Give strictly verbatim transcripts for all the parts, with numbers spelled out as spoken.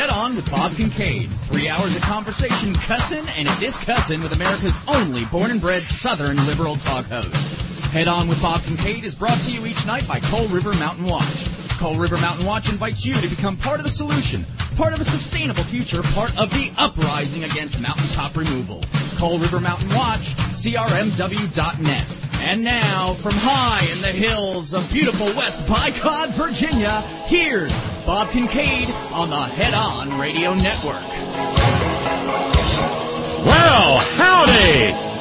Head On with Bob Kincaid. Three hours of conversation, cussing, and a discussing with America's only born and bred Southern liberal talk host. Head On with Bob Kincaid is brought to you each night by Coal River Mountain Watch. Coal River Mountain Watch invites you to become part of the solution, part of a sustainable future, part of the uprising against mountaintop removal. Coal River Mountain Watch, C R M W dot net. And now, from high in the hills of beautiful West Bycod, Virginia, here's Bob Kincaid on the Head On Radio Network. Well, howdy!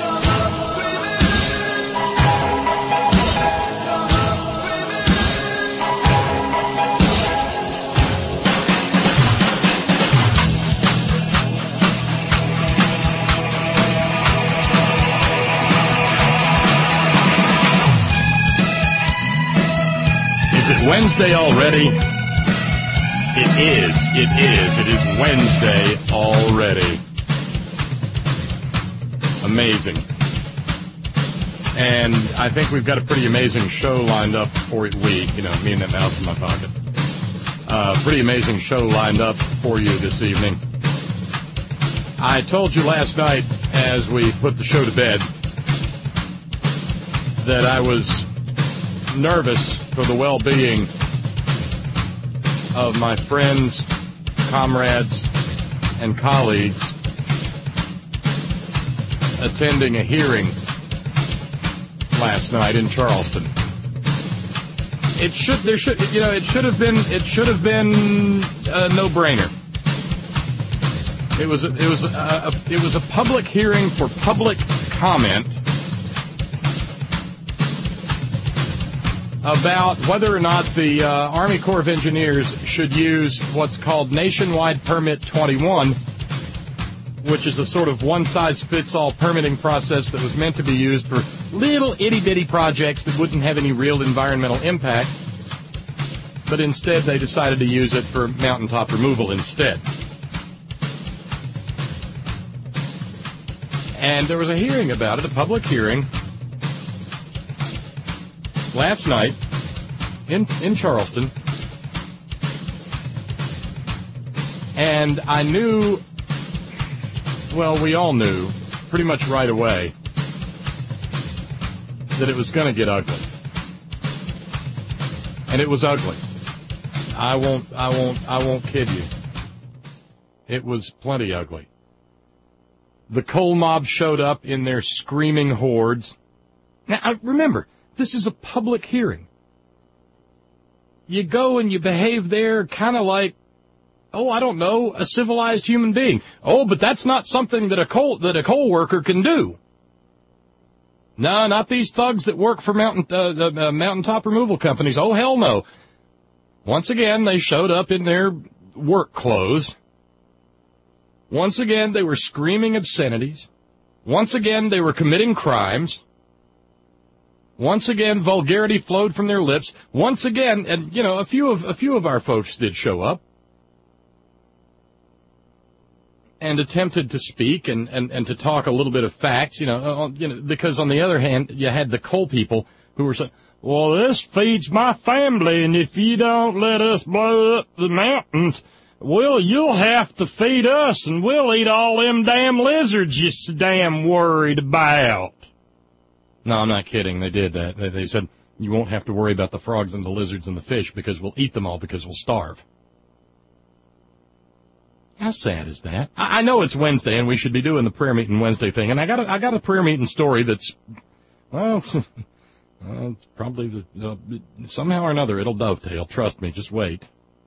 Wednesday already? It is, it is, it is Wednesday already. Amazing. And I think we've got a pretty amazing show lined up for we, you know, me and that mouse in my pocket. Uh, pretty amazing show lined up for you this evening. I told you last night as we put the show to bed that I was nervous for the well-being of my friends, comrades, and colleagues attending a hearing last night in Charleston. It should, there should, you know, it should have been, it should have been a no-brainer. It was, a, it was, a, a, it was a public hearing for public comment about whether or not the uh, Army Corps of Engineers should use what's called Nationwide Permit twenty-one, which is a sort of one-size-fits-all permitting process that was meant to be used for little itty-bitty projects that wouldn't have any real environmental impact, but instead they decided to use it for mountaintop removal instead. And there was a hearing about it, a public hearing, last night in in Charleston, and I knew, well, we all knew pretty much right away that it was going to get ugly, and it was ugly. I won't, I won't, I won't kid you. It was plenty ugly. The coal mob showed up in their screaming hordes. Now, remember, this is a public hearing. You go and you behave there kind of like, oh, I don't know, a civilized human being. Oh, but that's not something that a coal that a coal worker can do. No, not these thugs that work for mountain uh, the uh, mountaintop removal companies. Oh, hell no. Once again, they showed up in their work clothes. Once again, they were screaming obscenities. Once again, they were committing crimes. Once again, vulgarity flowed from their lips. Once again, and you know, a few of a few of our folks did show up and attempted to speak and, and, and to talk a little bit of facts. You know, uh, you know, because on the other hand, you had the coal people who were saying, "Well, this feeds my family, and if you don't let us blow up the mountains, well, you'll have to feed us, and we'll eat all them damn lizards you're so damn worried about." No, I'm not kidding. They did that. They, they said, you won't have to worry about the frogs and the lizards and the fish because we'll eat them all because we'll starve. How sad is that? I, I know it's Wednesday and we should be doing the prayer meeting Wednesday thing, and I got a, I got a prayer meeting story that's, well, it's, well, it's probably, the, uh, somehow or another it'll dovetail. Trust me, just wait.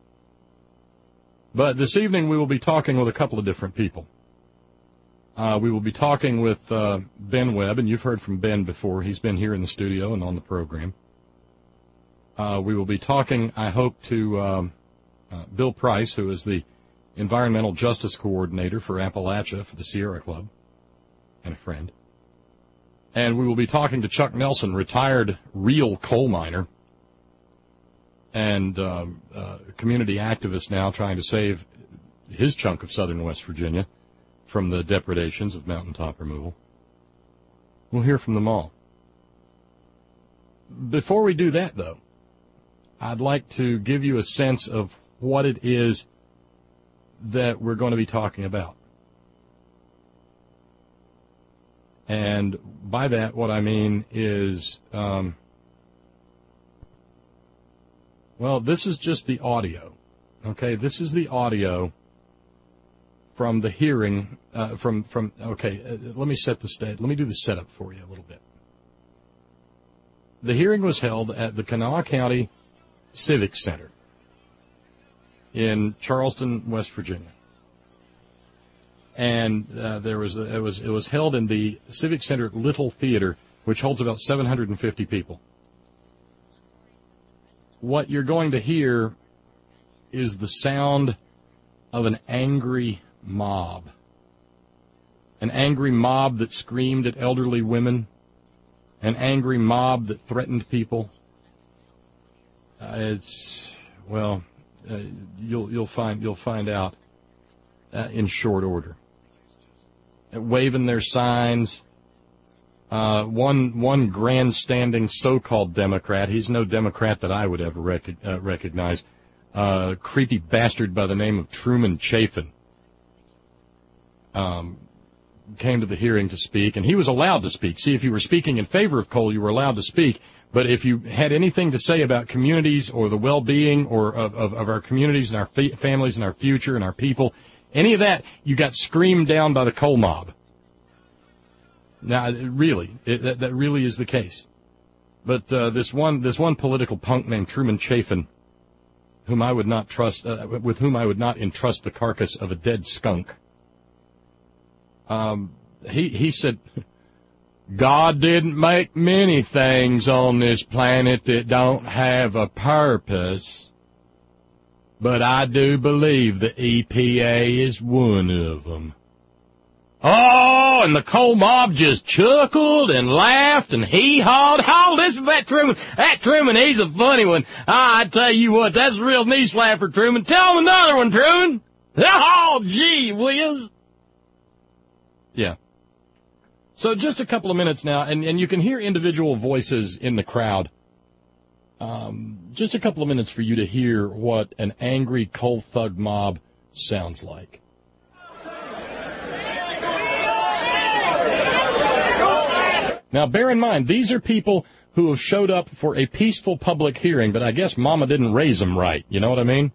But this evening we will be talking with a couple of different people. Uh, we will be talking with uh, Ben Webb, and you've heard from Ben before. He's been here in the studio and on the program. Uh, we will be talking, I hope, to um, uh, Bill Price, who is the Environmental Justice Coordinator for Appalachia for the Sierra Club, and a friend. And we will be talking to Chuck Nelson, retired real coal miner, and uh, uh, community activist now trying to save his chunk of southern West Virginia from the depredations of mountaintop removal. We'll hear from them all. Before we do that, though, I'd like to give you a sense of what it is that we're going to be talking about. And by that, what I mean is, um, well, this is just the audio. Okay, this is the audio from the hearing. Uh, from from okay, uh, let me set the stage. Let me do the setup for you a little bit. The hearing was held at the Kanawha County Civic Center in Charleston, West Virginia. And uh, there was a, it was it was held in the Civic Center Little Theater, which holds about seven hundred fifty people. What you're going to hear is the sound of an angry mob. An angry mob that screamed at elderly women. An angry mob that threatened people. Uh, it's well, uh, you'll you'll find you'll find out uh, in short order. Waving their signs. Uh, one one grandstanding so-called Democrat, he's no Democrat that I would ever rec- uh, recognize, uh, creepy bastard by the name of Truman Chafin, um, came to the hearing to speak, and he was allowed to speak. See, if you were speaking in favor of coal, you were allowed to speak, but if you had anything to say about communities or the well-being or of, of, of our communities and our fa- families and our future and our people, any of that, you got screamed down by the coal mob. Now, really, it, that, that really is the case. But uh, this one, this one political punk named Truman Chafin, whom I would not trust, uh, with whom I would not entrust the carcass of a dead skunk. Um, he he said, God didn't make many things on this planet that don't have a purpose. But I do believe the E P A is one of them. Oh, and the coal mob just chuckled and laughed and hee-hawed. Oh, listen to that Truman. That Truman, he's a funny one. Ah, I tell you what, that's a real knee slapper, Truman. Tell him another one, Truman. Oh, gee whiz. Yeah. So just a couple of minutes now, and, and you can hear individual voices in the crowd. Um, just a couple of minutes for you to hear what an angry coal thug mob sounds like. Now, bear in mind, these are people who have showed up for a peaceful public hearing, but I guess Mama didn't raise them right. You know what I mean?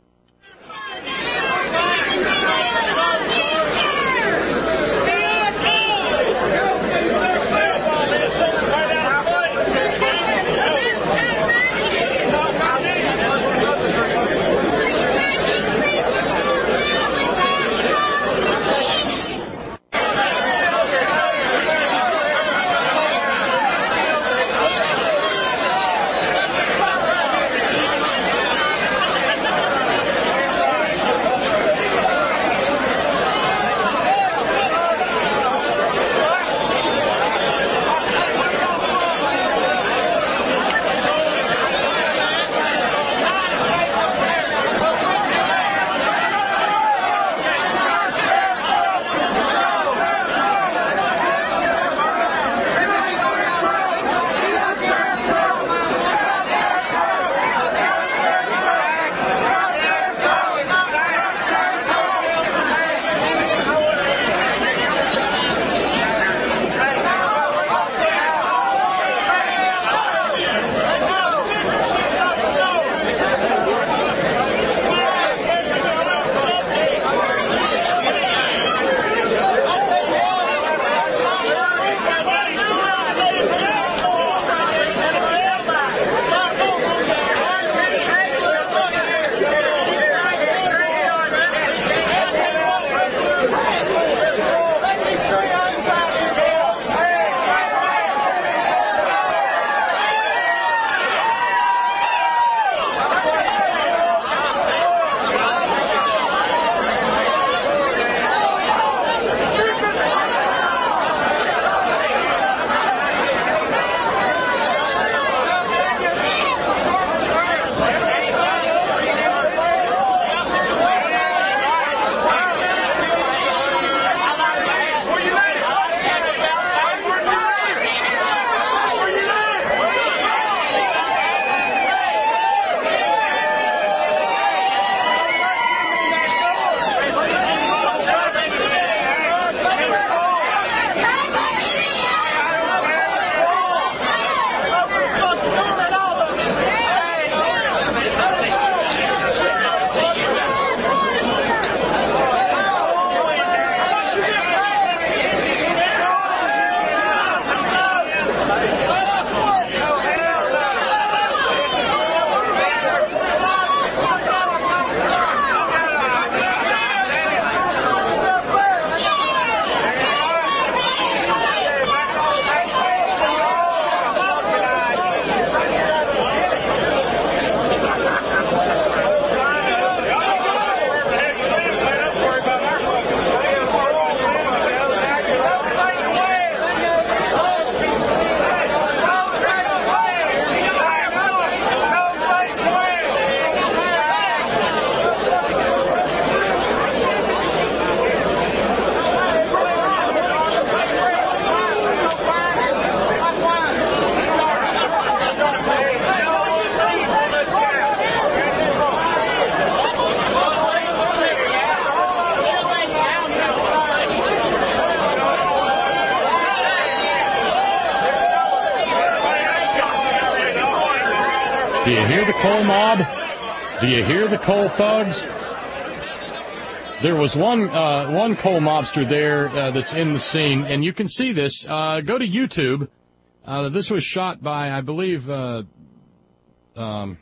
the coal mob? Do you hear the coal thugs? There was one uh, one coal mobster there uh, that's in the scene, and you can see this. Uh, go to YouTube. Uh, this was shot by, I believe, uh, um,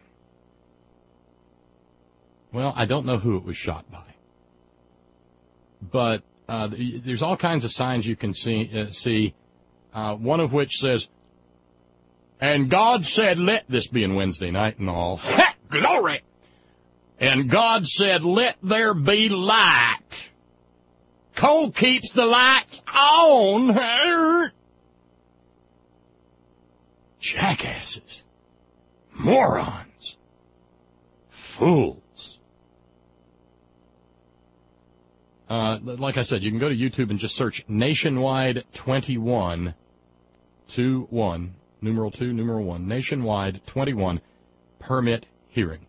well, I don't know who it was shot by. But uh, there's all kinds of signs you can see, uh, see uh, one of which says, "And God said, let," this being Wednesday night and all, "Heck, glory! And God said, let there be light. Coal keeps the lights on." Jackasses. Morons. Fools. Uh, like I said, you can go to YouTube and just search Nationwide twenty-one, two, one, numeral two, numeral one, Nationwide twenty-one, permit hearing.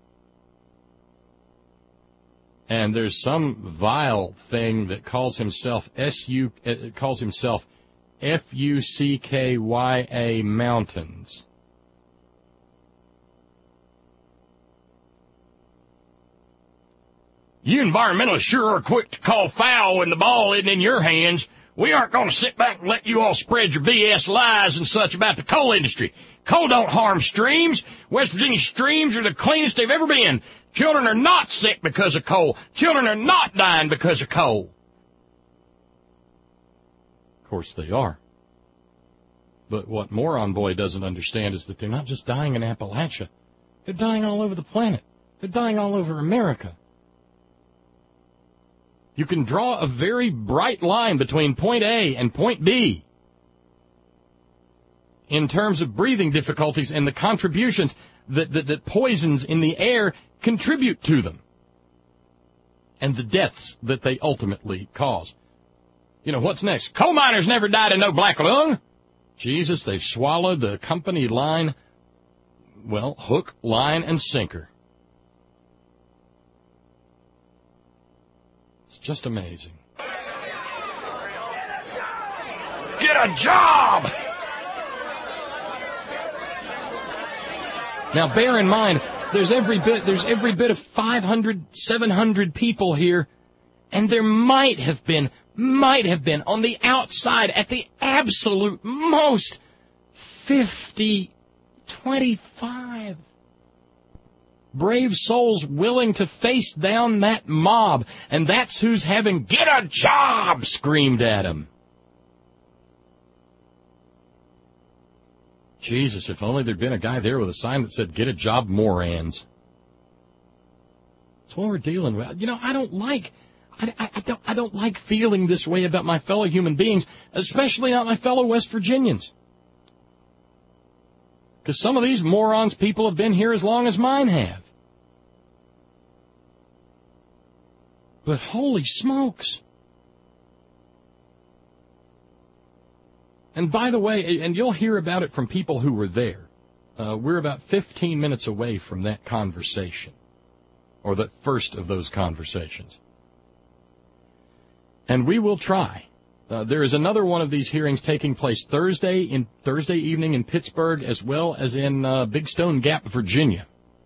And there's some vile thing that calls himself S U uh, calls himself F U C K Y A Mountains. You environmentalists sure are quick to call foul when the ball isn't in your hands. We aren't going to sit back and let you all spread your B S lies and such about the coal industry. Coal don't harm streams. West Virginia streams are the cleanest they've ever been. Children are not sick because of coal. Children are not dying because of coal. Of course they are. But what Moron Boy doesn't understand is that they're not just dying in Appalachia. They're dying all over the planet. They're dying all over America. You can draw a very bright line between point A and point B in terms of breathing difficulties and the contributions that, that, that poisons in the air contribute to them and the deaths that they ultimately cause. You know, what's next? Coal miners never died in no black lung. Jesus, they've swallowed the company line, well, hook, line, and sinker. It's just amazing. Get a job! Now, bear in mind, there's every bit, there's every bit of five hundred, seven hundred people here, and there might have been, might have been, on the outside, at the absolute most, fifty, twenty-five. Brave souls willing to face down that mob, and that's who's having "get a job" screamed at him. Jesus, if only there'd been a guy there with a sign that said, "Get a job, morons." That's what we're dealing with. You know, I don't like, I, I, I don't, I don't like feeling this way about my fellow human beings, especially not my fellow West Virginians. Because some of these morons people have been here as long as mine have. But holy smokes. And by the way, and you'll hear about it from people who were there, uh, we're about fifteen minutes away from that conversation, or the first of those conversations. And we will try. Uh, there is another one of these hearings taking place Thursday in Thursday evening in Pittsburgh, as well as in uh, Big Stone Gap, Virginia.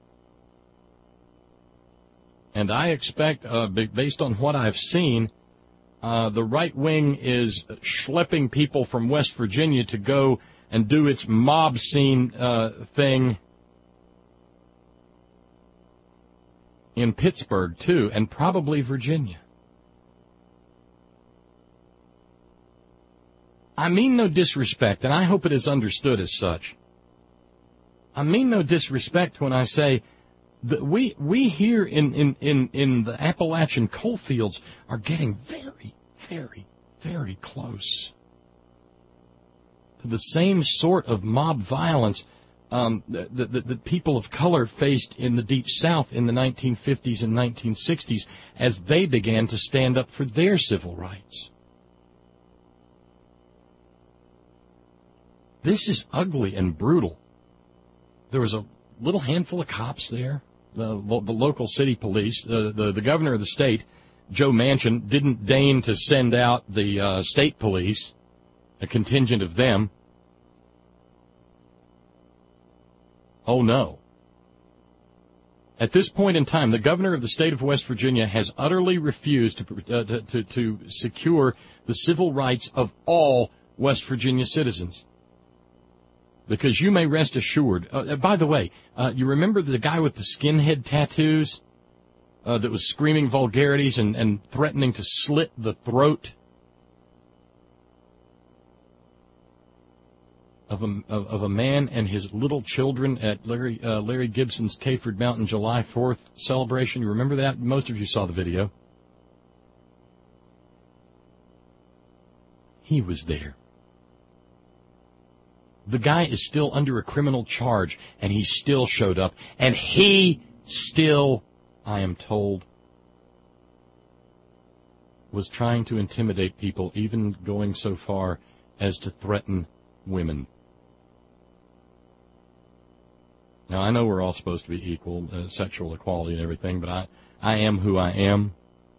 And I expect, uh, based on what I've seen, uh, the right wing is schlepping people from West Virginia to go and do its mob scene uh, thing in Pittsburgh, too, and probably Virginia. I mean no disrespect, and I hope it is understood as such. I mean no disrespect when I say that we we here in, in, in, in the Appalachian coal fields are getting very, very, very close to the same sort of mob violence um, that, that, that people of color faced in the Deep South in the nineteen fifties and nineteen sixties as they began to stand up for their civil rights. This is ugly and brutal. There was a little handful of cops there, the, the local city police. The, the, the governor of the state, Joe Manchin, didn't deign to send out the uh, state police, a contingent of them. Oh, no. At this point in time, the governor of the state of West Virginia has utterly refused to, uh, to, to, to secure the civil rights of all West Virginia citizens. Because you may rest assured, uh, by the way, uh, you remember the guy with the skinhead tattoos uh, that was screaming vulgarities and, and threatening to slit the throat of a, of, of a man and his little children at Larry, uh, Larry Gibson's Tayford Mountain July fourth celebration? You remember that? Most of you saw the video. He was there. The guy is still under a criminal charge, and he still showed up, and he still, I am told, was trying to intimidate people, even going so far as to threaten women. Now, I know we're all supposed to be equal, uh, sexual equality and everything, but I, I am who I am.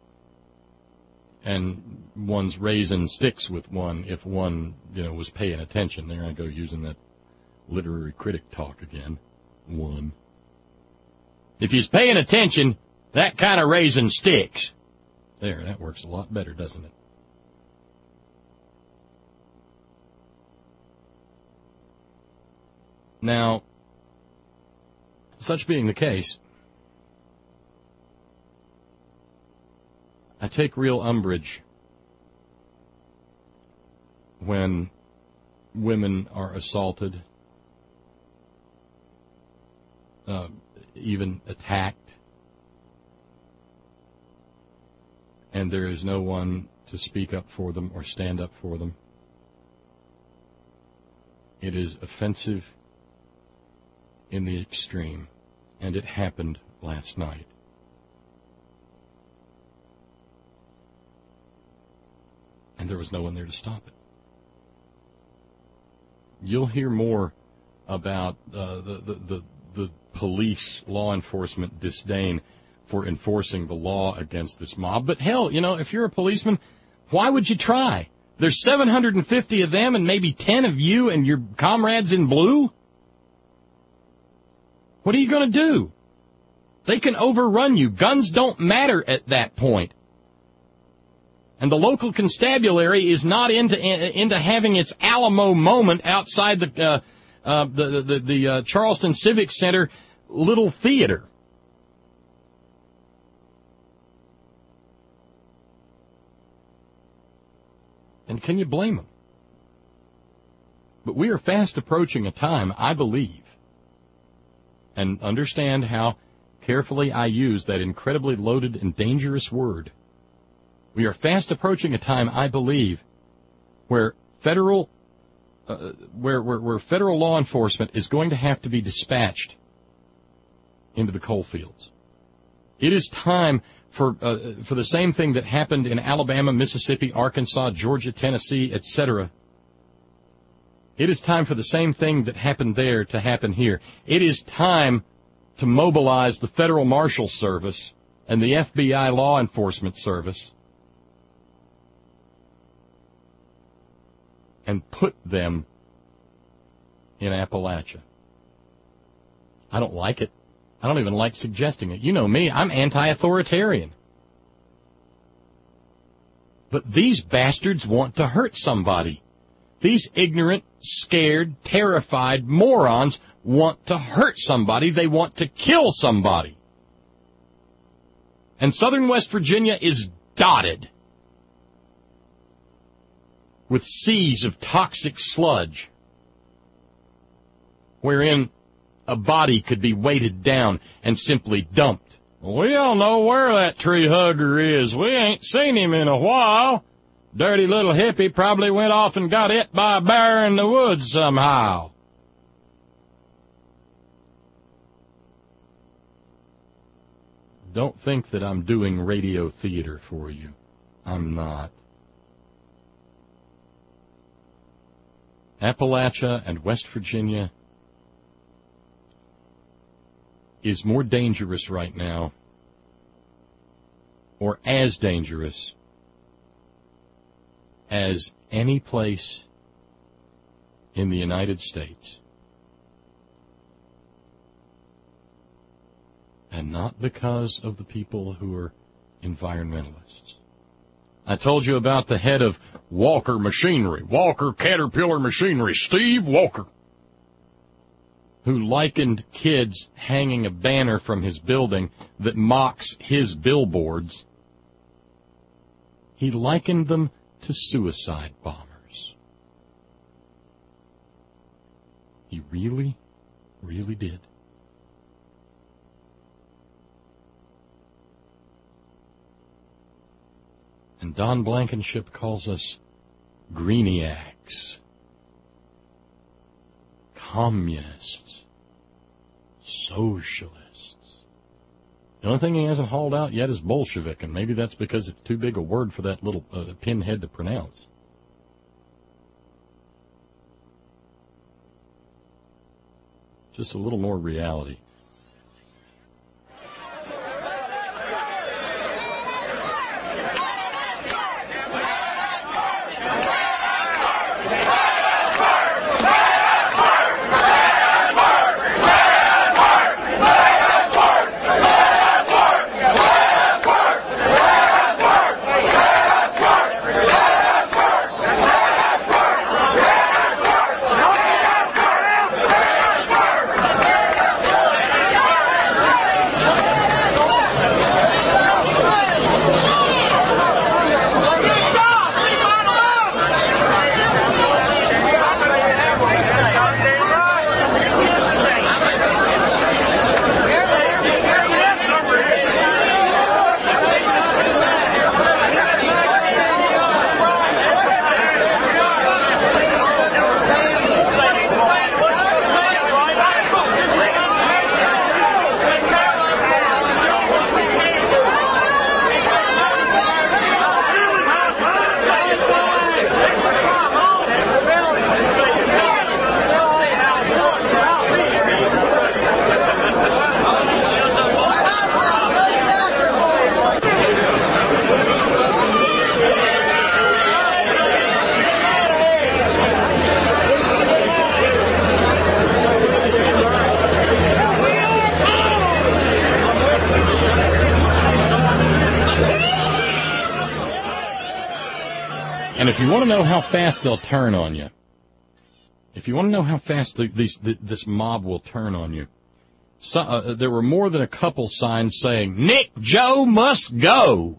And one's raising sticks with one if one, you know, was paying attention. There I go using that literary critic talk again. One. If he's paying attention, that kind of raising sticks. There, that works a lot better, doesn't it? Now, such being the case, I take real umbrage when women are assaulted, uh, even attacked, and there is no one to speak up for them or stand up for them. It is offensive in the extreme, and it happened last night. And there was no one there to stop it. You'll hear more about uh, the, the, the, the police, law enforcement disdain for enforcing the law against this mob. But hell, you know, if you're a policeman, why would you try? There's seven hundred fifty of them and maybe ten of you and your comrades in blue. What are you going to do? They can overrun you. Guns don't matter at that point. And the local constabulary is not into into having its Alamo moment outside the uh, uh, the the, the uh, Charleston Civic Center little theater. And can you blame them? But we are fast approaching a time, I believe, and understand how carefully I use that incredibly loaded and dangerous word. We are fast approaching a time, I believe, where federal, uh, where, where where federal law enforcement is going to have to be dispatched into the coal fields. It is time for uh, for the same thing that happened in Alabama, Mississippi, Arkansas, Georgia, Tennessee, et cetera. It is time for the same thing that happened there to happen here. It is time to mobilize the Federal Marshal Service and the F B I Law Enforcement Service and put them in Appalachia. I don't like it. I don't even like suggesting it. You know me, I'm anti-authoritarian. But these bastards want to hurt somebody. These ignorant, scared, terrified morons want to hurt somebody. They want to kill somebody. And southern West Virginia is dotted with seas of toxic sludge, wherein a body could be weighted down and simply dumped. We don't know where that tree hugger is. We ain't seen him in a while. Dirty little hippie probably went off and got hit by a bear in the woods somehow. Don't think that I'm doing radio theater for you. I'm not. Appalachia and West Virginia is more dangerous right now, or as dangerous as any place in the United States. and not because of the people who are environmentalists. I told you about the head of Walker Machinery, Walker Caterpillar Machinery, Steve Walker, who likened kids hanging a banner from his building that mocks his billboards. He likened them to suicide bombers. He really, really did. And Don Blankenship calls us greeniacs, communists, socialists. The only thing he hasn't hauled out yet is Bolshevik, and maybe that's because it's too big a word for that little uh, pinhead to pronounce. Just a little more reality. And if you want to know how fast they'll turn on you, if you want to know how fast the, these, the, this mob will turn on you, so, uh, there were more than a couple signs saying, Nick Joe must go.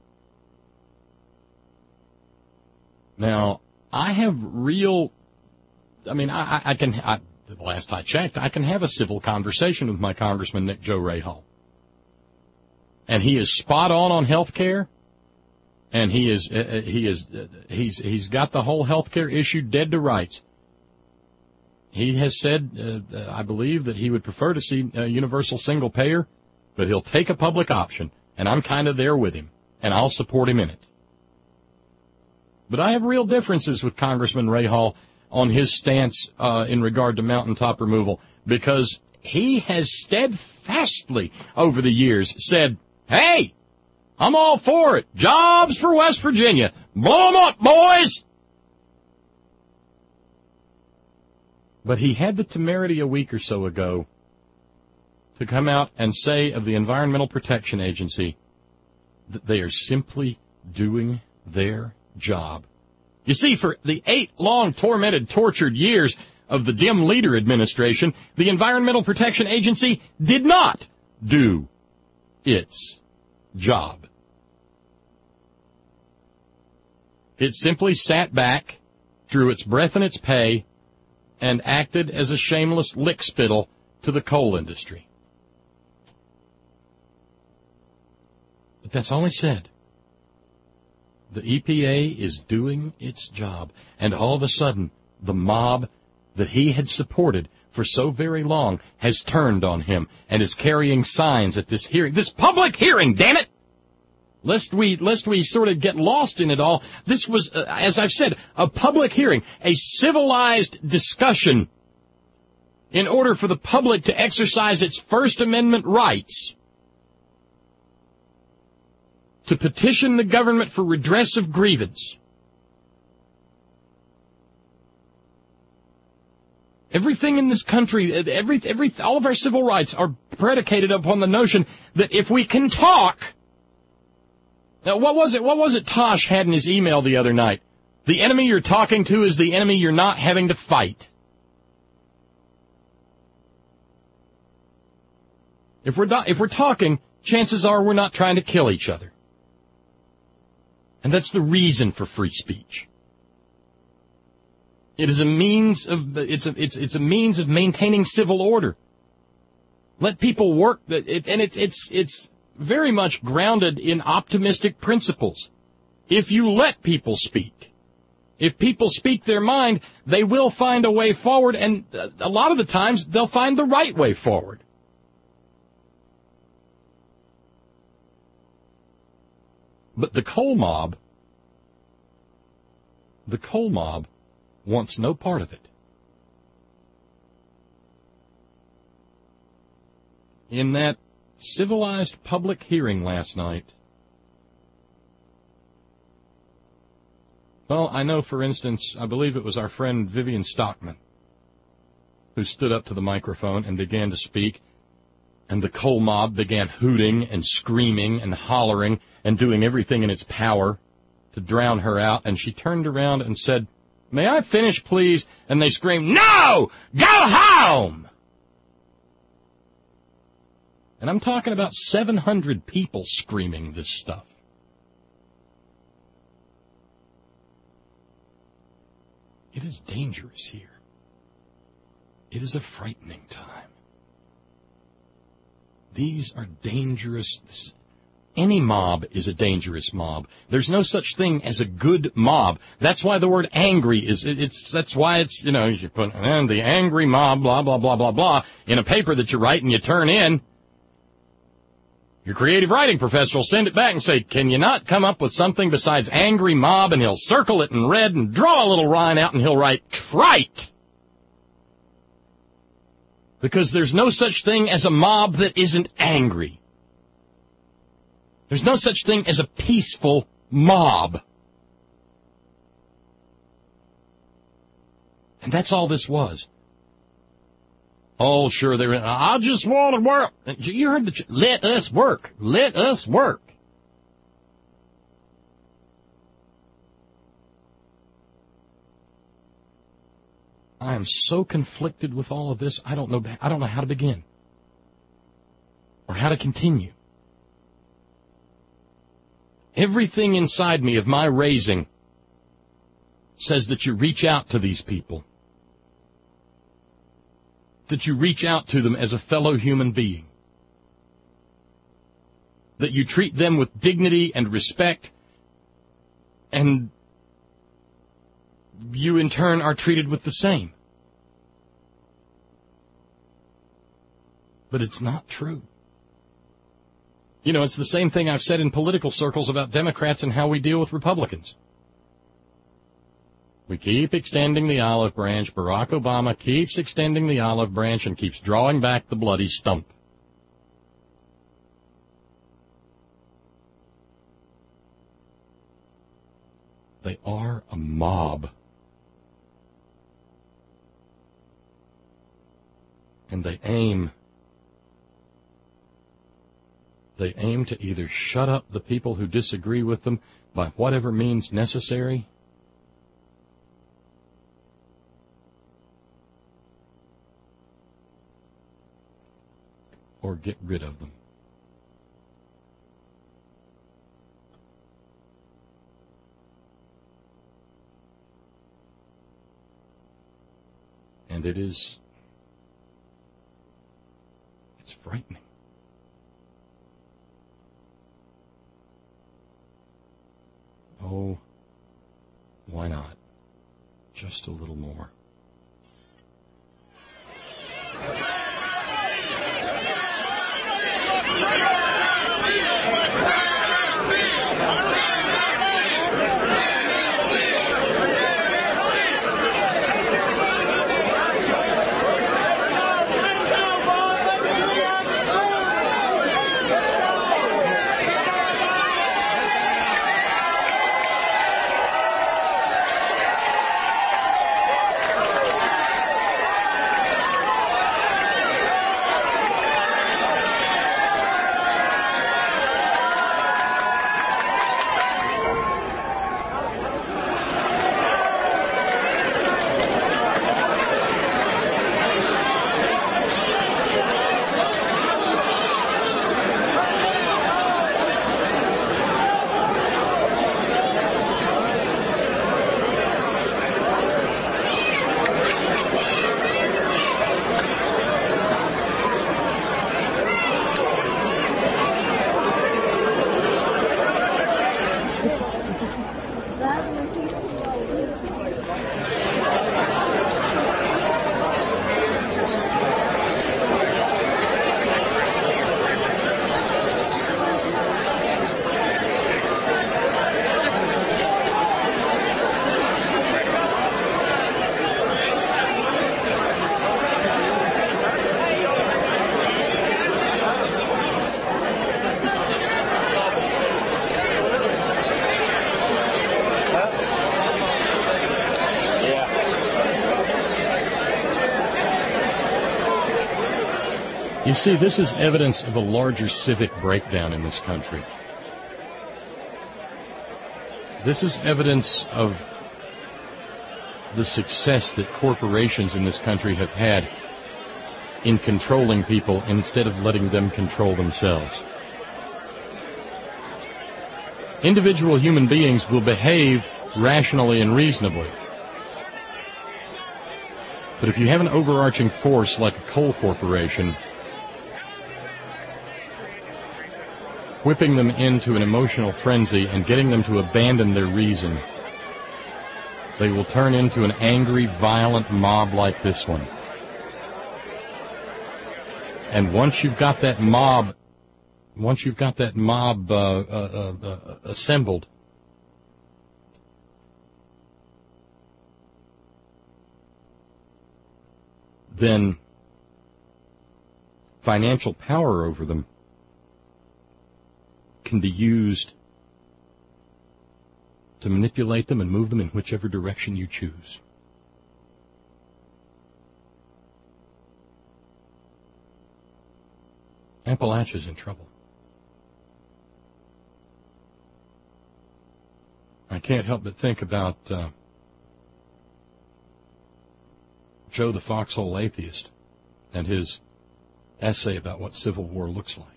Now, I have real, I mean, I, I can, I, the last I checked, I can have a civil conversation with my Congressman Nick Joe Rahal. And he is spot on on health care. And he is, uh, he is, uh, he's, he's got the whole health care issue dead to rights. He has said, uh, uh, I believe, that he would prefer to see a universal single payer, but he'll take a public option, and I'm kind of there with him, and I'll support him in it. But I have real differences with Congressman Rahal on his stance uh, in regard to mountaintop removal, because he has steadfastly over the years said, hey, I'm all for it. Jobs for West Virginia. Blow 'em up, boys! But he had the temerity a week or so ago to come out and say of the Environmental Protection Agency that they are simply doing their job. You see, for the eight long, tormented, tortured years of the dim leader administration, the Environmental Protection Agency did not do its job. It simply sat back, drew its breath in its pay, and acted as a shameless lickspittle to the coal industry. But that's all he said. The E P A is doing its job, and all of a sudden, the mob that he had supported for so very long has turned on him and is carrying signs at this hearing. This public hearing, damn it! Lest we, lest we sort of get lost in it all, this was, uh, as I've said, a public hearing, a civilized discussion in order for the public to exercise its First Amendment rights to petition the government for redress of grievance. Everything in this country, every, every, all of our civil rights are predicated upon the notion that if we can talk... Now, what was it? What was it Tosh had in his email the other night? The enemy you're talking to is the enemy you're not having to fight. If we're do- if we're talking, chances are we're not trying to kill each other. And that's the reason for free speech. It is a means of it's a it's it's a means of maintaining civil order. Let people work, and it's it's it's very much grounded in optimistic principles. If you let people speak, if people speak their mind, they will find a way forward, and a lot of the times they'll find the right way forward. But the coal mob, the coal mob wants no part of it. In that civilized public hearing last night, well, I know, for instance, I believe it was our friend Vivian Stockman who stood up to the microphone and began to speak, and the coal mob began hooting and screaming and hollering and doing everything in its power to drown her out, and she turned around and said, "May I finish, please?" And they screamed, "No! Go home!" And I'm talking about seven hundred people screaming this stuff. It is dangerous here. It is a frightening time. These are dangerous. Any mob is a dangerous mob. There's no such thing as a good mob. That's why the word angry is, it's, that's why it's, you know, you put, and the angry mob, blah, blah, blah, blah, blah, in a paper that you write and you turn in. Your creative writing professor will send it back and say, "Can you not come up with something besides angry mob?" And he'll circle it in red and draw a little line out and he'll write trite. Because there's no such thing as a mob that isn't angry. There's no such thing as a peaceful mob. And that's all this was. Oh, sure, they're, I just want to work. You heard the, ch- let us work. Let us work. I am so conflicted with all of this, I don't know, I don't know how to begin. Or how to continue. Everything inside me of my raising says that you reach out to these people. That you reach out to them as a fellow human being. That you treat them with dignity and respect, and you in turn are treated with the same. But it's not true. You know, it's the same thing I've said in political circles about Democrats and how we deal with Republicans. We keep extending the olive branch. Barack Obama keeps extending the olive branch and keeps drawing back the bloody stump. They are a mob. And they aim, they aim to either shut up the people who disagree with them by whatever means necessary, or get rid of them. And it is, it's frightening. Oh, why not? Just a little more. You see, this is evidence of a larger civic breakdown in this country. This is evidence of the success that corporations in this country have had in controlling people instead of letting them control themselves. Individual human beings will behave rationally and reasonably. But if you have an overarching force like a coal corporation, whipping them into an emotional frenzy and getting them to abandon their reason, they will turn into an angry, violent mob like this one. And once you've got that mob, once you've got that mob uh, uh, uh, assembled, then financial power over them can be used to manipulate them and move them in whichever direction you choose. Appalachia's in trouble. I can't help but think about uh, Joe the Foxhole Atheist and his essay about what civil war looks like.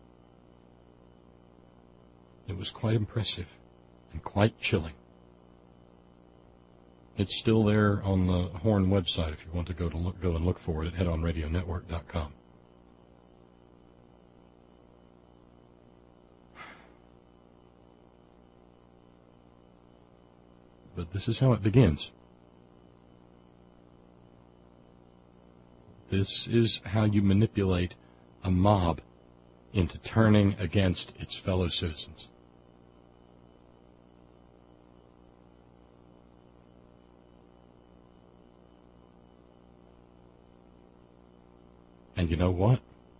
It was quite impressive and quite chilling. It's still there on the Horn website if you want to go to look, go and look for it at head on radio network dot com. But this is how it begins. This is how you manipulate a mob into turning against its fellow citizens. And you know what?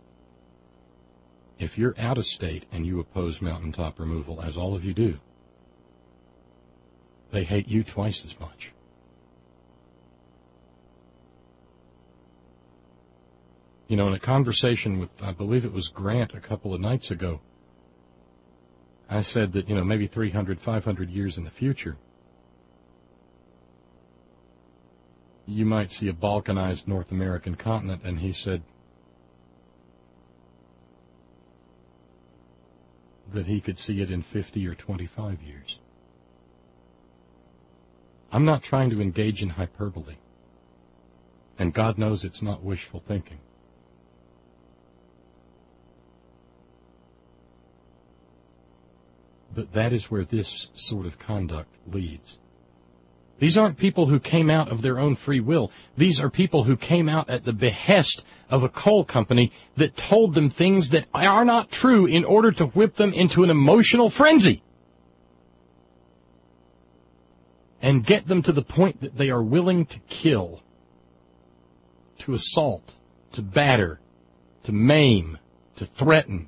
If you're out of state and you oppose mountaintop removal, as all of you do, they hate you twice as much. You know, in a conversation with, I believe it was Grant a couple of nights ago, I said that, you know, maybe three hundred, five hundred years in the future, you might see a balkanized North American continent, and he said that he could see it in fifty or twenty-five years. I'm not trying to engage in hyperbole, and God knows it's not wishful thinking. But that is where this sort of conduct leads. These aren't people who came out of their own free will. These are people who came out at the behest of a coal company that told them things that are not true in order to whip them into an emotional frenzy and get them to the point that they are willing to kill, to assault, to batter, to maim, to threaten.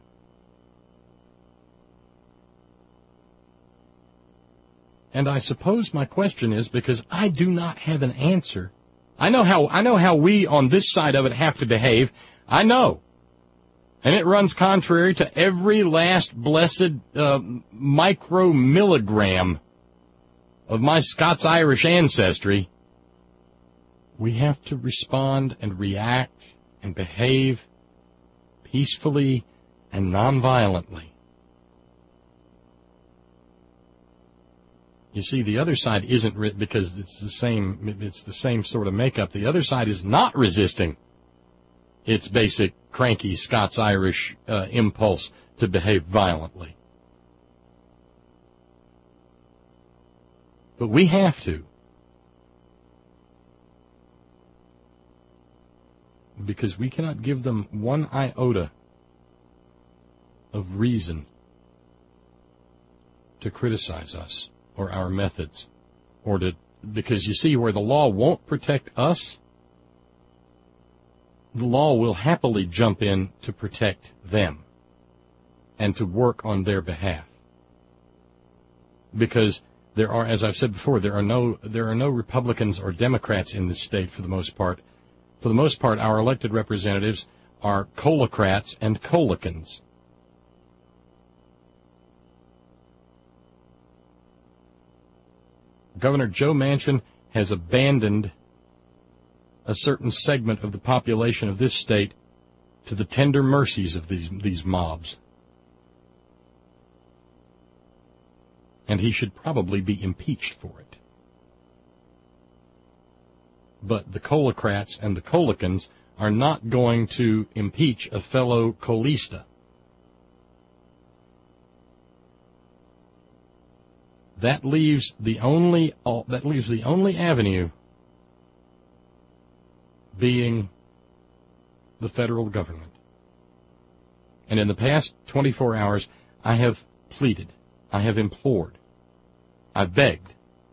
And I suppose my question is, because I do not have an answer. I know how I know how we on this side of it have to behave. I know. And it runs contrary to every last blessed uh, micromilligram of my Scots-Irish ancestry. We have to respond and react and behave peacefully and nonviolently. You see, the other side isn't, re- because it's the same, it's the same sort of makeup. The other side is not resisting its basic cranky Scots-Irish uh, impulse to behave violently. But we have to. Because we cannot give them one iota of reason to criticize us or our methods, or to, because you see, where the law won't protect us, the law will happily jump in to protect them and to work on their behalf. Because there are, as I've said before, there are no there are no Republicans or Democrats in this state for the most part. For the most part, our elected representatives are colocrats and colicans. Governor Joe Manchin has abandoned a certain segment of the population of this state to the tender mercies of these, these mobs. And he should probably be impeached for it. But the colocrats and the colicans are not going to impeach a fellow colista. That leaves the only that leaves the only avenue being the federal government. And in the past twenty-four hours, I have pleaded, I have implored, I've begged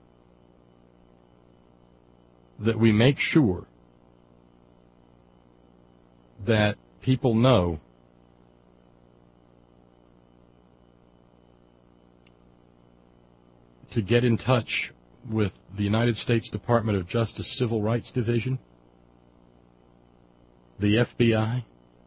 that we make sure that people know to get in touch with the United States Department of Justice Civil Rights Division, the F B I,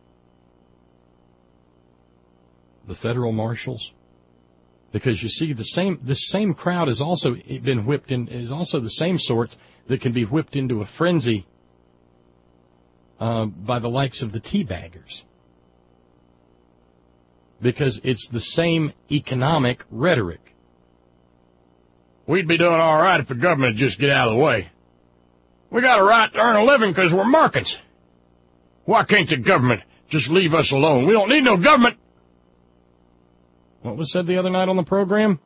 the federal marshals, because you see, the same this same crowd has also been whipped in is also the same sorts that can be whipped into a frenzy uh, by the likes of the teabaggers, because it's the same economic rhetoric. We'd be doing all right if the government would just get out of the way. We got a right to earn a living because we're merchants. Why can't the government just leave us alone? We don't need no government. What was said the other night on the program?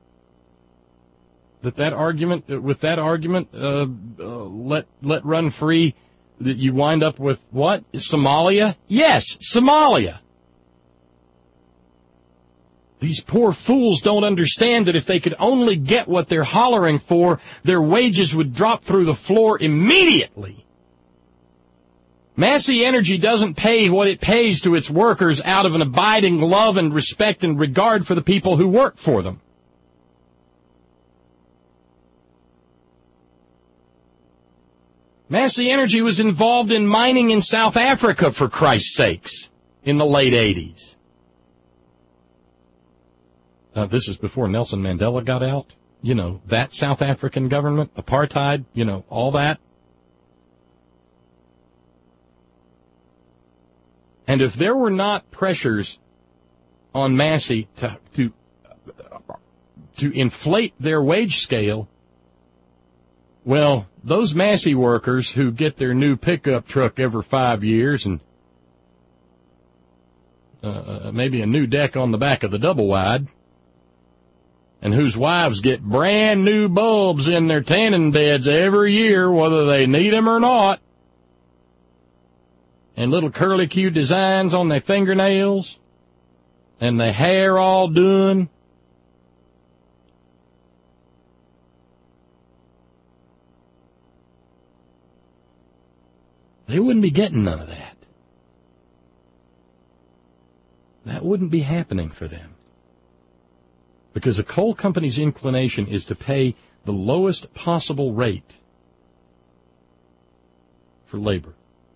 That that argument, with that argument, uh, uh, let let run free, that you wind up with what? Somalia? Yes, Somalia. These poor fools don't understand that if they could only get what they're hollering for, their wages would drop through the floor immediately. Massey Energy doesn't pay what it pays to its workers out of an abiding love and respect and regard for the people who work for them. Massey Energy was involved in mining in South Africa, for Christ's sakes, in the late eighties. Uh, this is before Nelson Mandela got out. You know, that South African government, apartheid, you know, all that. And if there were not pressures on Massey to, to, to inflate their wage scale, well, those Massey workers who get their new pickup truck every five years and uh, maybe a new deck on the back of the double wide, and whose wives get brand new bulbs in their tanning beds every year, whether they need them or not, and little curly-Q designs on their fingernails, and their hair all done. They wouldn't be getting none of that. That wouldn't be happening for them. Because a coal company's inclination is to pay the lowest possible rate for labor,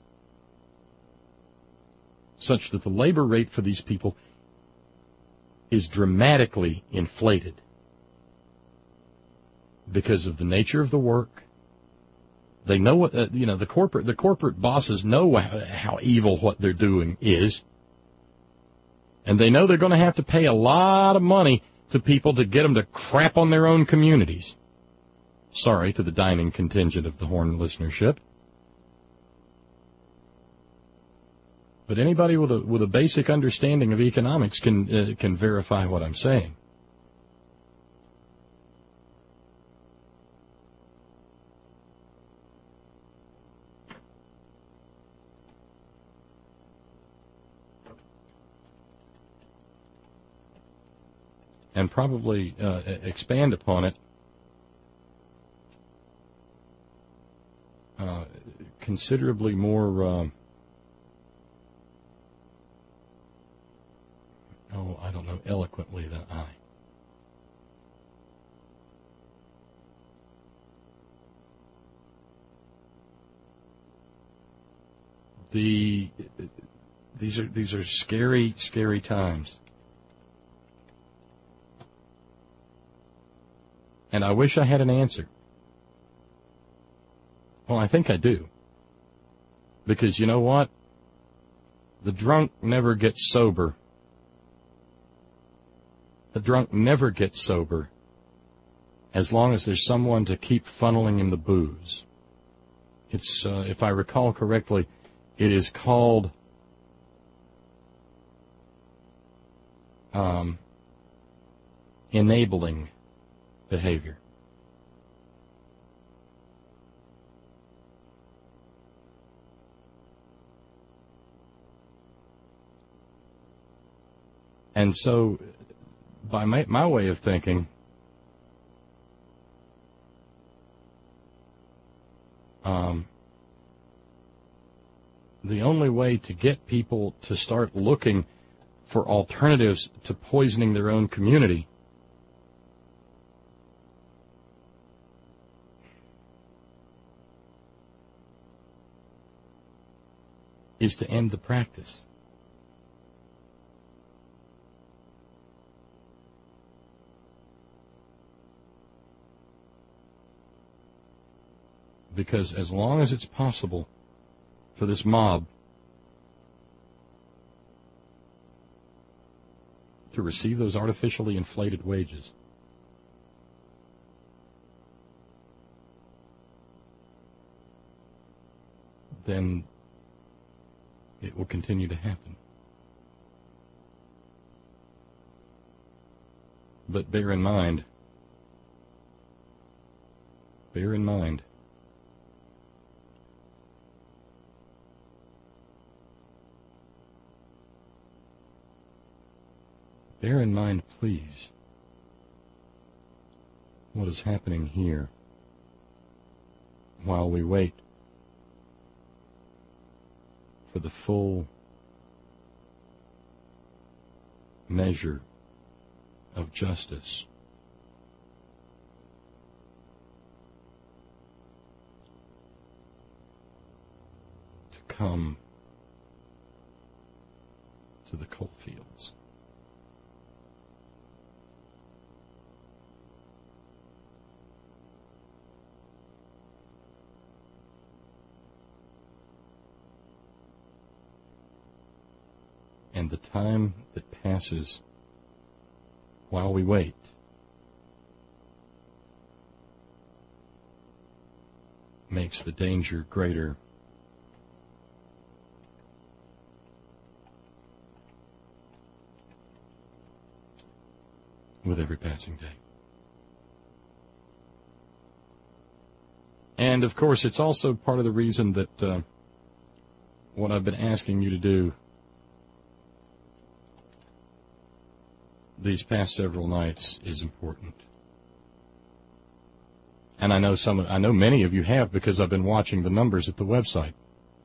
such that the labor rate for these people is dramatically inflated because of the nature of the work. They know what, uh, you know, the corporate, the corporate bosses know how evil what they're doing is, and they know they're going to have to pay a lot of money to people to get them to crap on their own communities. Sorry to the dining contingent of the Horn listenership. But anybody with a with a basic understanding of economics can uh, can verify what I'm saying. And probably uh, expand upon it uh, considerably more. Uh, oh, I don't know, eloquently than I. The these are these are scary, scary times. And I wish I had an answer. Well, I think I do. Because you know what? The drunk never gets sober. The drunk never gets sober as long as there's someone to keep funneling him the booze. It's, uh, if I recall correctly, it is called um, enabling behavior. And so, by my, my way of thinking, um, the only way to get people to start looking for alternatives to poisoning their own community is to end the practice. Because as long as it's possible for this mob to receive those artificially inflated wages, then it will continue to happen. But bear in mind, bear in mind, bear in mind, please, what is happening here while we wait for the full measure of justice. To come to the coal fields. And the time that passes while we wait makes the danger greater with every passing day. And, of course, it's also part of the reason that uh, what I've been asking you to do these past several nights is important. And I know some, I know many of you have because I've been watching the numbers at the website.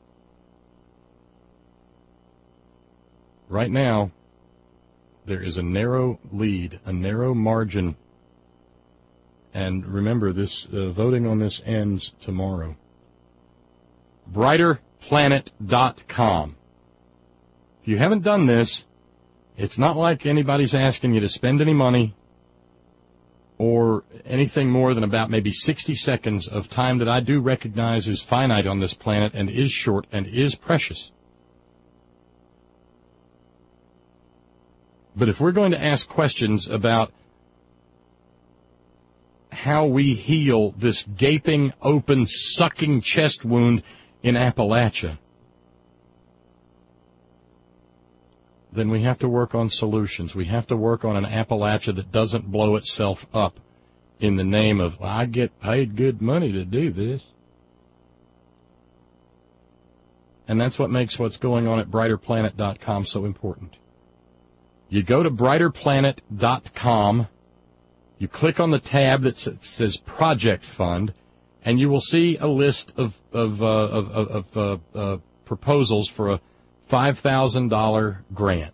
Right now, there is a narrow lead, a narrow margin. And remember, this uh, voting on this ends tomorrow. brighter planet dot com. If you haven't done this, it's not like anybody's asking you to spend any money or anything more than about maybe sixty seconds of time that I do recognize is finite on this planet and is short and is precious. But if we're going to ask questions about how we heal this gaping, open, sucking chest wound in Appalachia, then we have to work on solutions. We have to work on an Appalachia that doesn't blow itself up in the name of, well, I get paid good money to do this. And that's what makes what's going on at brighter planet dot com so important. You go to brighter planet dot com, you click on the tab that says Project Fund, and you will see a list of, of, uh, of, of, of uh, uh, proposals for a five thousand dollars grant.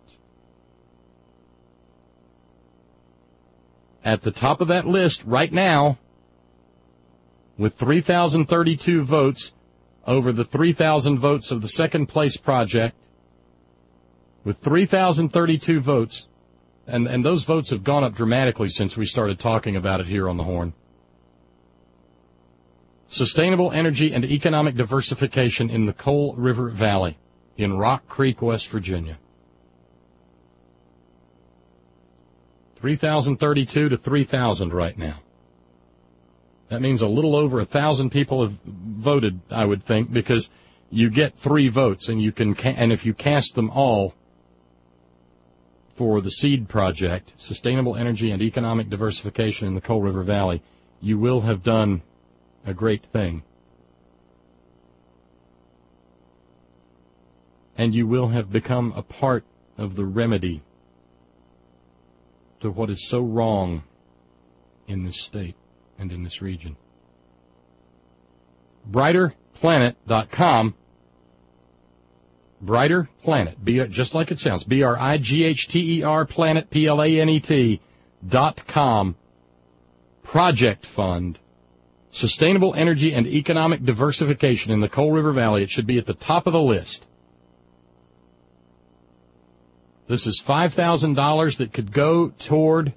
At the top of that list right now, with three thousand thirty-two votes over the three thousand votes of the second place project, with three thousand thirty-two votes, and, and those votes have gone up dramatically since we started talking about it here on the Horn. Sustainable energy and economic diversification in the Coal River Valley in Rock Creek, West Virginia. three thousand thirty-two to three thousand right now. That means a little over a thousand people have voted, I would think, because you get three votes, and you can, ca- and if you cast them all for the SEED project, Sustainable Energy and Economic Diversification in the Coal River Valley, you will have done a great thing. And you will have become a part of the remedy to what is so wrong in this state and in this region. brighter planet dot com, Brighter Planet, B, just like it sounds, B R I G H T E R, Planet, P L A N E T, dot com, Project Fund, Sustainable Energy and Economic Diversification in the Coal River Valley. It should be at the top of the list. This is five thousand dollars that could go toward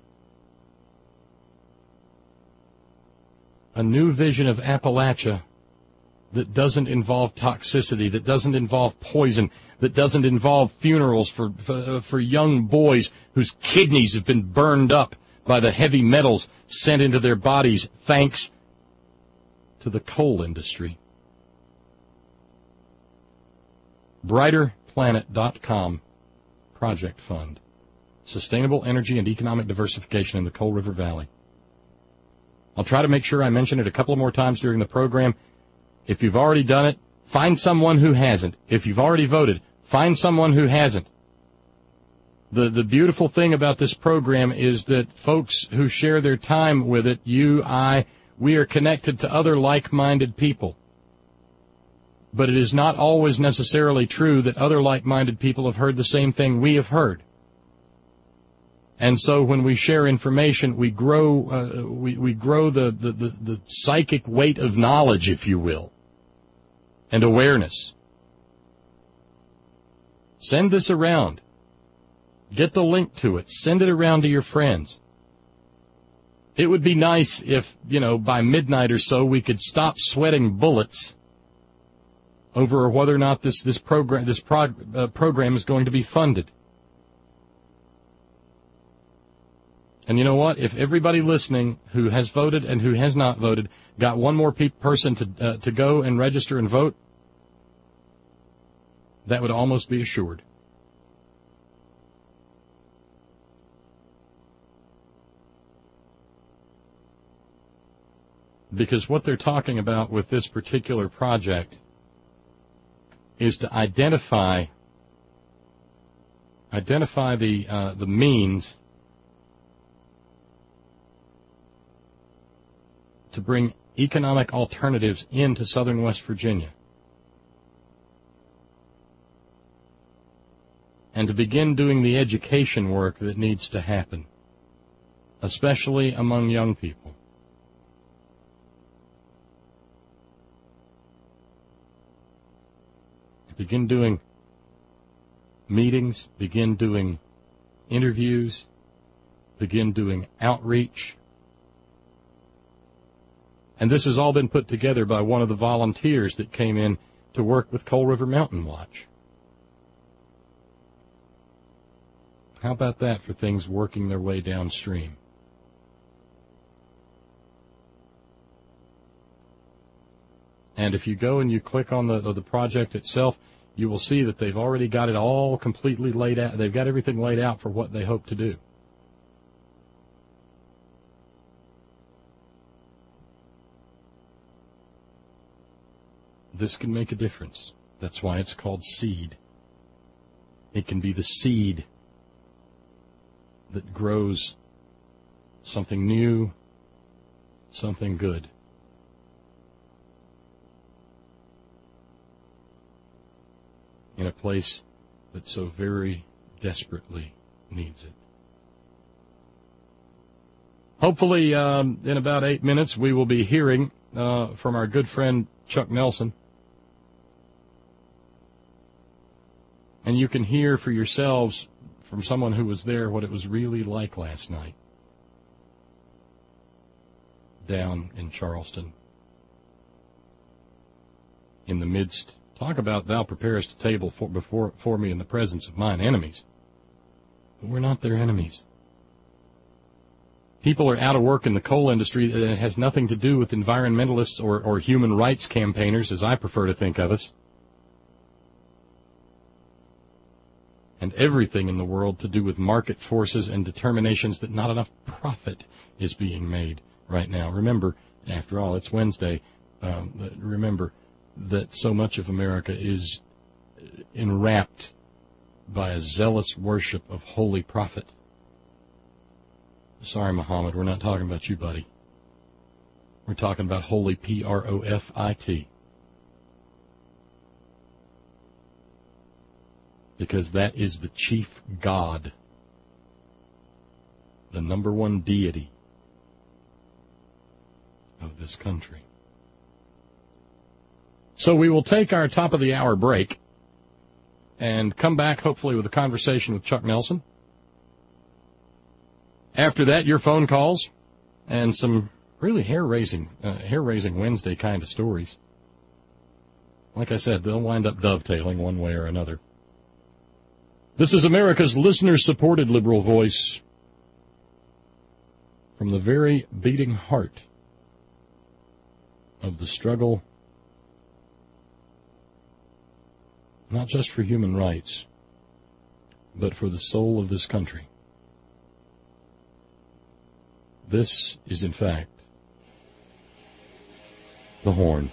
a new vision of Appalachia that doesn't involve toxicity, that doesn't involve poison, that doesn't involve funerals for, for, for young boys whose kidneys have been burned up by the heavy metals sent into their bodies thanks to the coal industry. brighter planet dot com, Project Fund, Sustainable Energy and Economic Diversification in the Coal River Valley. I'll try to make sure I mention it a couple more times during the program. If you've already done it, find someone who hasn't. If you've already voted, find someone who hasn't. The the beautiful thing about this program is that folks who share their time with it, you, I, we are connected to other like-minded people. But it is not always necessarily true that other like-minded people have heard the same thing we have heard. And so when we share information, we grow uh, we, we grow the, the, the, the psychic weight of knowledge, if you will, and awareness. Send this around. Get the link to it. Send it around to your friends. It would be nice if, you know, by midnight or so we could stop sweating bullets over whether or not this, this program this prog, uh, program is going to be funded. And you know what? If everybody listening who has voted and who has not voted got one more pe- person to uh, to go and register and vote, that would almost be assured. Because what they're talking about with this particular project is to identify identify the uh, the means to bring economic alternatives into southern West Virginia, and to begin doing the education work that needs to happen, especially among young people. Begin doing meetings, begin doing interviews, begin doing outreach. And this has all been put together by one of the volunteers that came in to work with Coal River Mountain Watch. How about that for things working their way downstream? And if you go and you click on the, the project itself, you will see that they've already got it all completely laid out. They've got everything laid out for what they hope to do. This can make a difference. That's why it's called SEED. It can be the seed that grows something new, something good. In a place that so very desperately needs it. Hopefully, um, in about eight minutes, we will be hearing uh, from our good friend Chuck Nelson. And you can hear for yourselves from someone who was there what it was really like last night down in Charleston. In the midst, talk about thou preparest a table for, before, for me in the presence of mine enemies. But we're not their enemies. People are out of work in the coal industry. It has nothing to do with environmentalists or, or human rights campaigners, as I prefer to think of us. And everything in the world to do with market forces and determinations that not enough profit is being made right now. Remember, after all, it's Wednesday. Um, remember that so much of America is enwrapped by a zealous worship of holy profit. Sorry, Muhammad, we're not talking about you, buddy. We're talking about holy P R O F I T. Because that is the chief god, the number one deity of this country. So we will take our top of the hour break and come back hopefully with a conversation with Chuck Nelson. After that, your phone calls and some really hair-raising, uh, hair-raising Wednesday kind of stories. Like I said, they'll wind up dovetailing one way or another. This is America's listener-supported liberal voice from the very beating heart of the struggle, not just for human rights, but for the soul of this country. This is, in fact, the Horn.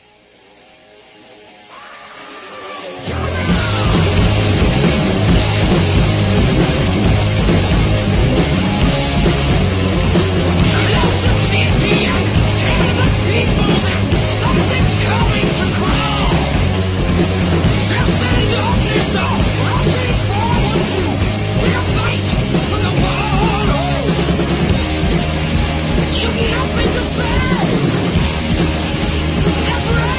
Nothing to say. Never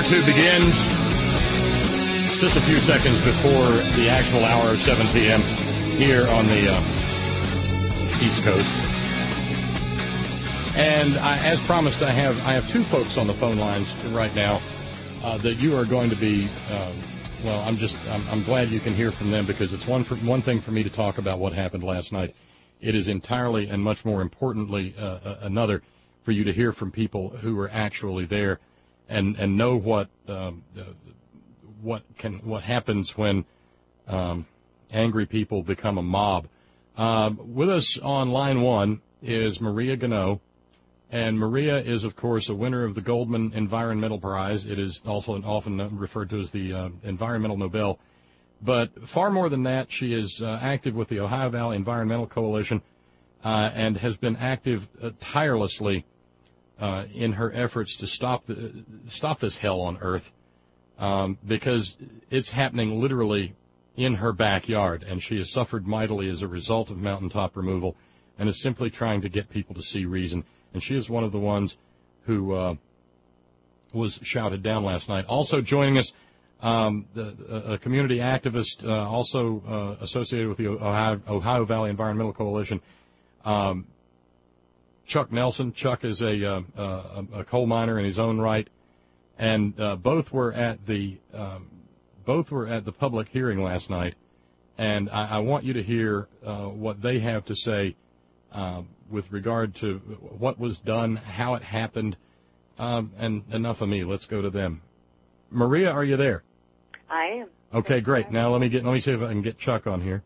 two begins just a few seconds before the actual hour of seven p.m. here on the uh, East Coast. And I, as promised, I have I have two folks on the phone lines right now uh, that you are going to be, uh, well, I'm just, I'm, I'm glad you can hear from them, because it's one, for, one thing for me to talk about what happened last night. It is entirely and much more importantly uh, another for you to hear from people who were actually there and, and know what um, uh, what can what happens when um, angry people become a mob. Uh, with us on line one is Maria Gano. And Maria is, of course, a winner of the Goldman Environmental Prize. It is also often referred to as the uh, Environmental Nobel. But far more than that, she is uh, active with the Ohio Valley Environmental Coalition uh, and has been active uh, tirelessly uh, in her efforts to stop the, stop this hell on Earth, um, because it's happening literally in her backyard, and she has suffered mightily as a result of mountaintop removal and is simply trying to get people to see reason. And she is one of the ones who uh, was shouted down last night. Also joining us, um, the, a community activist, uh, also uh, associated with the Ohio, Ohio Valley Environmental Coalition, um, Chuck Nelson. Chuck is a, uh, a, a coal miner in his own right, and uh, both were at the um, both were at the public hearing last night. And I, I want you to hear uh, what they have to say Uh, with regard to what was done, how it happened, um, and enough of me. Let's go to them. Maria, are you there? I am. Okay, great. Now let me get let me see if I can get Chuck on here.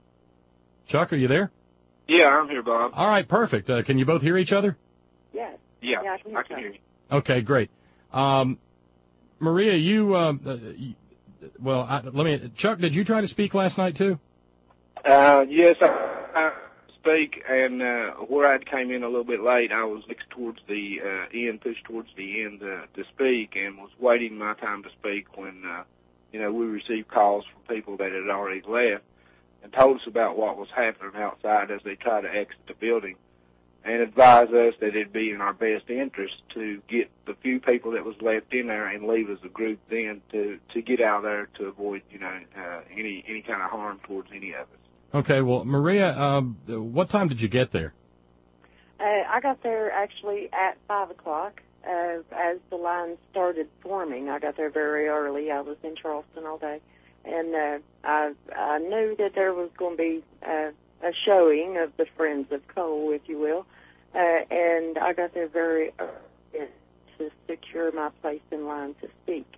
Chuck, are you there? Yeah, I'm here, Bob. All right, perfect. Uh, can you both hear each other? Yes. Yeah, yeah I can, I can hear you. Okay, great. Um, Maria, you, uh, uh, you well, I, let me. Chuck, did you try to speak last night too? Uh, yes, I. I Speak, and uh, where I came in a little bit late, I was next towards the uh, end, pushed towards the end uh, to speak, and was waiting my time to speak when, uh, you know, we received calls from people that had already left and told us about what was happening outside as they tried to exit the building, and advised us that it'd be in our best interest to get the few people that was left in there and leave as a group then to to get out there to avoid, you know, uh, any any kind of harm towards any of us. Okay, well, Maria, um, what time did you get there? Uh, I got there actually at five o'clock uh, as the line started forming. I got there very early. I was in Charleston all day. And uh, I, I knew that there was going to be uh, a showing of the Friends of Coal, if you will. Uh, and I got there very early to secure my place in line to speak.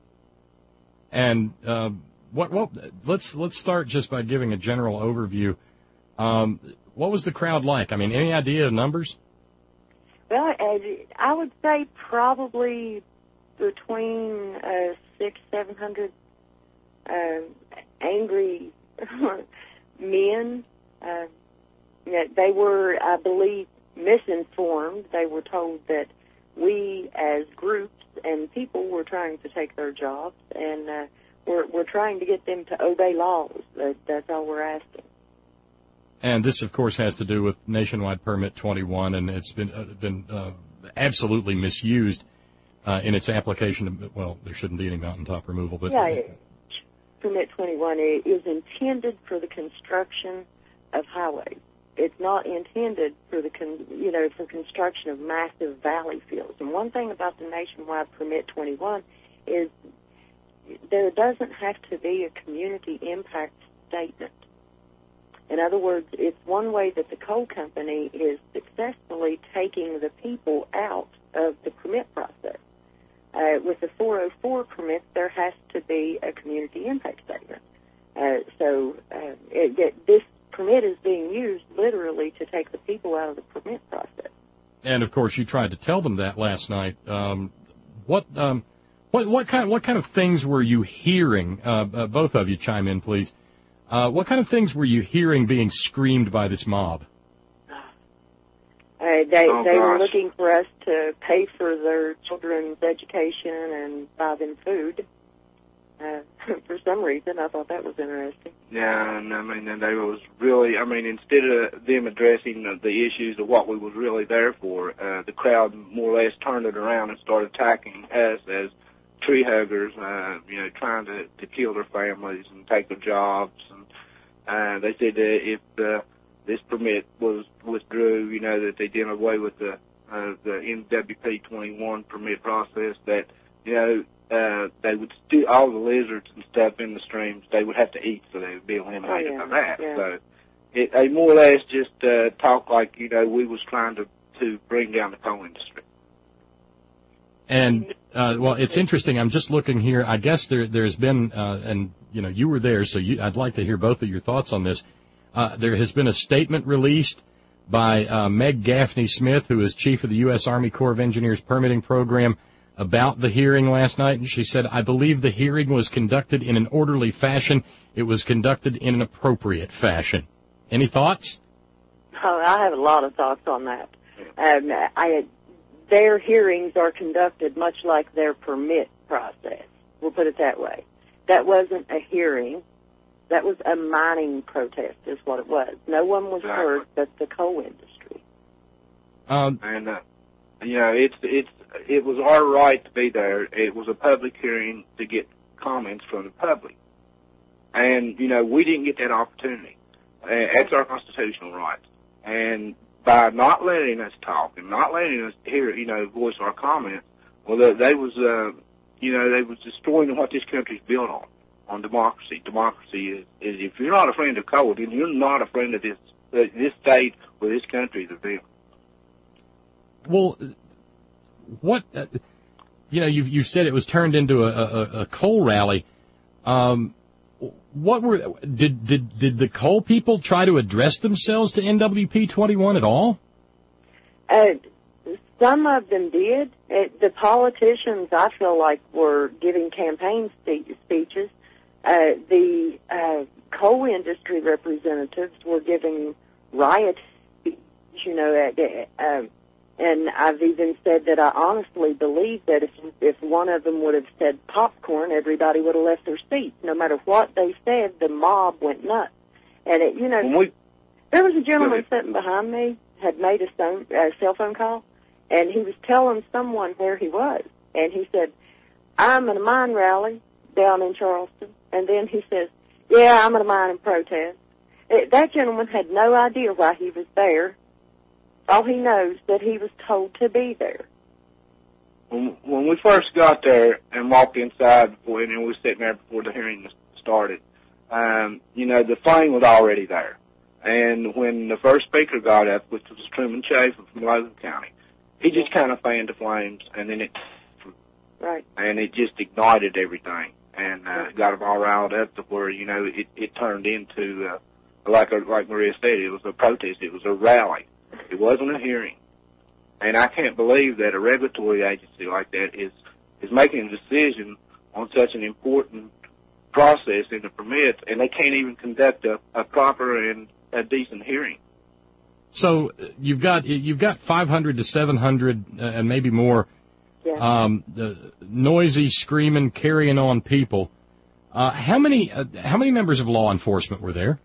And uh, what? What? Let's let's start just by giving a general overview. Um, what was the crowd like? I mean, any idea of numbers? Well, I would say probably between uh, six, seven hundred uh, angry men. Uh, they were, I believe, misinformed. They were told that we, as groups and people, were trying to take their jobs, and uh, we're, we're trying to get them to obey laws. That, that's all we're asking. And this, of course, has to do with Nationwide Permit twenty-one, and it's been uh, been uh, absolutely misused uh, in its application. To, well, there shouldn't be any mountaintop removal, but yeah, Permit twenty-one is intended for the construction of highways. It's not intended for the con, you know for construction of massive valley fields. And one thing about the Nationwide Permit twenty-one is there doesn't have to be a community impact statement. In other words, it's one way that the coal company is successfully taking the people out of the permit process. Uh, with the four oh four permits, there has to be a community impact statement. Uh, so uh, it, it, this permit is being used literally to take the people out of the permit process. And of course, you tried to tell them that last night. Um, what, um, what, what kind, what kind of things were you hearing? Uh, uh, both of you chime in, please. Uh, what kind of things were you hearing being screamed by this mob? Uh, they oh, they gosh. were looking for us to pay for their children's education and buy them food. Uh, for some reason, I thought that was interesting. Yeah, and I mean, and they was really, I mean, instead of them addressing the, the issues of what we was really there for, uh, the crowd more or less turned it around and started attacking us as tree huggers, uh, you know, trying to, to kill their families and take their jobs. And uh, they said that if the, this permit was withdrew, you know, that they did away with the uh, the N W P twenty-one permit process, that, you know, uh, they would still, all the lizards and stuff in the streams, they would have to eat, so they would be eliminated oh, yeah, by that. yeah. So it, they more or less just uh, talk like, you know, we was trying to, to bring down the coal industry. And, uh, well, it's interesting. I'm just looking here. I guess there, there's been, uh, and, you know, you were there, so you, I'd like to hear both of your thoughts on this. Uh, there has been a statement released by uh, Meg Gaffney Smith, who is chief of the U S Army Corps of Engineers permitting program, about the hearing last night. And she said, I believe the hearing was conducted in an orderly fashion. It was conducted in an appropriate fashion. Any thoughts? Oh, I have a lot of thoughts on that. Um, I, their hearings are conducted much like their permit process. We'll put it that way. That wasn't a hearing. That was a mining protest is what it was. No one was exactly. heard but the coal industry. Um, and, uh, you know, it's, it's, it was our right to be there. It was a public hearing to get comments from the public. And, you know, we didn't get that opportunity. Uh, that's our constitutional right. And by not letting us talk and not letting us hear, you know, voice our comments, well, they, they was, uh, you know, they was destroying what this country's built on, on democracy. Democracy is, is if you're not a friend of coal, then you're not a friend of this, uh, this state or this country that's built. Well, what, uh, you know, you've, you said it was turned into a, a, a coal rally. Um, what were, did, did, did the coal people try to address themselves to N W P twenty-one at all? Uh, some of them did. It, the politicians, I feel like, were giving campaign spe- speeches. Uh, the uh, coal industry representatives were giving riot speeches, you know, at, uh, and I've even said that I honestly believe that if if one of them would have said popcorn, everybody would have left their seats. No matter what they said, the mob went nuts. And, it, you know, we, there was a gentleman sitting behind me, had made a phone, uh, cell phone call, and he was telling someone where he was. And he said, I'm at a mine rally down in Charleston. And then he says, yeah, I'm at a mining protest. It, that gentleman had no idea why he was there. All he knows that he was told to be there. When, when we first got there and walked inside, before, and we were sitting there before the hearing started, um, you know, the flame was already there. And when the first speaker got up, which was Truman Chafin from Logan County, he just kind of fanned the flames, and then it, right, and it just ignited everything, and uh, got them all riled up to where, you know, it, it turned into, uh, like like Maria said, it was a protest, it was a rally. It wasn't a hearing. And I can't believe that a regulatory agency like that is, is making a decision on such an important process in the permits, and they can't even conduct a, a proper and a decent hearing. So you've got you've got five hundred to seven hundred uh, and maybe more yeah. um, the noisy, screaming, carrying on people. Uh, how many uh, how many members of law enforcement were there?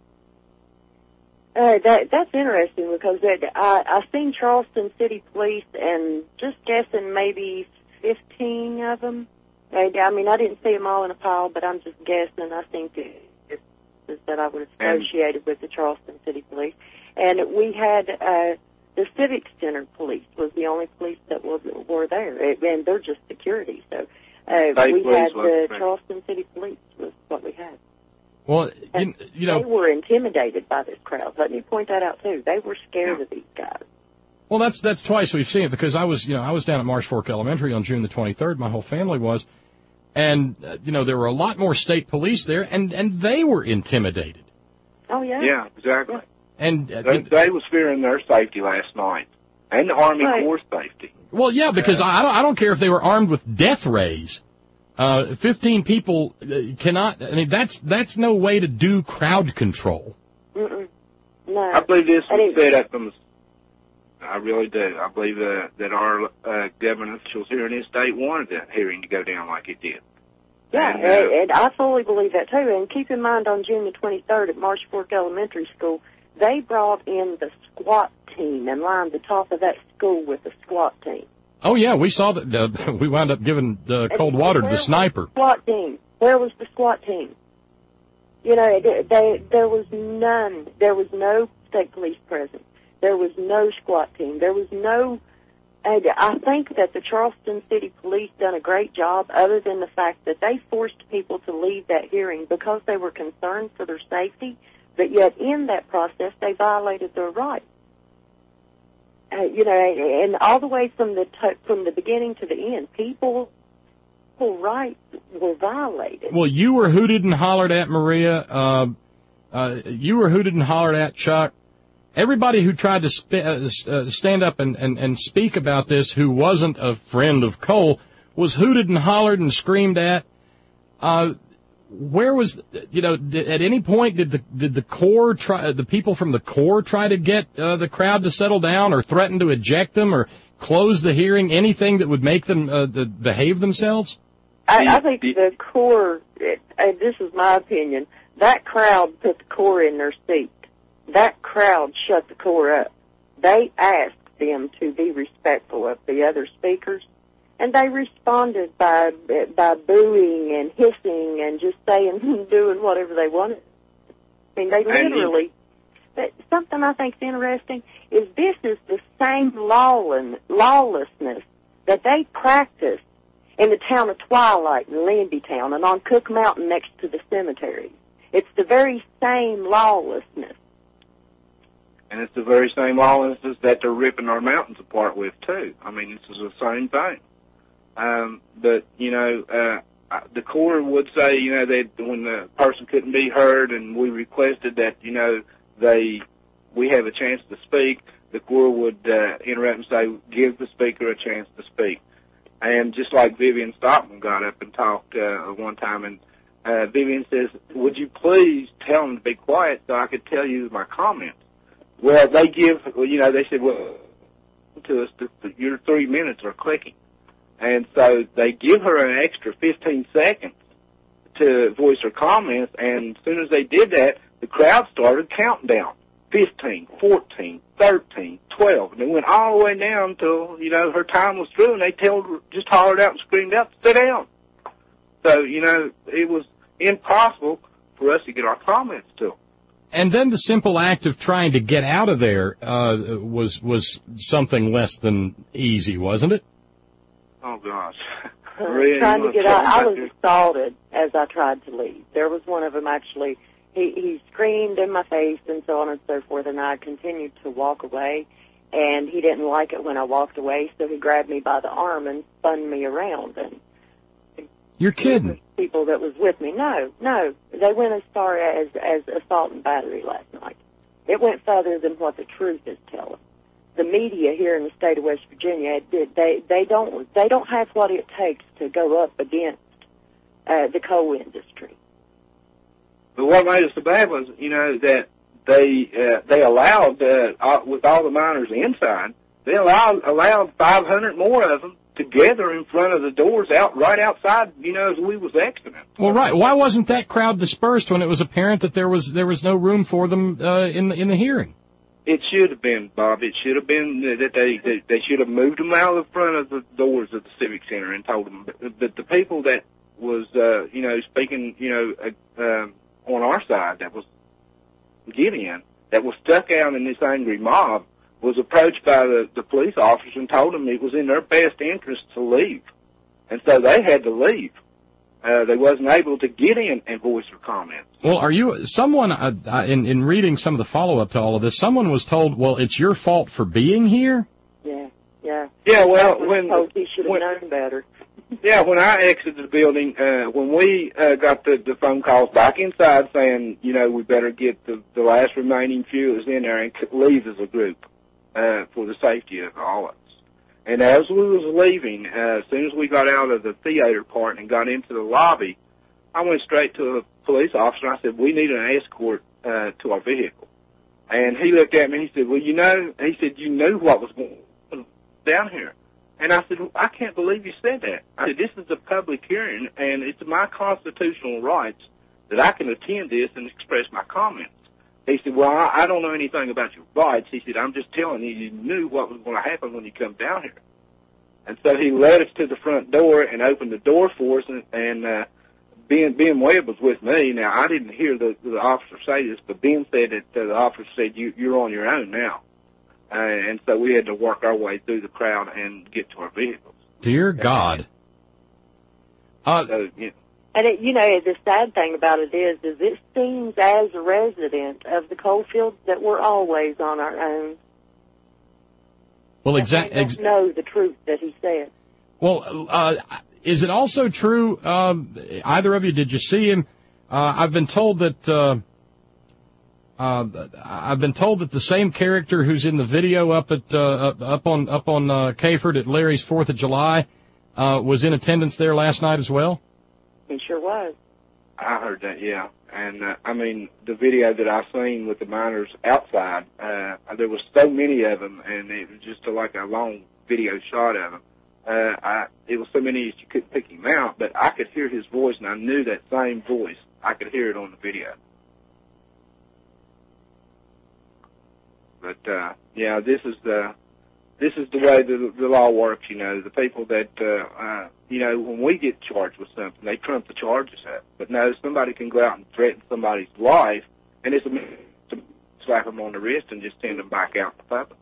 Uh, that that's interesting because it, I I seen Charleston City Police and just guessing maybe fifteen of them. Maybe, I mean I didn't see them all in a pile, but I'm just guessing. I think it, it, that I would have associated with the Charleston City Police, and we had uh, the Civic Center Police was the only police that were were there, it, and they're just security. So uh, we had the Charleston City Police was what we had. Well, you, you know, they were intimidated by this crowd. Let me point that out too. They were scared yeah. of these guys. Well, that's that's twice we've seen it because I was, you know, I was down at Marsh Fork Elementary on June the twenty-third. My whole family was, and uh, you know, there were a lot more state police there, and and they were intimidated. Oh yeah. Yeah, exactly. Yeah. And uh, they, they was fearing their safety last night, and the Army right. Corps safety. Well, yeah, because yeah. I don't, I don't care if they were armed with death rays. Uh, fifteen people cannot, I mean, that's, that's no way to do crowd control. Mm-mm. No. I believe this I was set up from, I really do. I believe uh, that our uh, government officials here in this state wanted that hearing to go down like it did. Yeah, and, uh, and, and I fully believe that too. And keep in mind on June the twenty-third at Marsh Fork Elementary School, they brought in the SWAT team and lined the top of that school with the SWAT team. Oh, yeah, we saw that. Uh, we wound up giving uh, cold water to the sniper. SWAT team. Where was the SWAT team? You know, they, they, there was none. There was no state police present. There was no SWAT team. There was no... And I think that the Charleston City Police done a great job, other than the fact that they forced people to leave that hearing because they were concerned for their safety, but yet in that process they violated their rights. Uh, you know, and all the way from the t- from the beginning to the end, people, people's rights were violated. Well, you were hooted and hollered at, Maria. Uh, uh, you were hooted and hollered at, Chuck. Everybody who tried to sp- uh, stand up and, and, and speak about this who wasn't a friend of Cole was hooted and hollered and screamed at. Uh, where was, you know, did, at any point did the did the Corps try, the people from the Corps try to get uh, the crowd to settle down or threaten to eject them or close the hearing, anything that would make them uh, the, behave themselves? I, I think the Corps, and this is my opinion, that crowd put the Corps in their seat. That crowd shut the Corps up. They asked them to be respectful of the other speakers, and they responded by by booing and hissing and just saying and doing whatever they wanted. I mean, they literally. But something I think is interesting is this is the same lawless, lawlessness that they practice in the town of Twilight in Lindytown and on Cook Mountain next to the cemetery. It's the very same lawlessness. And it's the very same lawlessness that they're ripping our mountains apart with, too. I mean, this is the same thing. Um, but, you know, uh, the Corps would say, you know, that when the person couldn't be heard and we requested that, you know, they, we have a chance to speak, the Corps would uh, interrupt and say, give the speaker a chance to speak. And just like Vivian Stockman got up and talked uh, one time, and uh, Vivian says, would you please tell them to be quiet so I could tell you my comments? Well, they give, you know, they said, well, to us, the, the, your three minutes are clicking. And so they give her an extra fifteen seconds to voice her comments, and as soon as they did that, the crowd started counting down. fifteen, fourteen, thirteen, twelve, and it went all the way down until, you know, her time was through, and they told her, just hollered out and screamed out, sit down. So, you know, it was impossible for us to get our comments to them. And then the simple act of trying to get out of there uh, was was something less than easy, wasn't it? Oh, gosh. Really? Trying to get out. I was assaulted as I tried to leave. There was one of them actually. He, he screamed in my face and so on and so forth, and I continued to walk away. And he didn't like it when I walked away, so he grabbed me by the arm and spun me around. And You're kidding. People that was with me. No, no. They went as far as, as assault and battery last night. It went further than what the truth is telling. The media here in the state of West Virginia, they they don't they don't have what it takes to go up against uh, the coal industry. But what made us so bad was, you know, that they uh, they allowed uh, with all the miners inside, they allowed allowed five hundred more of them together in front of the doors out right outside, you know, as we was exiting. Well, right. Why wasn't that crowd dispersed when it was apparent that there was there was no room for them uh, in the in the hearing? It should have been, Bob. It should have been that they they, they should have moved them out of the front of the doors of the Civic Center and told them that the people that was, uh, you know, speaking, you know, uh, um, on our side that was Gideon, that was stuck out in this angry mob, was approached by the, the police officers and told them it was in their best interest to leave. And so they had to leave. Uh, they wasn't able to get in and voice their comments. Well, are you, someone, uh, in, in reading some of the follow-up to all of this, someone was told, well, it's your fault for being here? Yeah, yeah. Yeah, well, I was when... told he should have when, known better. Yeah, when I exited the building, uh, when we uh, got the, the phone calls back inside saying, you know, we better get the, the last remaining few that's in there and leave as a group uh, for the safety of all of us. And as we was leaving, uh, as soon as we got out of the theater part and got into the lobby, I went straight to a police officer and I said, we need an escort uh, to our vehicle. And he looked at me and he said, well, you know, he said, you knew what was going on down here. And I said, well, I can't believe you said that. I said, this is a public hearing, and it's my constitutional rights that I can attend this and express my comments. He said, well, I, I don't know anything about your rights. He said, I'm just telling you, you knew what was going to happen when you come down here. And so he led us to the front door and opened the door for us, and, and uh, Ben, Ben Webb was with me. Now, I didn't hear the, the officer say this, but Ben said that uh, the officer said, you, you're on your own now. Uh, and so we had to work our way through the crowd and get to our vehicles. Dear God. Uh, so, you know, And, it, you know, the sad thing about it is, is it seems as a resident of the coal fields that we're always on our own. Well, exactly. Ex- know the truth that he said. Well, uh, is it also true, um, either of you, did you see him? Uh, I've been told that, uh, uh, I've been told that the same character who's in the video up at, uh, up on, up on, uh, Kayford at Larry's fourth of July, uh, was in attendance there last night as well? He sure was. I heard that, yeah. And, uh, I mean, the video that I seen with the miners outside, uh, there was so many of them, and it was just a, like a long video shot of them. Uh, I, it was so many that you couldn't pick him out, but I could hear his voice, and I knew that same voice. I could hear it on the video. But, uh, yeah, this is the, this is the way the, the law works, you know. The people that, uh, uh, you know, when we get charged with something, they trump the charges up. But no, somebody can go out and threaten somebody's life, and it's a to slap them on the wrist and just send them back out to public.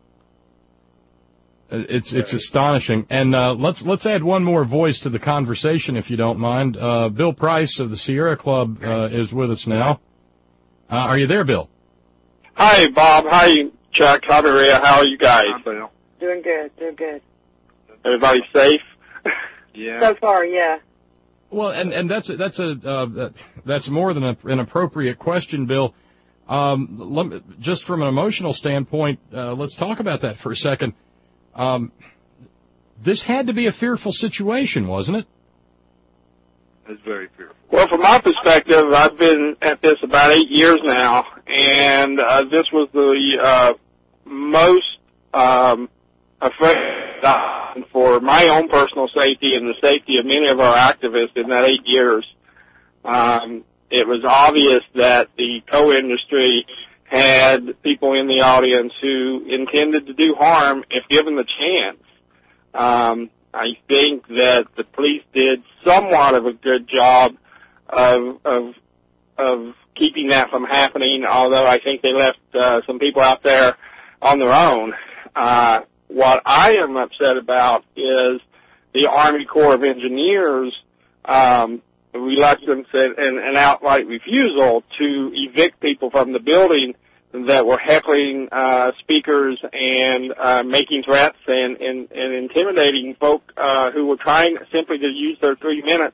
It's it's astonishing. And uh, let's let's add one more voice to the conversation, if you don't mind. Uh, Bill Price of the Sierra Club uh, is with us now. Uh, are you there, Bill? Hi, Bob. Hi, Chuck. Hi, Maria. How are you guys? Hi, Bill. Doing good, doing good. Everybody safe? Yeah. So far, yeah. Well, and and that's that's a uh, that's more than a, an appropriate question, Bill. Um, let me, just from an emotional standpoint, uh, let's talk about that for a second. Um, this had to be a fearful situation, wasn't it? It was very fearful. Well, from my perspective, I've been at this about eight years now, and uh, this was the uh, most um, afraid for my own personal safety and the safety of many of our activists in that eight years. Um, it was obvious that the coal industry had people in the audience who intended to do harm if given the chance. Um, I think that the police did somewhat of a good job of of of keeping that from happening, although I think they left uh, some people out there on their own. Uh, what I am upset about is the Army Corps of Engineers um, reluctance and, and, and outright refusal to evict people from the building that were heckling uh, speakers and uh, making threats and, and, and intimidating folk uh, who were trying simply to use their three minutes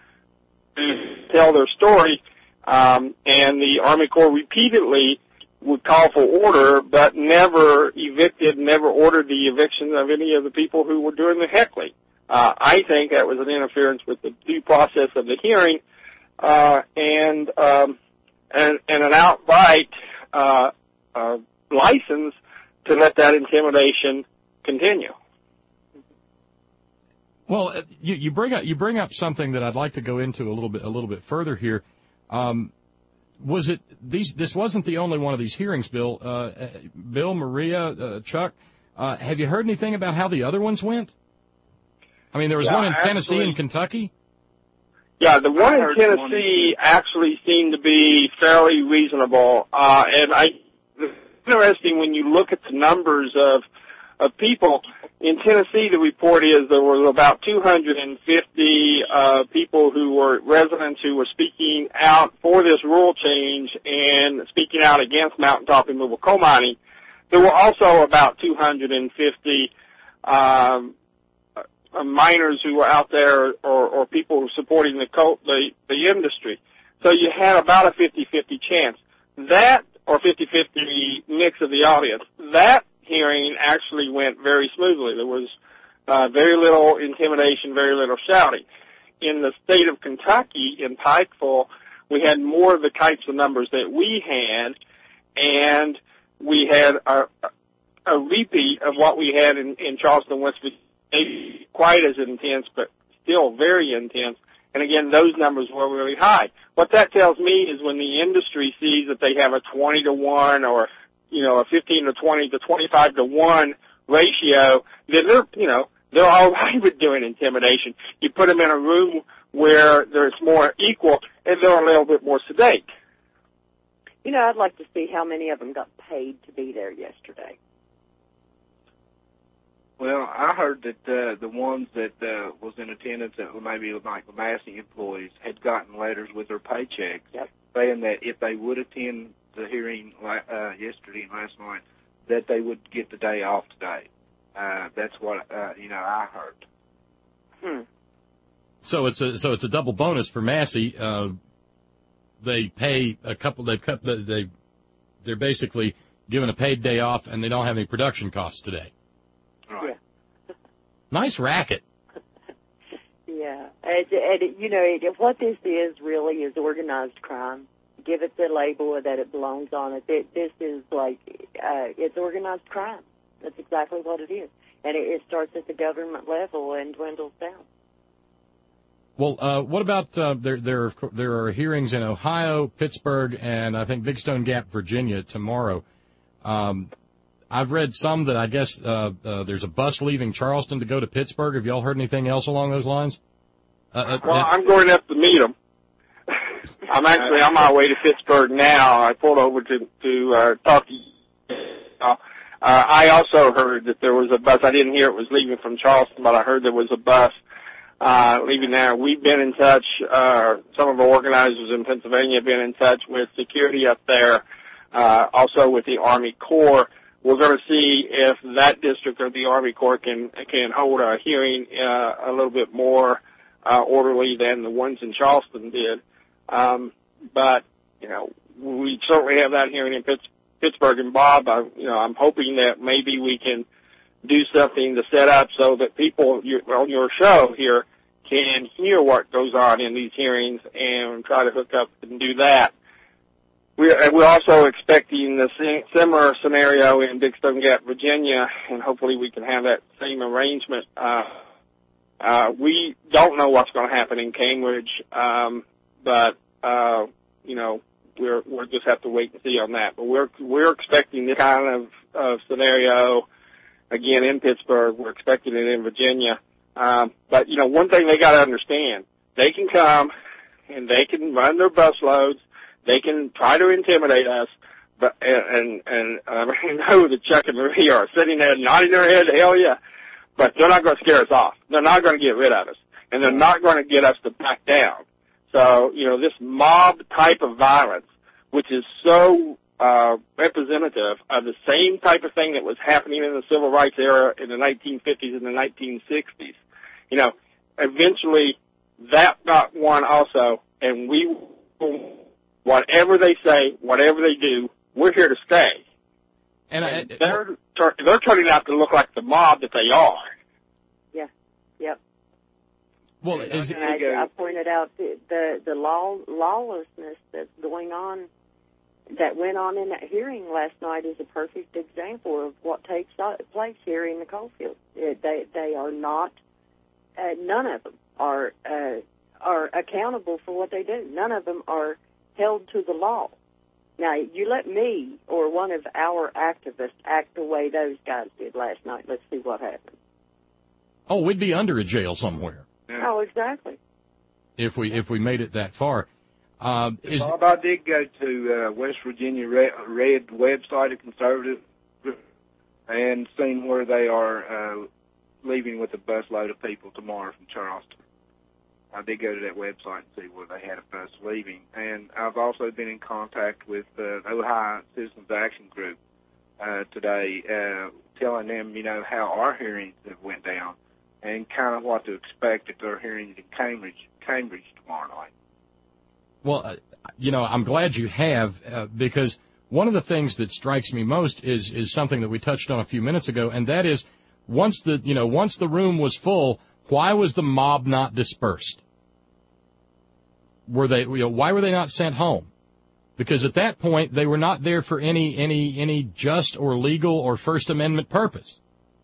to tell their story. Um, and the Army Corps repeatedly would call for order, but never evicted, never ordered the eviction of any of the people who were doing the heckling. Uh, I think that was an interference with the due process of the hearing, uh, and, um, and, and an outright, uh, uh, license to let that intimidation continue. Well, you, you bring up you bring up something that I'd like to go into a little bit a little bit further here. Um, was it these? This wasn't the only one of these hearings, Bill. Uh, Bill, Maria, uh, Chuck. Uh, have you heard anything about how the other ones went? I mean, there was yeah, one in actually, Tennessee and Kentucky. Yeah, the one in Tennessee one. actually seemed to be fairly reasonable, uh, and I. It's interesting when you look at the numbers of of people. In Tennessee, the report is there were about two hundred fifty uh, people who were residents who were speaking out for this rule change and speaking out against mountaintop removal coal mining. There were also about two hundred fifty um, uh, miners who were out there or, or people who were supporting the, coal, the the industry. So you had about a fifty-fifty chance. That, or fifty-fifty mix of the audience, that hearing actually went very smoothly. There was uh, very little intimidation, very little shouting. In the state of Kentucky, in Pikeville, we had more of the types of numbers that we had, and we had a, a repeat of what we had in, in Charleston, West Virginia. Maybe quite as intense, but still very intense. And again, those numbers were really high. What that tells me is when the industry sees that they have a twenty to one or you know, a fifteen to twenty to twenty-five to one ratio, then they're, you know, They're all right with doing intimidation. You put them in a room where there's more equal, and they're a little bit more sedate. You know, I'd like to see how many of them got paid to be there yesterday. Well, I heard that uh, the ones that uh, was in attendance that were maybe like the Massey employees had gotten letters with their paychecks yep. saying that if they would attend the hearing uh, yesterday and last night, that they would get the day off today. Uh, that's what uh, you know I heard. Hmm. So it's a so it's a double bonus for Massey. Uh, they pay a couple. They've cut. They they're basically given a paid day off, and they don't have any production costs today. Right. Yeah. Nice racket. Yeah, and, and you know it, what this is really is organized crime. Give it the label that it belongs on it. it this is like uh, it's organized crime. That's exactly what it is, and it, it starts at the government level and dwindles down. Well, uh, what about uh, there? There are, there are hearings in Ohio, Pittsburgh, and I think Big Stone Gap, Virginia, tomorrow. Um, I've read some that I guess uh, uh, there's a bus leaving Charleston to go to Pittsburgh. Have y'all heard anything else along those lines? Uh, uh, well, I'm going up to meet them. I'm actually on my way to Pittsburgh now. I pulled over to to uh, talk to you. Uh, I also heard that there was a bus. I didn't hear it was leaving from Charleston, but I heard there was a bus uh, leaving there. We've been in touch. Uh, some of our organizers in Pennsylvania have been in touch with security up there, uh, also with the Army Corps. We're going to see if that district or the Army Corps can can hold a hearing uh, a little bit more uh, orderly than the ones in Charleston did. Um, but, you know, we certainly have that hearing in Pittsburgh. Pittsburgh and Bob, I, you know, I'm hoping that maybe we can do something to set up so that people you, on your show here can hear what goes on in these hearings and try to hook up and do that. We're, we're also expecting the similar scenario in Big Stone Gap, Virginia, and hopefully we can have that same arrangement. Uh, uh, we don't know what's going to happen in Cambridge, um, but, uh, you know, We're, we'll just have to wait and see on that. But we're, we're expecting this kind of, of scenario again in Pittsburgh. We're expecting it in Virginia. Um, but, you know, one thing they got to understand, they can come and they can run their bus loads. They can try to intimidate us. But, and, and, um, I know that Chuck and Marie are sitting there nodding their head, hell yeah. But they're not going to scare us off. They're not going to get rid of us. And they're not going to get us to back down. So, you know, this mob type of violence, which is so uh, representative of the same type of thing that was happening in the civil rights era in the nineteen fifties and the nineteen sixties. You know, eventually that got won also, and we, whatever they say, whatever they do, we're here to stay. And, and I, they're, they're turning out to look like the mob that they are. Yeah, yep. Well, is, and I, I pointed out the, the, the law, lawlessness that's going on, that went on in that hearing last night is a perfect example of what takes place here in the coal field. It, they, they are not, uh, none of them are, uh, are accountable for what they do. None of them are held to the law. Now, you let me or one of our activists act the way those guys did last night. Let's see what happens. Oh, we'd be under a jail somewhere. Yeah. Oh, exactly. If we if we made it that far. Um, is, Bob, I did go to uh, West Virginia Red, Red website of Conservative and seen where they are uh, leaving with a busload of people tomorrow from Charleston. I did go to that website and see where they had a bus leaving. And I've also been in contact with uh, the Ohio Citizens Action Group uh, today, uh, telling them, you know, how our hearings have went down and kind of what to expect at their hearings in Cambridge, Cambridge tomorrow night. Well, uh, you know, I'm glad you have, uh, because one of the things that strikes me most is is something that we touched on a few minutes ago, and that is once the you know once the room was full, why was the mob not dispersed? Were they you know, why were they not sent home? Because at that point they were not there for any any any just or legal or First Amendment purpose.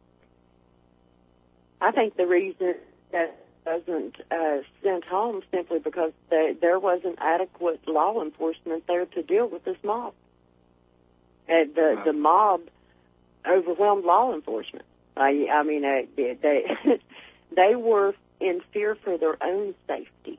I think the reason that wasn't uh, sent home simply because they, there wasn't adequate law enforcement there to deal with this mob. And the, the mob overwhelmed law enforcement. I, I mean, uh, they they were in fear for their own safety.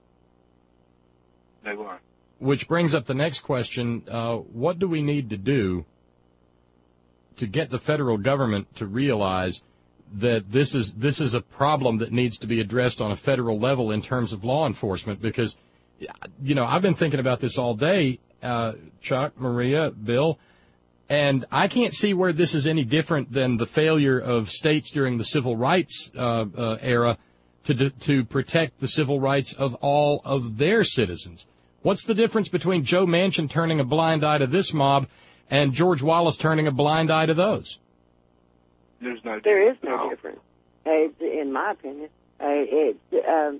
They were. Which brings up the next question: uh, what do we need to do to get the federal government to realize that this is this is a problem that needs to be addressed on a federal level in terms of law enforcement? Because, you know, I've been thinking about this all day, uh, Chuck, Maria, Bill, and I can't see where this is any different than the failure of states during the civil rights uh, uh, era to to protect the civil rights of all of their citizens. What's the difference between Joe Manchin turning a blind eye to this mob and George Wallace turning a blind eye to those? There's no There is no no. difference, uh, in my opinion. Uh, it, um,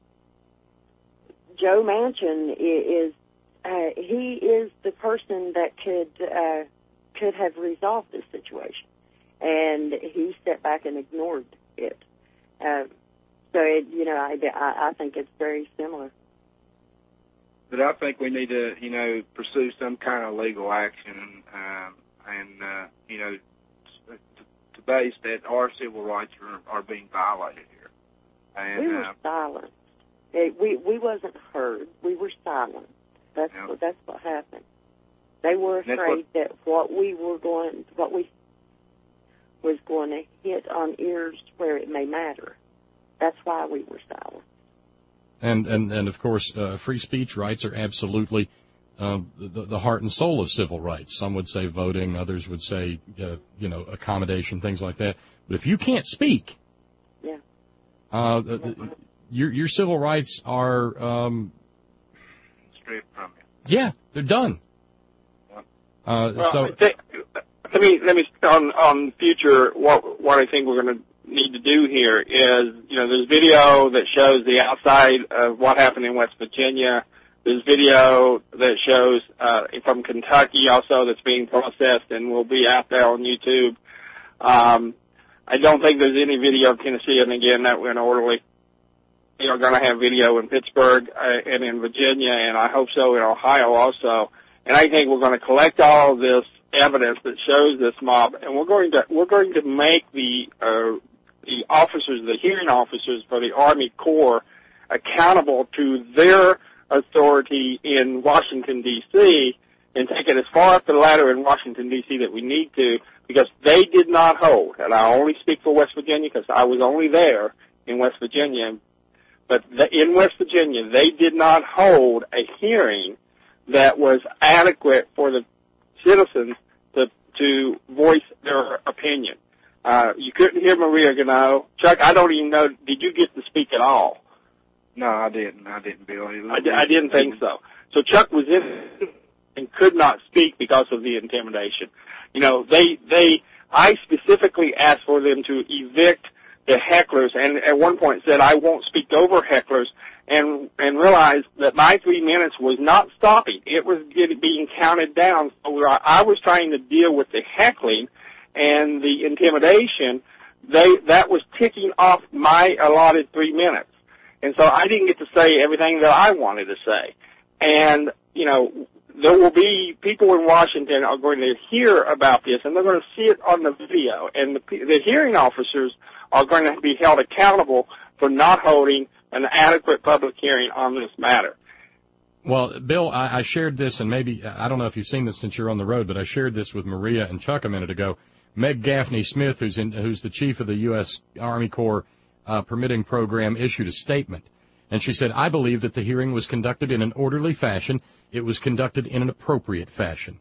Joe Manchin is uh, he is the person that could uh, could have resolved this situation, and he stepped back and ignored it. Uh, so, it, you know, I, I, I think it's very similar. But I think we need to, you know, pursue some kind of legal action, um, and uh, you know, to, to base that our civil rights are, are being violated here. And, we were uh, silenced. It, we we wasn't heard. We were silenced. That's yeah. what that's what happened. They were That's afraid what, that what we were going, what we was going to hit on ears where it may matter. That's why we were silent. And, and, and of course, uh, free speech rights are absolutely uh, the, the heart and soul of civil rights. Some would say voting, others would say, uh, you know, accommodation, things like that. But if you can't speak, yeah, uh, your your civil rights are um, stripped from you. Yeah, they're done. Uh, well, so th- let me let me on on future what what I think we're going to need to do here is, you know, there's video that shows the outside of what happened in West Virginia. There's video that shows uh, from Kentucky also that's being processed and will be out there on YouTube. Um, I don't think there's any video of Tennessee, and again, that went orderly. We are going to have video in Pittsburgh uh, and in Virginia, and I hope so in Ohio also. And I think we're going to collect all of this evidence that shows this mob, and we're going to we're going to make the uh, the officers, the hearing officers for the Army Corps, accountable to their authority in Washington, D C, and take it as far up the ladder in Washington, D C that we need to, because they did not hold, and I only speak for West Virginia because I was only there in West Virginia, but the, in West Virginia, they did not hold a hearing that was adequate for the citizens to, to voice their opinion. Uh, you couldn't hear Maria Gano. Chuck, I don't even know, did you get to speak at all? No, I didn't. I didn't, Bill. I, di- I didn't think so. So Chuck was in and could not speak because of the intimidation. You know, they, they, I specifically asked for them to evict the hecklers, and at one point said, I won't speak over hecklers, and, and realized that my three minutes was not stopping. It was getting, being counted down. So I was trying to deal with the heckling and the intimidation. They, that was ticking off my allotted three minutes. And so I didn't get to say everything that I wanted to say. And, you know, there will be people in Washington are going to hear about this, and they're going to see it on the video. And the, the hearing officers are going to be held accountable for not holding an adequate public hearing on this matter. Well, Bill, I, I shared this, and maybe, I don't know if you've seen this since you're on the road, but I shared this with Maria and Chuck a minute ago. Meg Gaffney Smith, who's, in, who's the chief of the U S Army Corps uh, permitting program, issued a statement. And she said, I believe that the hearing was conducted in an orderly fashion. It was conducted in an appropriate fashion.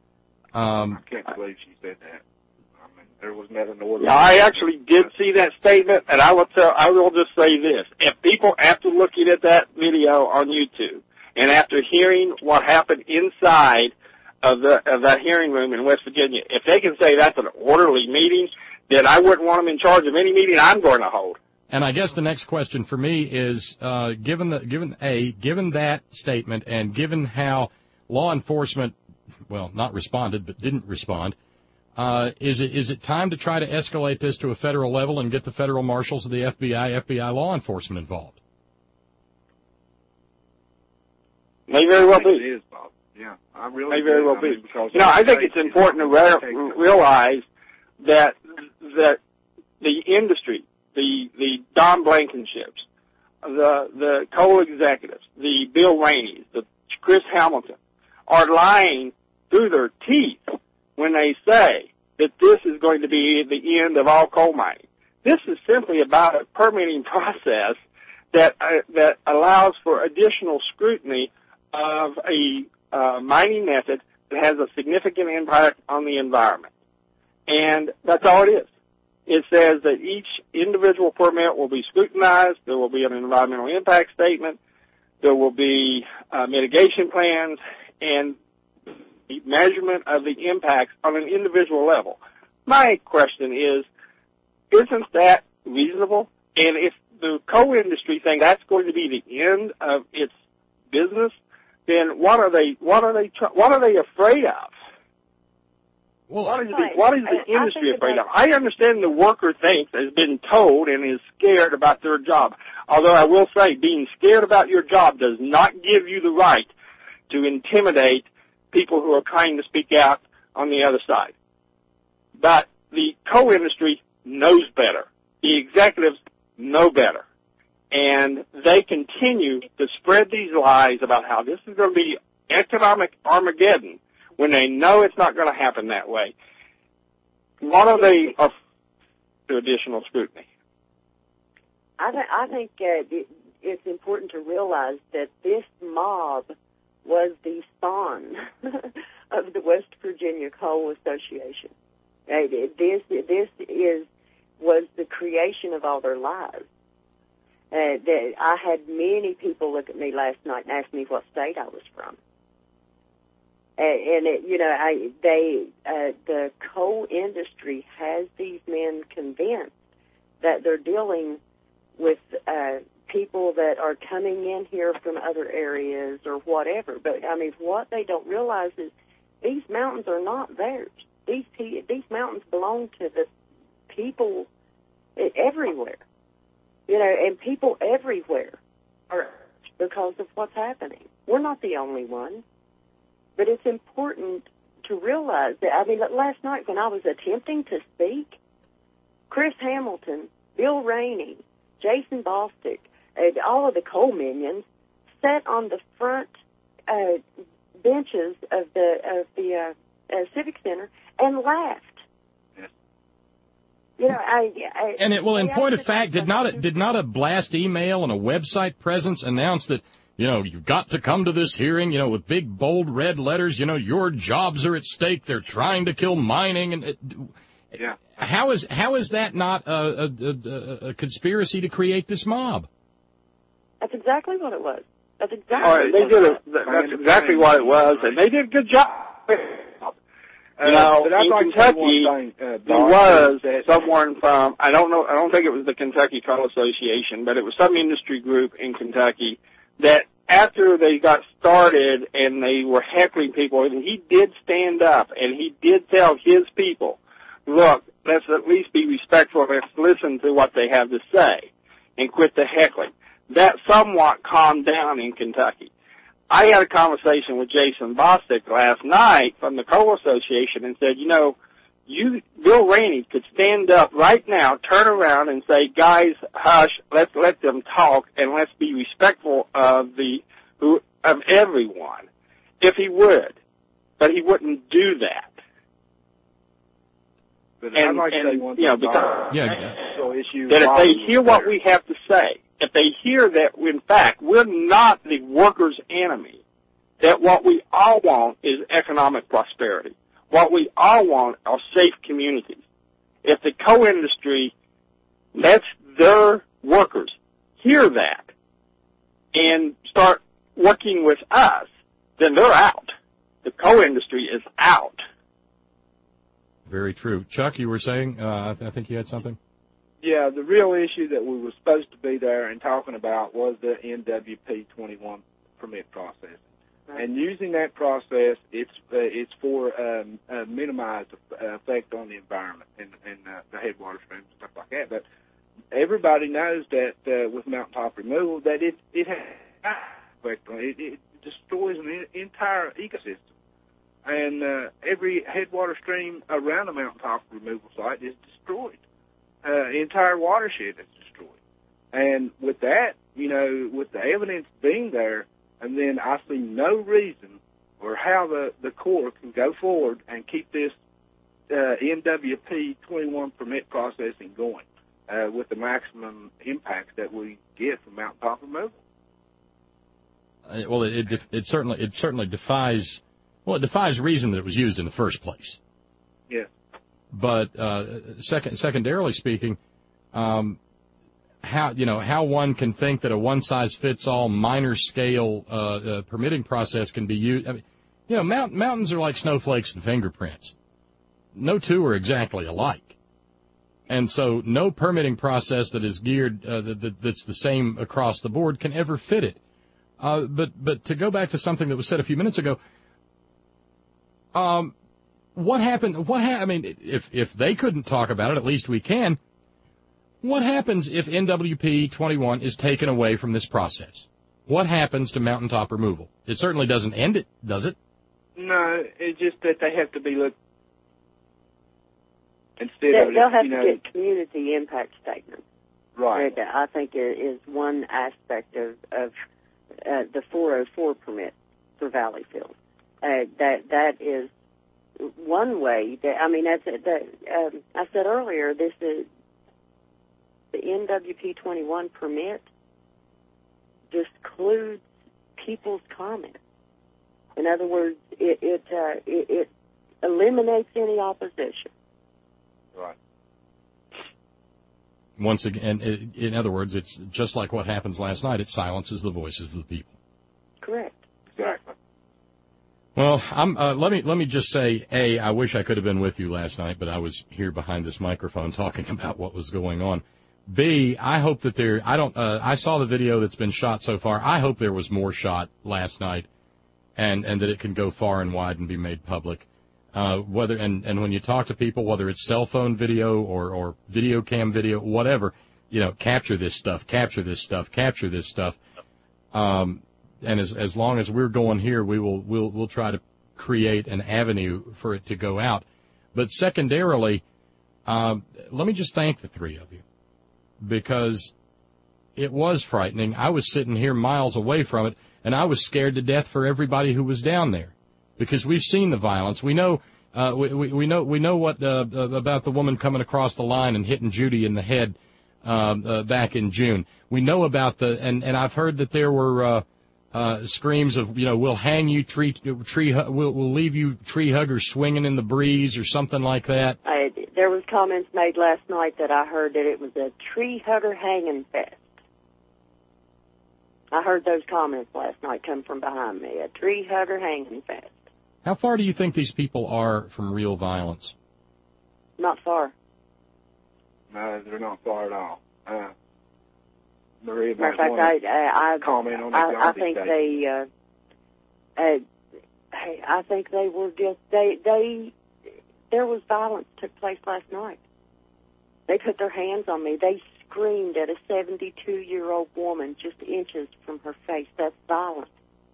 Um, I can't believe she said that. I mean, there was never an order. Yeah, I actually did see that statement, and I will tell, I will just say this. If people, after looking at that video on YouTube, and after hearing what happened inside of the of that hearing room in West Virginia, if they can say that's an orderly meeting, then I wouldn't want them in charge of any meeting I'm going to hold. And I guess the next question for me is, uh, given the given a given that statement, and given how law enforcement, well, not responded but didn't respond, uh, is it is it time to try to escalate this to a federal level and get the federal marshals of the F B I, F B I law enforcement involved? May very well I be. think it is, Bob. Yeah, I really May very do. well I be. mean, because You know, I think it's important to re- realize that that the industry, the the Don Blankenships, the the coal executives, the Bill Rainey's, the Chris Hamilton, are lying through their teeth when they say that this is going to be the end of all coal mining. This is simply about a permitting process that uh, that allows for additional scrutiny of a uh, mining method that has a significant impact on the environment. And that's all it is. It says that each individual permit will be scrutinized, there will be an environmental impact statement, there will be uh, mitigation plans, and the measurement of the impacts on an individual level. My question is, isn't that reasonable? And if the coal industry think that's going to be the end of its business, then what are they? What are they? What are they afraid of? Well, what is the, what is the industry afraid of? I understand the worker thinks, has been told, and is scared about their job. Although I will say, being scared about your job does not give you the right to intimidate people who are trying to speak out on the other side. But the coal industry knows better. The executives know better. And they continue to spread these lies about how this is going to be economic Armageddon when they know it's not going to happen that way. What are they afraid to additional scrutiny? I, th- I think uh, it, it's important to realize that this mob was the spawn of the West Virginia Coal Association. Uh, this this is was the creation of all their lives. Uh, that I had many people look at me last night and ask me what state I was from. Uh, and it, you know, I they uh, the coal industry has these men convinced that they're dealing with uh, people that are coming in here from other areas or whatever. But, I mean, what they don't realize is these mountains are not theirs. These these mountains belong to the people everywhere. You know, and people everywhere are because of what's happening. We're not the only ones. But it's important to realize that, I mean, last night when I was attempting to speak, Chris Hamilton, Bill Rainey, Jason Bostic, and all of the coal minions sat on the front uh, benches of the of the uh, uh, Civic Center and laughed. Yes. You know, I, I and it well, in point of fact, did not a, did not a blast email and a website presence announce that, you know, you've got to come to this hearing, you know, with big bold red letters, you know, your jobs are at stake. They're trying to kill mining, and it, yeah. How is how is that not a, a, a, a conspiracy to create this mob? That's exactly what it was. That's exactly. All right, they did a, that's exactly what it was, and they did a good job. You know, uh, in like Kentucky, thing, uh, there was someone from, I don't know, I don't think it was the Kentucky Coal Association, but it was some industry group in Kentucky that after they got started and they were heckling people, and he did stand up and he did tell his people, look, let's at least be respectful, let's listen to what they have to say and quit the heckling. That somewhat calmed down in Kentucky. I had a conversation with Jason Bostic last night from the Coal Association and said, you know, you, Bill Rainey could stand up right now, turn around and say, guys, hush, let's let them talk and let's be respectful of the, who, of everyone, if he would. But he wouldn't do that. But and, I'd like and, to say one you know, thing because yeah, issue that if they hear what we have to say, if they hear that, in fact, we're not the workers' enemy, that what we all want is economic prosperity. What we all want are safe communities. If the coal industry lets their workers hear that and start working with us, then they're out. The coal industry is out. Very true. Chuck, you were saying, uh, I, th- I think you had something? Yeah, the real issue that we were supposed to be there and talking about was the N W P twenty-one permit process. Right. And using that process, it's uh, it's for um, uh, minimized uh, effect on the environment and, and uh, the headwater streams and stuff like that. But everybody knows that uh, with mountaintop removal, that it it has effect on it. It destroys an entire ecosystem. And uh, every headwater stream around a mountaintop removal site is destroyed. uh, entire watershed is destroyed. And with that, you know, with the evidence being there, and then I see no reason or how the, the Corps can go forward and keep this uh, N W P twenty-one permit processing going uh, with the maximum impacts that we get from mountaintop removal. Uh, well, it, it it certainly it certainly defies well it defies reason that it was used in the first place. Yes. But uh, second, secondarily speaking, um, how you know how one can think that a one-size-fits-all minor-scale uh, uh, permitting process can be used. I mean, you know, mount, mountains are like snowflakes and fingerprints. No two are exactly alike, and so no permitting process that is geared uh, that, that, that's the same across the board can ever fit it. Uh, but but to go back to something that was said a few minutes ago, um, what happened? What ha- I mean, if if they couldn't talk about it, at least we can. What happens if N W P twenty-one is taken away from this process? What happens to mountaintop removal? It certainly doesn't end it, does it? No, it's just that they have to be looked instead they, of they'll have you to know, get community impact statements. right. That I think is one aspect of of uh, the four oh four permit for Valleyfield. Uh, that that is one way. That, I mean, that's that. Um, I said earlier, this is the N W P twenty-one permit discludes people's comments. In other words, it it, uh, it it eliminates any opposition. Right. Once again, in other words, it's just like what happens last night. It silences the voices of the people. Correct. Exactly. Well, I'm, uh, let me let me just say, A, I wish I could have been with you last night, but I was here behind this microphone talking about what was going on. B, I hope that there, I don't, uh, I saw the video that's been shot so far. I hope there was more shot last night, and, and that it can go far and wide and be made public. Uh, whether, and, and when you talk to people, whether it's cell phone video or, or video cam video, whatever, you know, capture this stuff, capture this stuff, capture this stuff. Um, and as, as long as we're going here, we will, we'll, we'll try to create an avenue for it to go out. But secondarily, um, let me just thank the three of you, because it was frightening. I was sitting here miles away from it, and I was scared to death for everybody who was down there, because we've seen the violence. We know, uh, we, we, we know, we know what uh, about the woman coming across the line and hitting Judy in the head uh, uh, back in June. We know about the, and, and I've heard that there were uh, uh, screams of, you know, we'll hang you, tree, tree, we'll, we'll leave you tree huggers swinging in the breeze or something like that. I, there was comments made last night that I heard that it was a tree hugger hanging fest. I heard those comments last night come from behind me, a tree hugger hanging fest. How far do you think these people are from real violence? Not far. No, they're not far at all. Uh, Maria, Matter of fact, I, I, I, comment on I, that I think they, uh, uh, hey, I think they were just, they, they, there was violence took place last night. They put their hands on me. They screamed at a seventy-two-year-old woman just inches from her face. That's violence.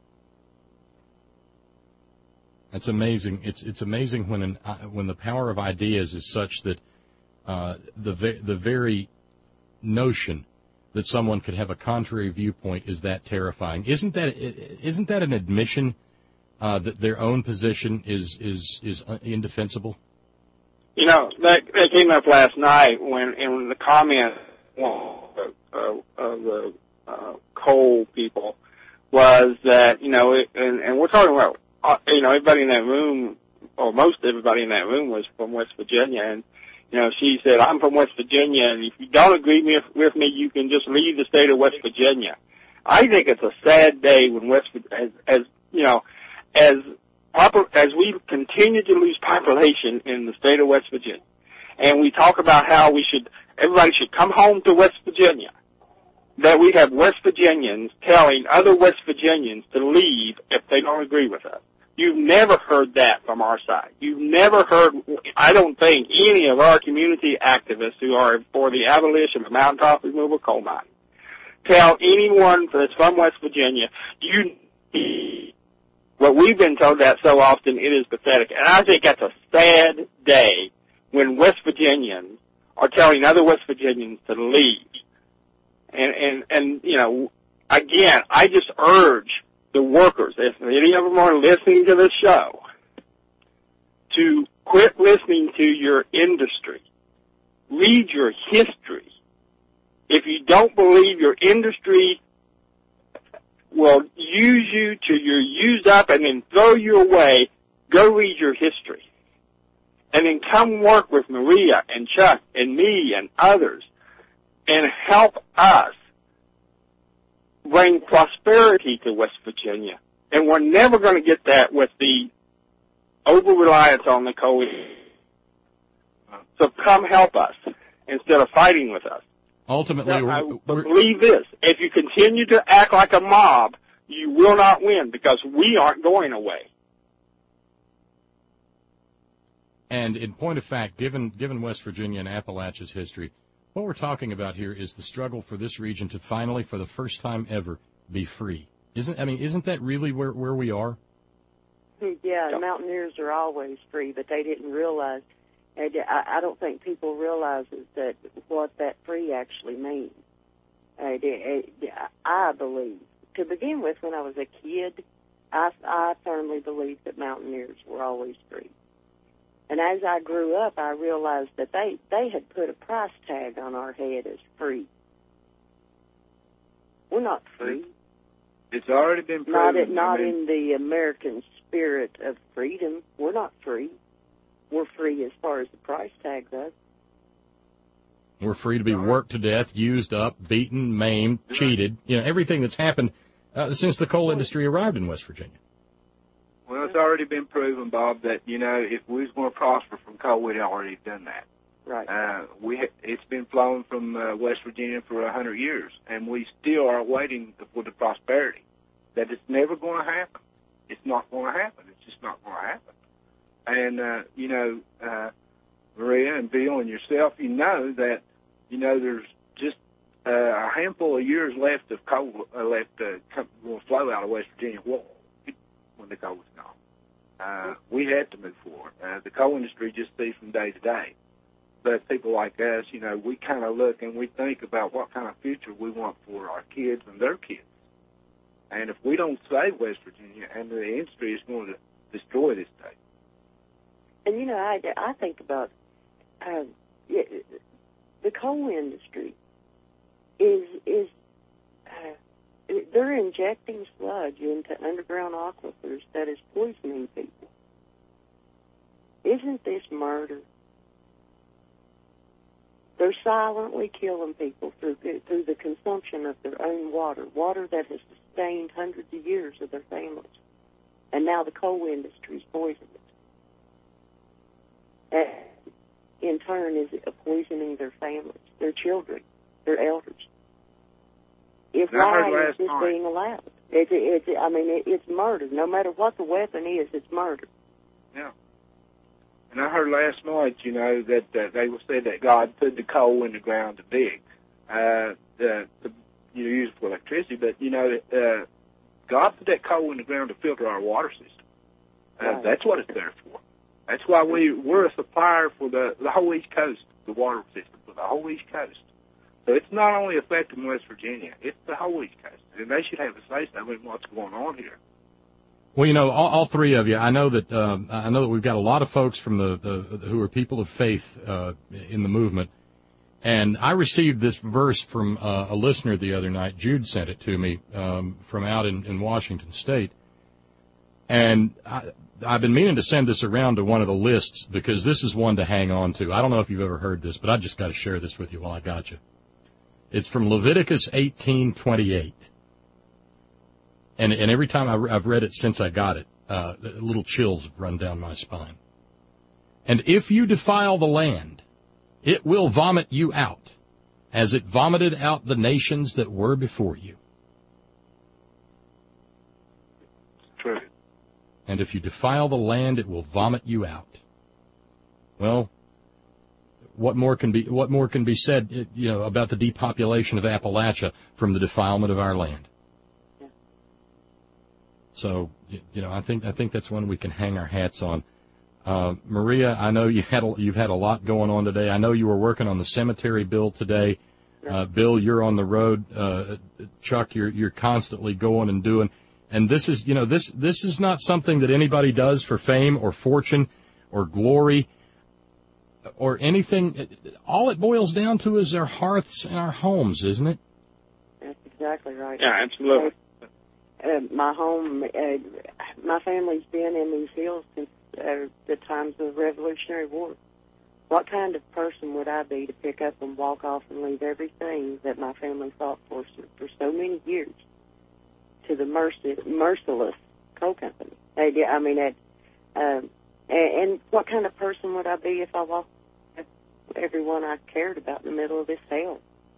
It's amazing. It's it's amazing when an, uh, when the power of ideas is such that uh, the ve- the very notion that someone could have a contrary viewpoint is that terrifying. Isn't that isn't that an admission uh, that their own position is is is indefensible? You know, that, that came up last night when in the comment well, uh, of the uh, coal people was that, you know, it, and, and we're talking about, uh, you know, everybody in that room, or most everybody in that room was from West Virginia, and, you know, she said, I'm from West Virginia, and if you don't agree with, with me, you can just leave the state of West Virginia. I think it's a sad day when West, as, as you know, as as we continue to lose population in the state of West Virginia, and we talk about how we should, everybody should come home to West Virginia, that we have West Virginians telling other West Virginians to leave if they don't agree with us. You've never heard that from our side. You've never heard, I don't think, any of our community activists who are for the abolition of mountaintop removal coal mining tell anyone that's from West Virginia, you, well, we've been told that so often, it is pathetic. And I think that's a sad day when West Virginians are telling other West Virginians to leave. And, and, and, you know, again, I just urge the workers, if any of them are listening to this show, to quit listening to your industry. Read your history. If you don't believe your industry will use you till you're used up and then throw you away, go read your history. And then come work with Maria and Chuck and me and others and help us bring prosperity to West Virginia. And we're never going to get that with the over-reliance on the coal. So come help us instead of fighting with us. Ultimately, now, we're, I we're, believe this. If you continue to act like a mob, you will not win because we aren't going away. And in point of fact, given given West Virginia and Appalachia's history, what we're talking about here is the struggle for this region to finally, for the first time ever, be free. Isn't I mean, isn't that really where where we are? Yeah, mountaineers are always free, but they didn't realize. And I, I don't think people realize that what that free actually means. I, I believe, to begin with, when I was a kid, I, I firmly believed that mountaineers were always free. And as I grew up, I realized that they, they had put a price tag on our head as free. We're not free. It's already been proven. Not, in, not I mean, in the American spirit of freedom. We're not free. We're free as far as the price tag goes. We're free to be worked to death, used up, beaten, maimed, cheated. You know, everything that's happened uh, since the coal industry arrived in West Virginia. Well, it's already been proven, Bob, that, you know, if we was going to prosper from coal, we'd already done that. Right. Uh, we ha- it's been flowing from uh, West Virginia for a hundred years, and we still are waiting for the prosperity. That it's never going to happen. It's not going to happen. It's just not going to happen. And, uh, you know, uh, Maria and Bill and yourself, you know that, you know, there's just uh, a handful of years left of coal uh, left uh, come, will flow out of West Virginia when the coal was gone. Uh, we had to move forward. Uh, the coal industry just sees from day to day. But people like us, you know, we kind of look and we think about what kind of future we want for our kids and their kids. And if we don't save West Virginia, and the industry is going to destroy this state. And, you know, I, I think about uh, the coal industry is, is uh, they're injecting sludge into underground aquifers that is poisoning people. Isn't this murder? They're silently killing people through through the consumption of their own water, water that has sustained hundreds of years of their families. And now the coal industry is poisoning it. And in turn, is poisoning their families, their children, their elders. If why is this being allowed? It, it, it, I mean, it, it's murder. No matter what the weapon is, it's murder. Yeah. And I heard last night, you know, that uh, they said that God put the coal in the ground to dig, uh, the, to, you know, use it for electricity. But, you know, uh, God put that coal in the ground to filter our water system. Uh, right. That's what it's there for. That's why we, we're a supplier for the, the whole East Coast, the water system for the whole East Coast. So it's not only affecting West Virginia, it's the whole East Coast. And they should have a say-so in what's going on here. Well, you know, all, all three of you, I know that uh, I know that we've got a lot of folks from the, the who are people of faith uh, in the movement, and I received this verse from uh, a listener the other night. Jude sent it to me um, from out in, in Washington State, and I, I've been meaning to send this around to one of the lists because this is one to hang on to. I don't know if you've ever heard this, but I just got to share this with you while I got you. It's from Leviticus eighteen twenty-eight. And, and every time I, I've read it since I got it, uh, little chills have run down my spine. And if you defile the land, it will vomit you out, as it vomited out the nations that were before you. True. And if you defile the land, it will vomit you out. Well, what more can be what more can be said, you know, about the depopulation of Appalachia from the defilement of our land? So, you know, I think I think that's one we can hang our hats on. Uh, Maria, I know you had a, you've had a lot going on today. I know you were working on the cemetery bill today. Uh, Bill, you're on the road. Uh, Chuck, you're you're constantly going and doing. And this is, you know, this this is not something that anybody does for fame or fortune or glory or anything. All it boils down to is our hearths and our homes, isn't it? That's exactly right. Yeah, absolutely. Uh, my home, uh, my family's been in these hills since uh, the times of the Revolutionary War. What kind of person would I be to pick up and walk off and leave everything that my family fought for for so many years to the mercy, merciless coal company? I mean, it, um, and, and what kind of person would I be if I walked everyone I cared about in the middle of this hell?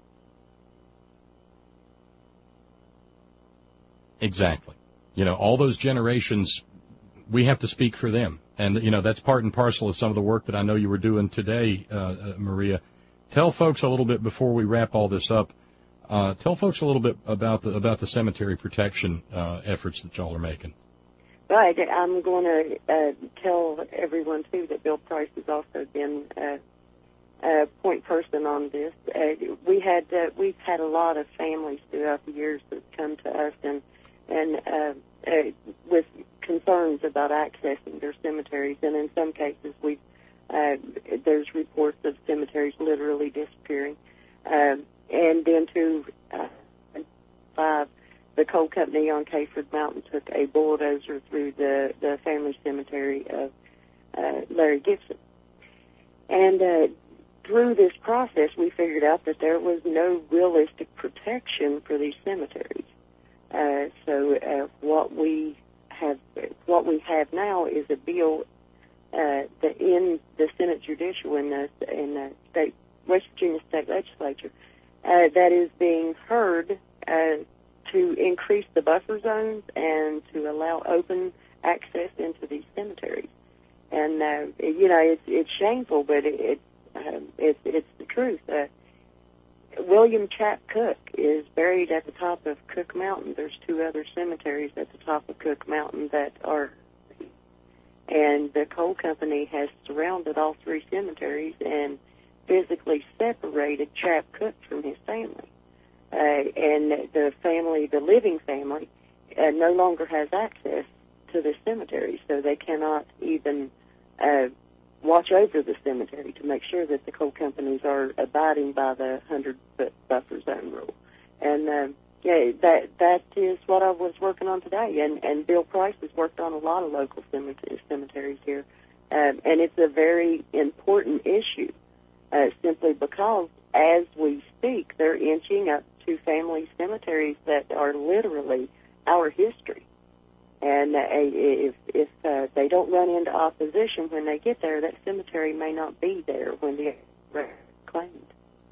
Exactly. You know, all those generations, we have to speak for them. And, you know, that's part and parcel of some of the work that I know you were doing today, uh, uh, Maria. Tell folks a little bit before we wrap all this up. Uh, tell folks a little bit about the about the cemetery protection uh, efforts that y'all are making. Right. I'm going to uh, tell everyone, too, that Bill Price has also been uh, a point person on this. Uh, we had, uh, we've had a lot of families throughout the years that come to us and, and uh, uh, with concerns about accessing their cemeteries, and in some cases we've uh, there's reports of cemeteries literally disappearing. Uh, and then to uh, five, the coal company on Cayford Mountain took a bulldozer through the, the family cemetery of uh, Larry Gibson. And uh, through this process, we figured out that there was no realistic protection for these cemeteries. Uh, so uh, what we have, what we have now is a bill uh, that in the Senate Judicial in the in the state West Virginia State Legislature uh, that is being heard uh, to increase the buffer zones and to allow open access into these cemeteries. And uh, you know, it's it's shameful, but it, it uh, it's it's the truth. Uh, William Chap Cook is buried at the top of Cook Mountain. There's two other cemeteries at the top of Cook Mountain that are, and the coal company has surrounded all three cemeteries and physically separated Chap Cook from his family. Uh, and the family, the living family, uh, no longer has access to the cemetery, so they cannot even uh, watch over the cemetery to make sure that the coal companies are abiding by the hundred-foot buffer zone rule. And uh, yeah, that that is what I was working on today. And, and Bill Price has worked on a lot of local cemeteries, cemeteries here, um, and it's a very important issue. Uh, simply because, as we speak, they're inching up to family cemeteries that are literally our history. And uh, if, if uh, they don't run into opposition when they get there, that cemetery may not be there when they're claimed.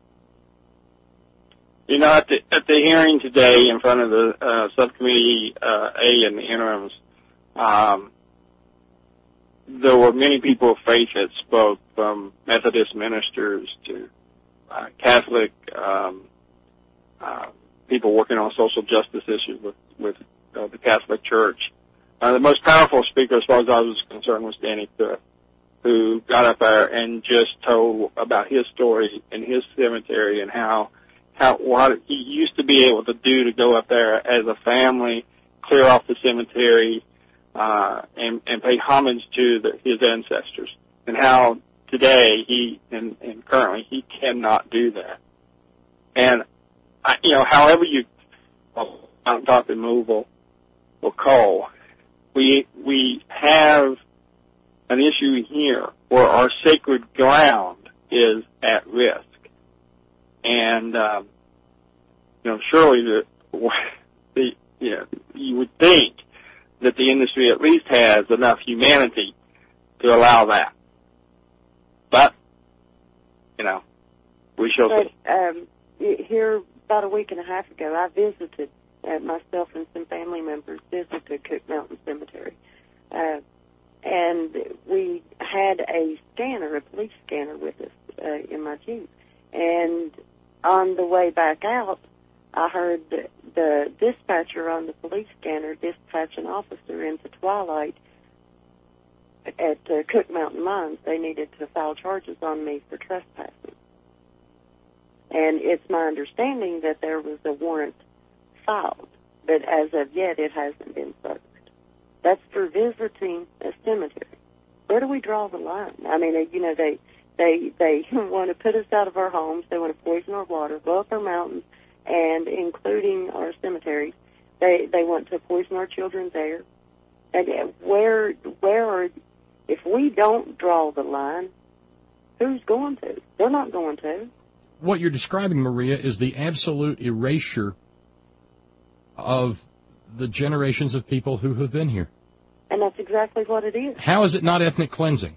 You know, at the, at the hearing today in front of the uh, subcommittee uh, A and the interims, um, there were many people of faith that spoke, from Methodist ministers to uh, Catholic um, uh, people working on social justice issues with, with uh, the Catholic Church. Uh, the most powerful speaker, as far as I was concerned, was Danny Cook, who got up there and just told about his story in his cemetery and how how what he used to be able to do to go up there as a family, clear off the cemetery, uh, and, and pay homage to the, his ancestors, and how today he and, and currently he cannot do that. And I, you know, however you, well, I'm talking removal or coal. We we have an issue here where our sacred ground is at risk, and um, you know, surely the, the you know, you would think that the industry at least has enough humanity to allow that, but you know, we shall see. But um, here about a week and a half ago, I visited. Uh, myself and some family members visited Cook Mountain Cemetery. Uh, and we had a scanner, a police scanner with us uh, in my Jeep. And on the way back out, I heard the, the dispatcher on the police scanner dispatch an officer into Twilight at uh, Cook Mountain Mines, they needed to file charges on me for trespassing. And it's my understanding that there was a warrant filed, but as of yet, it hasn't been served. That's for visiting a cemetery. Where do we draw the line? I mean, you know, they they they want to put us out of our homes. They want to poison our water, blow up our mountains, and including our cemeteries. They they want to poison our children there. And where where are, if we don't draw the line, who's going to? They're not going to. What you're describing, Maria, is the absolute erasure of the generations of people who have been here. And that's exactly what it is. How is it not ethnic cleansing?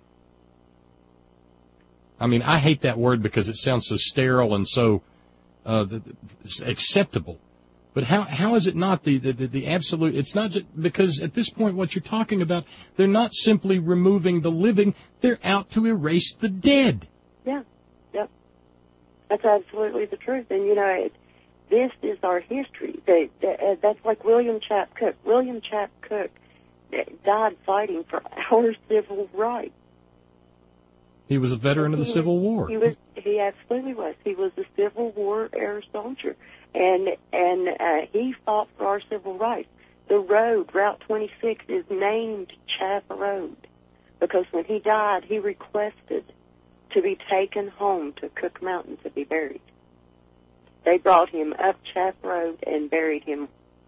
I mean, I hate that word because it sounds so sterile and so uh, acceptable. But how how is it not the, the, the absolute, it's not just, because at this point what you're talking about, they're not simply removing the living, they're out to erase the dead. Yeah, yep. That's absolutely the truth. And, you know, it, this is our history. They, they, uh, that's like William Chap Cook. William Chap Cook died fighting for our civil rights. He was a veteran of the he Civil was, War. He was. He absolutely was. He was a Civil War era soldier, and and uh, he fought for our civil rights. The road, Route twenty-six, is named Chap Road because when he died, he requested to be taken home to Cook Mountain to be buried. They brought him up Chap Road and buried him.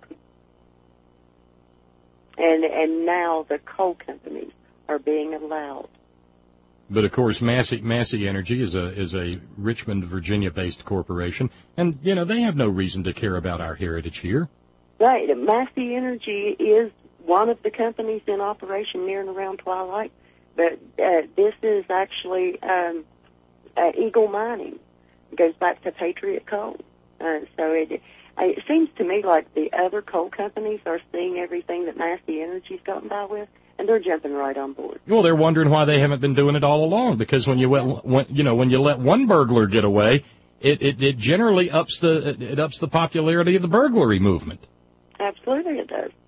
And and now the coal companies are being allowed. But of course, Massey Massey Energy is a is a Richmond, Virginia-based corporation, and you know they have no reason to care about our heritage here. Right, Massey Energy is one of the companies in operation near and around Twilight, but uh, this is actually um, uh, Eagle Mining. It goes back to Patriot Coal. Uh, so it it seems to me like the other coal companies are seeing everything that Massey Energy's gotten by with, and they're jumping right on board. Well, they're wondering why they haven't been doing it all along. Because when you let, when, you know when you let one burglar get away, it, it, it generally ups the it ups the popularity of the burglary movement. Absolutely, it does.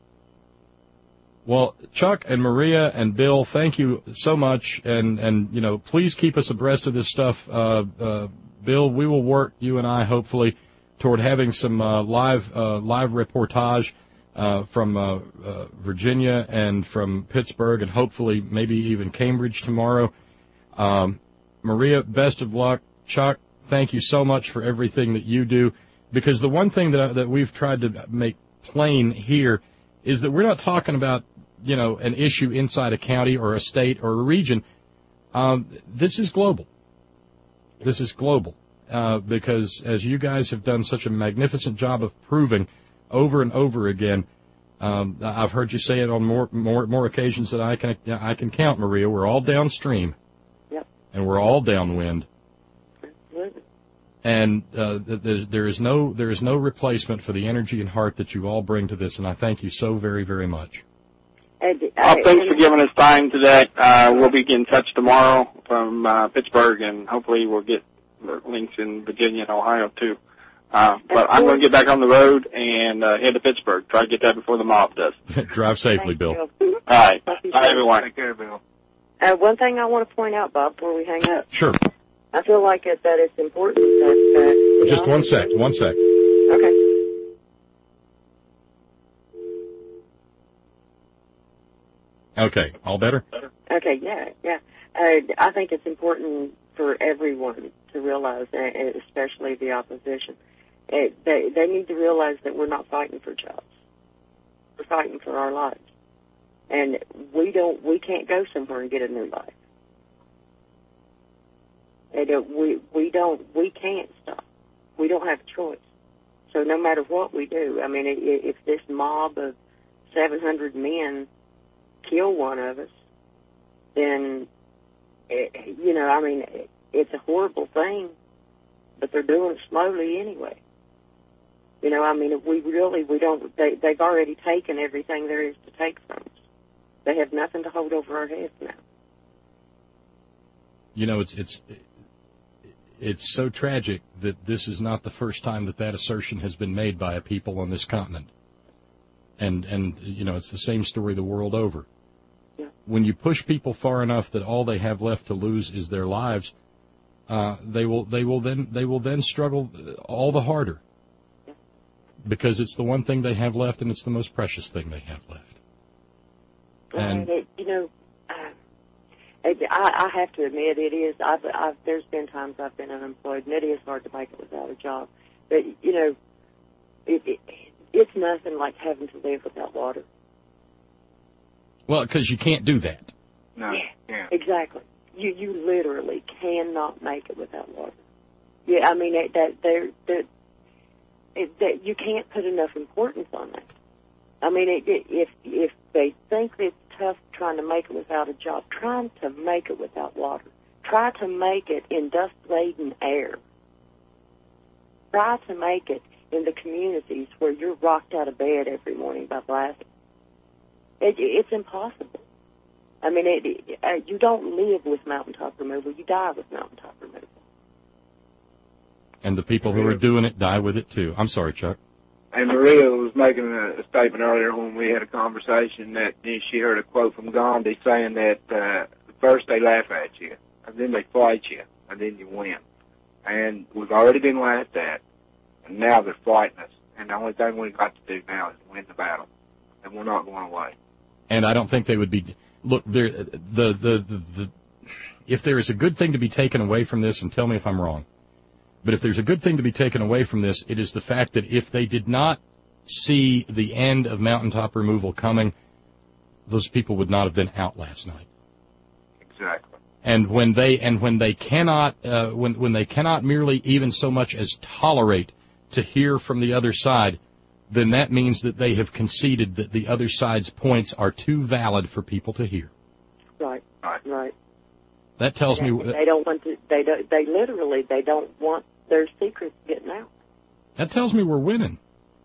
Well, Chuck and Maria and Bill, thank you so much, and and you know please keep us abreast of this stuff. Uh, uh, Bill, we will work, you and I, hopefully, toward having some uh, live uh, live reportage uh, from uh, uh, Virginia and from Pittsburgh, and hopefully maybe even Cambridge tomorrow. Um, Maria, best of luck. Chuck, thank you so much for everything that you do, because the one thing that I, that we've tried to make plain here is that we're not talking about you know an issue inside a county or a state or a region. Um, this is global. This is global. Uh, because as you guys have done such a magnificent job of proving over and over again, um, I've heard you say it on more more more occasions than I can I can count, Maria. We're all downstream, yep, and we're all downwind. Absolutely. And uh, there, there is no there is no replacement for the energy and heart that you all bring to this, and I thank you so very very much. And, uh, oh, thanks for giving us time today. Uh, we'll be in touch tomorrow from uh, Pittsburgh, and hopefully we'll get links in Virginia and Ohio, too. Uh, but I'm going to get back on the road and uh, head to Pittsburgh. Try to get that before the mob does. Drive safely, Bill. All right. Bye, everyone. Take care, Bill. Uh, one thing I want to point out, Bob, before we hang up. Sure. I feel like it, that it's important that... Uh, Just one sec, one sec. Okay. Okay, all better? Okay, yeah, yeah. Uh, I think it's important for everyone to realize, especially the opposition, it, they, they need to realize that we're not fighting for jobs. We're fighting for our lives. And we don't, we can't go somewhere and get a new life. And uh, we, we don't, we can't stop. We don't have a choice. So no matter what we do, I mean, if this mob of seven hundred men kill one of us, then, you know, I mean, it's a horrible thing, but they're doing it slowly anyway. You know, I mean, if we really, we don't, they, they've already taken everything there is to take from us. They have nothing to hold over our heads now. You know, it's, it's, it's so tragic that this is not the first time that that assertion has been made by a people on this continent. And, and, you know, it's the same story the world over. Yeah. When you push people far enough that all they have left to lose is their lives, uh, they will they will then they will then struggle all the harder. Yeah. Because it's the one thing they have left, and it's the most precious thing they have left. And, and it, you know, uh, it, I, I have to admit, it is. I've, I've there's been times I've been unemployed, and it is hard to make it without a job. But you know, it, it it's nothing like having to live without water. Well, because you can't do that. No, yeah, exactly. You you literally cannot make it without water. Yeah, I mean it, that there that it, that you can't put enough importance on that. I mean, it, it, if if they think it's tough trying to make it without a job, trying to make it without water, try to make it in dust-laden air. Try to make it in the communities where you're rocked out of bed every morning by blankets. It, it's impossible. I mean, it, it, uh, you don't live with mountaintop removal. You die with mountaintop removal. And the people who are doing it die with it, too. I'm sorry, Chuck. And Maria was making a, a statement earlier when we had a conversation that you know, she heard a quote from Gandhi saying that uh, first they laugh at you, and then they fight you, and then you win. And we've already been laughed at, and now they're fighting us. And the only thing we've got to do now is win the battle, and we're not going away. And I don't think they would be. Look, there, the, the the the if there is a good thing to be taken away from this, and tell me if I'm wrong, but if there's a good thing to be taken away from this, it is the fact that if they did not see the end of mountaintop removal coming, those people would not have been out last night. Exactly. And when they and when they cannot uh, when when they cannot merely even so much as tolerate to hear from the other side, then that means that they have conceded that the other side's points are too valid for people to hear. Right, right, right. That tells and me they don't want to. They don't. They literally they don't want their secrets getting out. That tells me we're winning.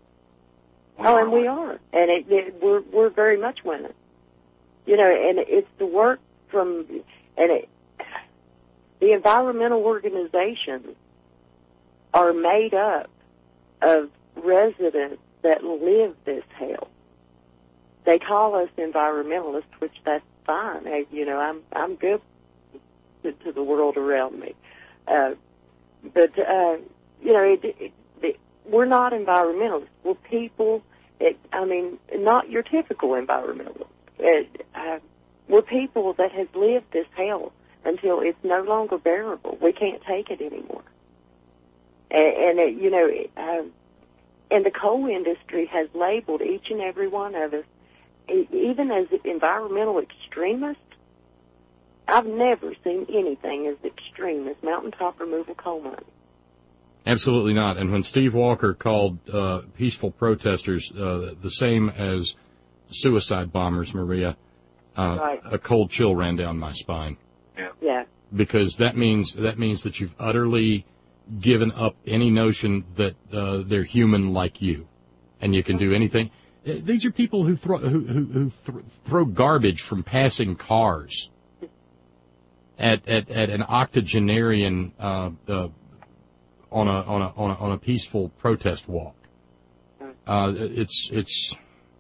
Oh, and we are, and it, it, we're we're very much winning. You know, and it's the work from and it, the environmental organizations are made up of residents that live this hell. They call us environmentalists, which that's fine. Hey, you know, I'm I'm good to, to the world around me, uh, but uh, you know, it, it, it, we're not environmentalists. We're people. It, I mean, not your typical environmentalists. It, uh, we're people that have lived this hell until it's no longer bearable. We can't take it anymore. And, and it, you know. It, uh, And the coal industry has labeled each and every one of us, even as environmental extremists. I've never seen anything as extreme as mountaintop removal coal mining. Absolutely not. And when Steve Walker called uh, peaceful protesters uh, the same as suicide bombers, Maria, uh, right. a cold chill ran down my spine. Yeah. Yeah. Because that means that means that you've utterly given up any notion that uh, they're human like you, and you can do anything. These are people who throw who who, who th- throw garbage from passing cars at at, at an octogenarian uh, uh, on a on a on a on a peaceful protest walk. Uh, it's it's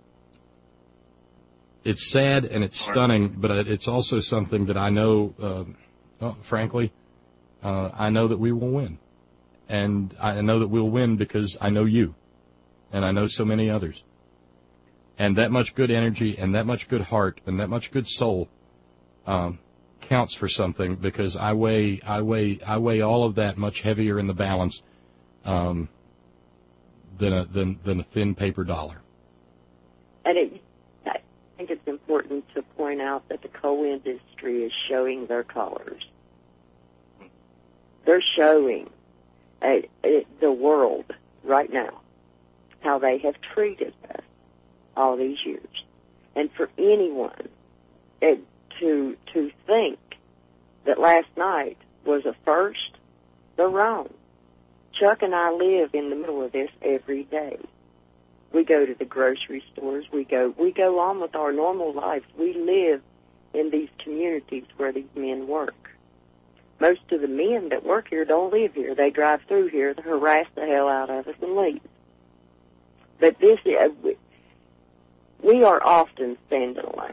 it's sad and it's stunning, but it's also something that I know. Uh, well, frankly, uh, I know that we will win. And I know that we'll win because I know you, and I know so many others. And that much good energy and that much good heart and that much good soul um, counts for something, because I weigh, I weigh, I weigh all of that much heavier in the balance um, than a than than a thin paper dollar. And it, I think it's important to point out that the coal industry is showing their colors. They're showing Uh, it, the world right now, how they have treated us all these years. And for anyone it, to to think that last night was a first, they're wrong. Chuck and I live in the middle of this every day. We go to the grocery stores. We go we go on with our normal lives. We live in these communities where these men work. Most of the men that work here don't live here. They drive through here to harass the hell out of us and leave. But this, uh, we, we are often standing alone.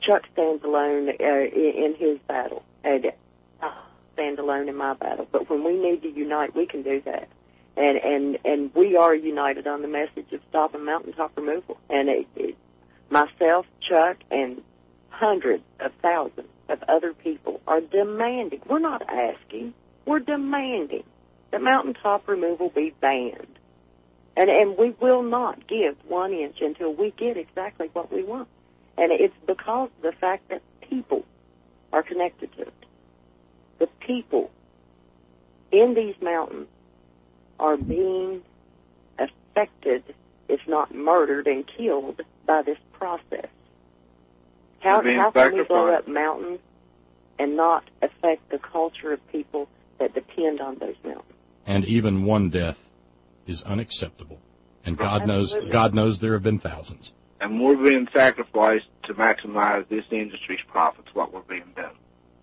Chuck stands alone uh, in, in his battle, and I stand alone in my battle. But when we need to unite, we can do that. And and and we are united on the message of stopping mountaintop removal. And it, it, myself, Chuck, and hundreds of thousands of other people are demanding. We're not asking. We're demanding that mountaintop removal be banned. And and we will not give one inch until we get exactly what we want. And it's because of the fact that people are connected to it. The people in these mountains are being affected, if not murdered and killed, by this process. How, how can we blow up mountains and not affect the culture of people that depend on those mountains? And even one death is unacceptable. And God knows, God knows there have been thousands. And we're being sacrificed to maximize this industry's profits, what we're being done.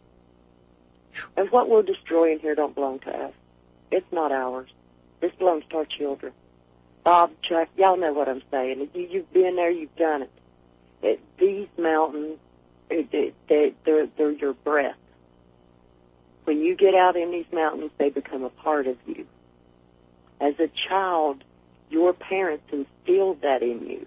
And what we're destroying here don't belong to us. It's not ours. This belongs to our children. Bob, Chuck, y'all know what I'm saying. You, you've been there, you've done it. it these mountains, it, they, they're, they're your breath. When you get out in these mountains, they become a part of you. As a child, your parents instilled that in you.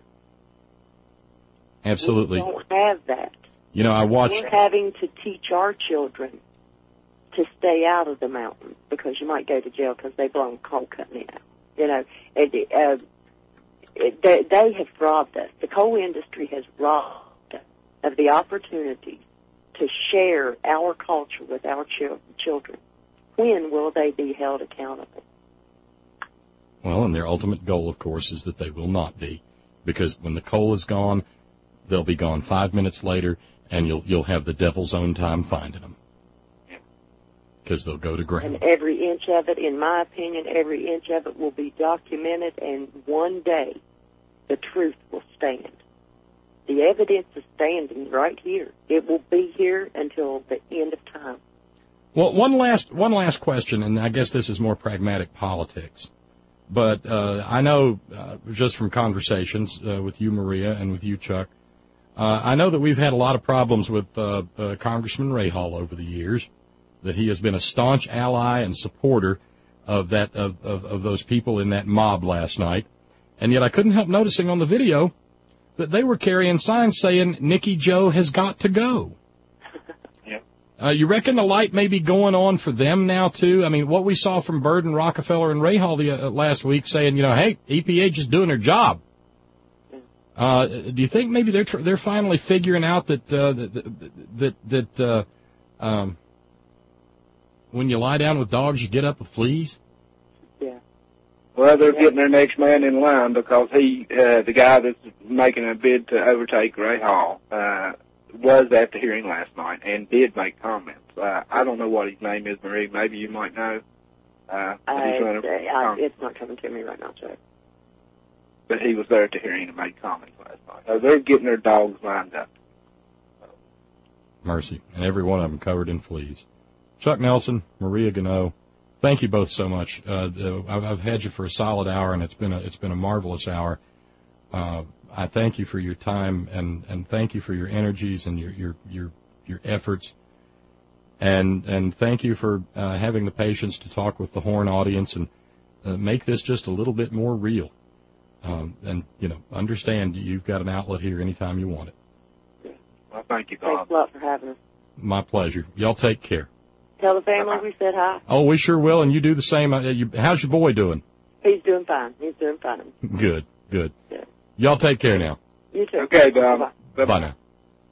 Absolutely. We don't have that. You know, I watched... We're having to teach our children to stay out of the mountains because you might go to jail because they blown coal company out. You know, and, uh, it, they, they have robbed us. The coal industry has robbed us of the opportunity to share our culture with our ch- children. When will they be held accountable? Well, and their ultimate goal, of course, is that they will not be, because when the coal is gone, they'll be gone five minutes later, and you'll you'll have the devil's own time finding them, because they'll go to ground. And every inch of it, in my opinion, every inch of it will be documented, and one day the truth will stand. The evidence is standing right here. It will be here until the end of time. Well, one last one last question, and I guess this is more pragmatic politics. But uh, I know, uh, just from conversations uh, with you, Maria, and with you, Chuck, uh, I know that we've had a lot of problems with uh, uh, Congressman Rahal over the years, that he has been a staunch ally and supporter of that of, of, of those people in that mob last night. And yet I couldn't help noticing on the video that they were carrying signs saying, Nikki Joe has got to go. Uh, you reckon the light may be going on for them now, too? I mean, what we saw from Burden, Rockefeller, and Rahal the, uh, last week saying, you know, hey, E P A just doing their job. Uh, do you think maybe they're tr- they're finally figuring out that uh, that that, that uh, um, when you lie down with dogs, you get up with fleas? Yeah. Well, they're getting their next man in line because he, uh, the guy that's making a bid to overtake Rahal, uh, was at the hearing last night and did make comments. Uh, I don't know what his name is, Marie. Maybe you might know. Uh, I, he's running, I, um, it's not coming to me right now, Chuck. But he was there at the hearing and made comments last night. So they're getting their dogs lined up. Mercy. And every one of them covered in fleas. Chuck Nelson, Maria Gano, thank you both so much. Uh, I've, I've had you for a solid hour, and it's been a, it's been a marvelous hour. Uh, I thank you for your time, and, and thank you for your energies and your your your, your efforts, and and thank you for uh, having the patience to talk with the Horn audience and uh, make this just a little bit more real. Um, and you know, understand you've got an outlet here anytime you want it. Well, thank you, Bob. Thanks a lot for having us. My pleasure. Y'all take care. Tell the family we said hi. Oh, we sure will, and you do the same. Uh, you, how's your boy doing? He's doing fine. He's doing fine. Good, good. Yeah. Y'all take care now. You too. Okay, Bob. Bye-bye. Bye now.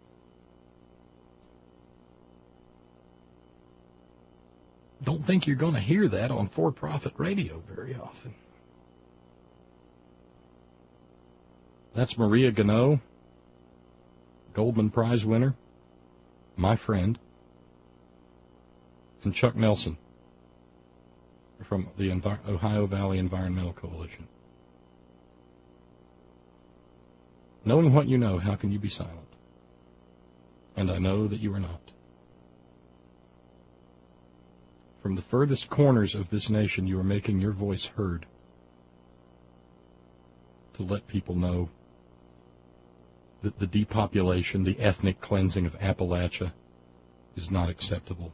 Don't think you're going to hear that on for-profit radio very often. That's Maria Gano, Goldman Prize winner, my friend, and Chuck Nelson from the Envi- Ohio Valley Environmental Coalition. Knowing what you know, how can you be silent? And I know that you are not. From the furthest corners of this nation, you are making your voice heard to let people know that the depopulation, the ethnic cleansing of Appalachia is not acceptable.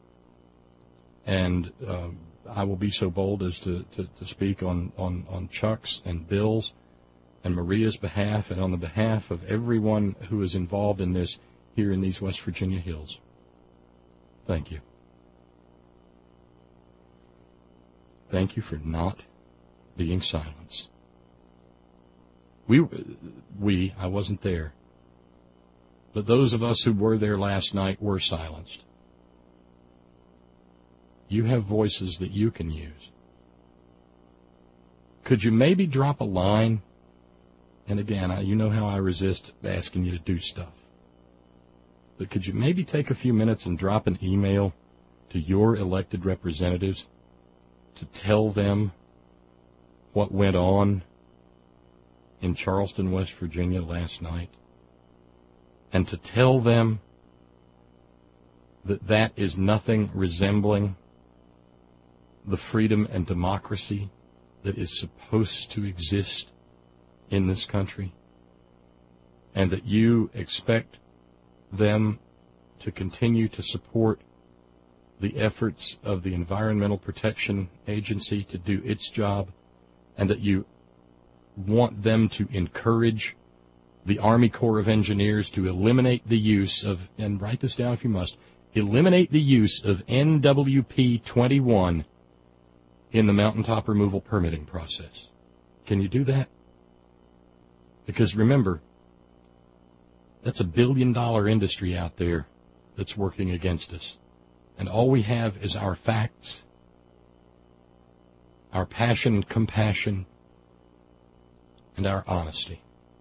And uh, I will be so bold as to, to, to speak on, on, on Chuck's and Bill's and Maria's behalf and on the behalf of everyone who is involved in this here in these West Virginia hills. Thank you. Thank you for not being silenced. We, we, I wasn't there, but those of us who were there last night were silenced. You have voices that you can use. Could you maybe drop a line? And again, I, you know how I resist asking you to do stuff. But could you maybe take a few minutes and drop an email to your elected representatives to tell them what went on in Charleston, West Virginia last night, and to tell them that that is nothing resembling the freedom and democracy that is supposed to exist in this country, and that you expect them to continue to support the efforts of the Environmental Protection Agency to do its job, and that you want them to encourage the Army Corps of Engineers to eliminate the use of, and write this down if you must, eliminate the use of N W P twenty-one in the mountaintop removal permitting process. Can you do that? Because remember, that's a billion dollar industry out there that's working against us. And all we have is our facts, our passion and compassion, and our honesty.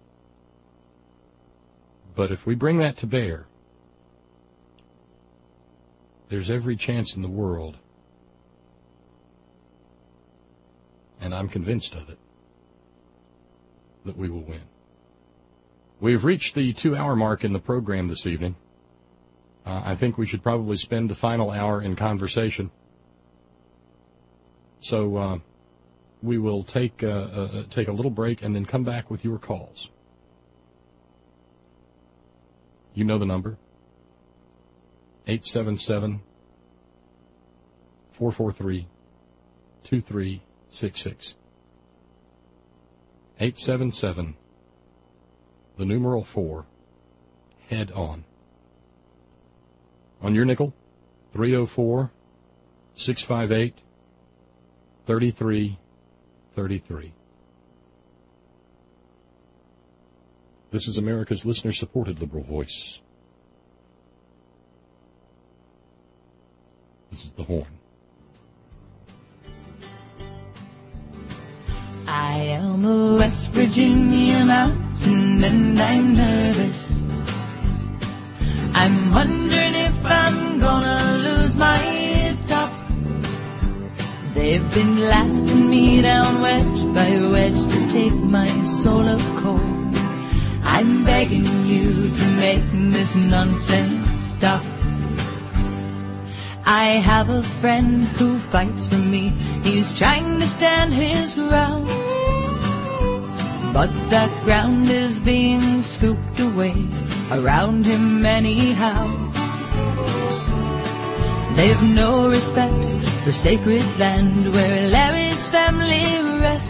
But if we bring that to bear, there's every chance in the world, and I'm convinced of it, that we will win. We've reached the two-hour mark in the program this evening. Uh, I think we should probably spend the final hour in conversation. So uh, we will take uh, uh, take a little break and then come back with your calls. You know the number. eight seven seven, four four three, two three six six. eight seven seven, the numeral four, head on. On your nickel, three oh four, six five eight, three three three three. This is America's listener-supported liberal voice. This is the Horn. I am a West Virginia mountain and I'm nervous. I'm wondering if I'm gonna lose my top. They've been blasting me down wedge by wedge to take my soul of coal. I'm begging you to make this nonsense stop. I have a friend who fights for me. He's trying to stand his ground, but that ground is being scooped away around him anyhow. They've no respect for sacred land where Larry's family rests.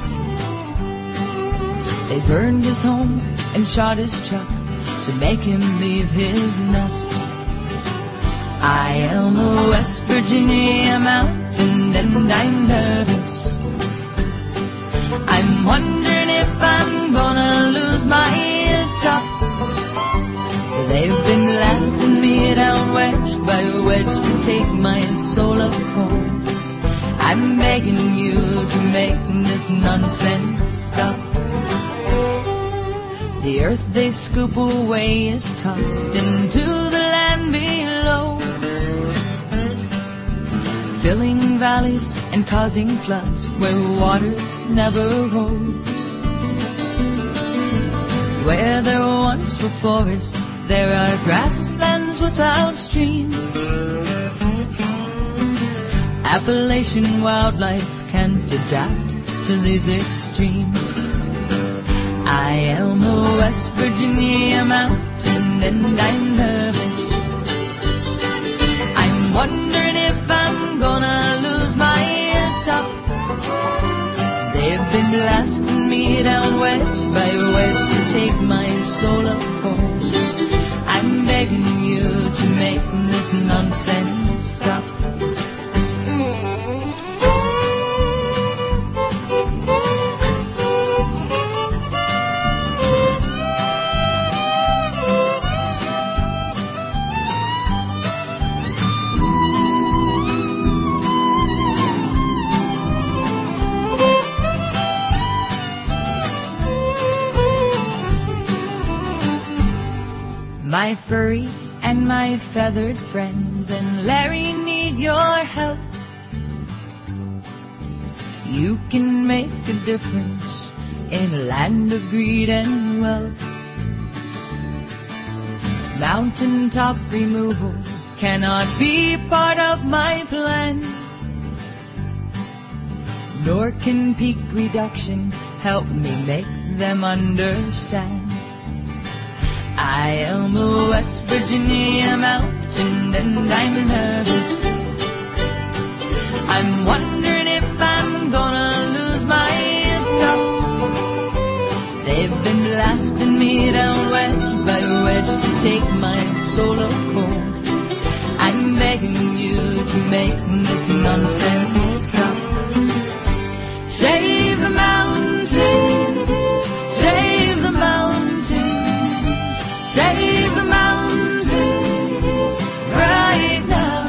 They burned his home and shot his truck to make him leave his nest. I am a West Virginia mountain and I'm nervous. I'm wondering if I'm gonna lose my top. They've been blasting me down wedge by wedge to take my soul of coal. I'm begging you to make this nonsense stop. The earth they scoop away is tossed into the land below, filling valleys and causing floods where waters never rose. Where there once were forests, there are grasslands without streams. Appalachian wildlife can't adapt to these extremes. I am a West Virginia mountain and I'm nervous. I'm wondering if I'm gonna lose my top. They've been blasting me down wedge by wedge to take my soul up home. I'm begging you to make this nonsense stop. My furry and my feathered friends and Larry need your help. You can make a difference in a land of greed and wealth. Mountaintop removal cannot be part of my plan, nor can peak reduction help me make them understand. I am a West Virginia mountain and I'm nervous. I'm wondering if I'm gonna lose my top. They've been blasting me down wedge by wedge to take my soul of cold. I'm begging you to make this nonsense stop. Save the mountains, save the mountains. Save the mountains right now.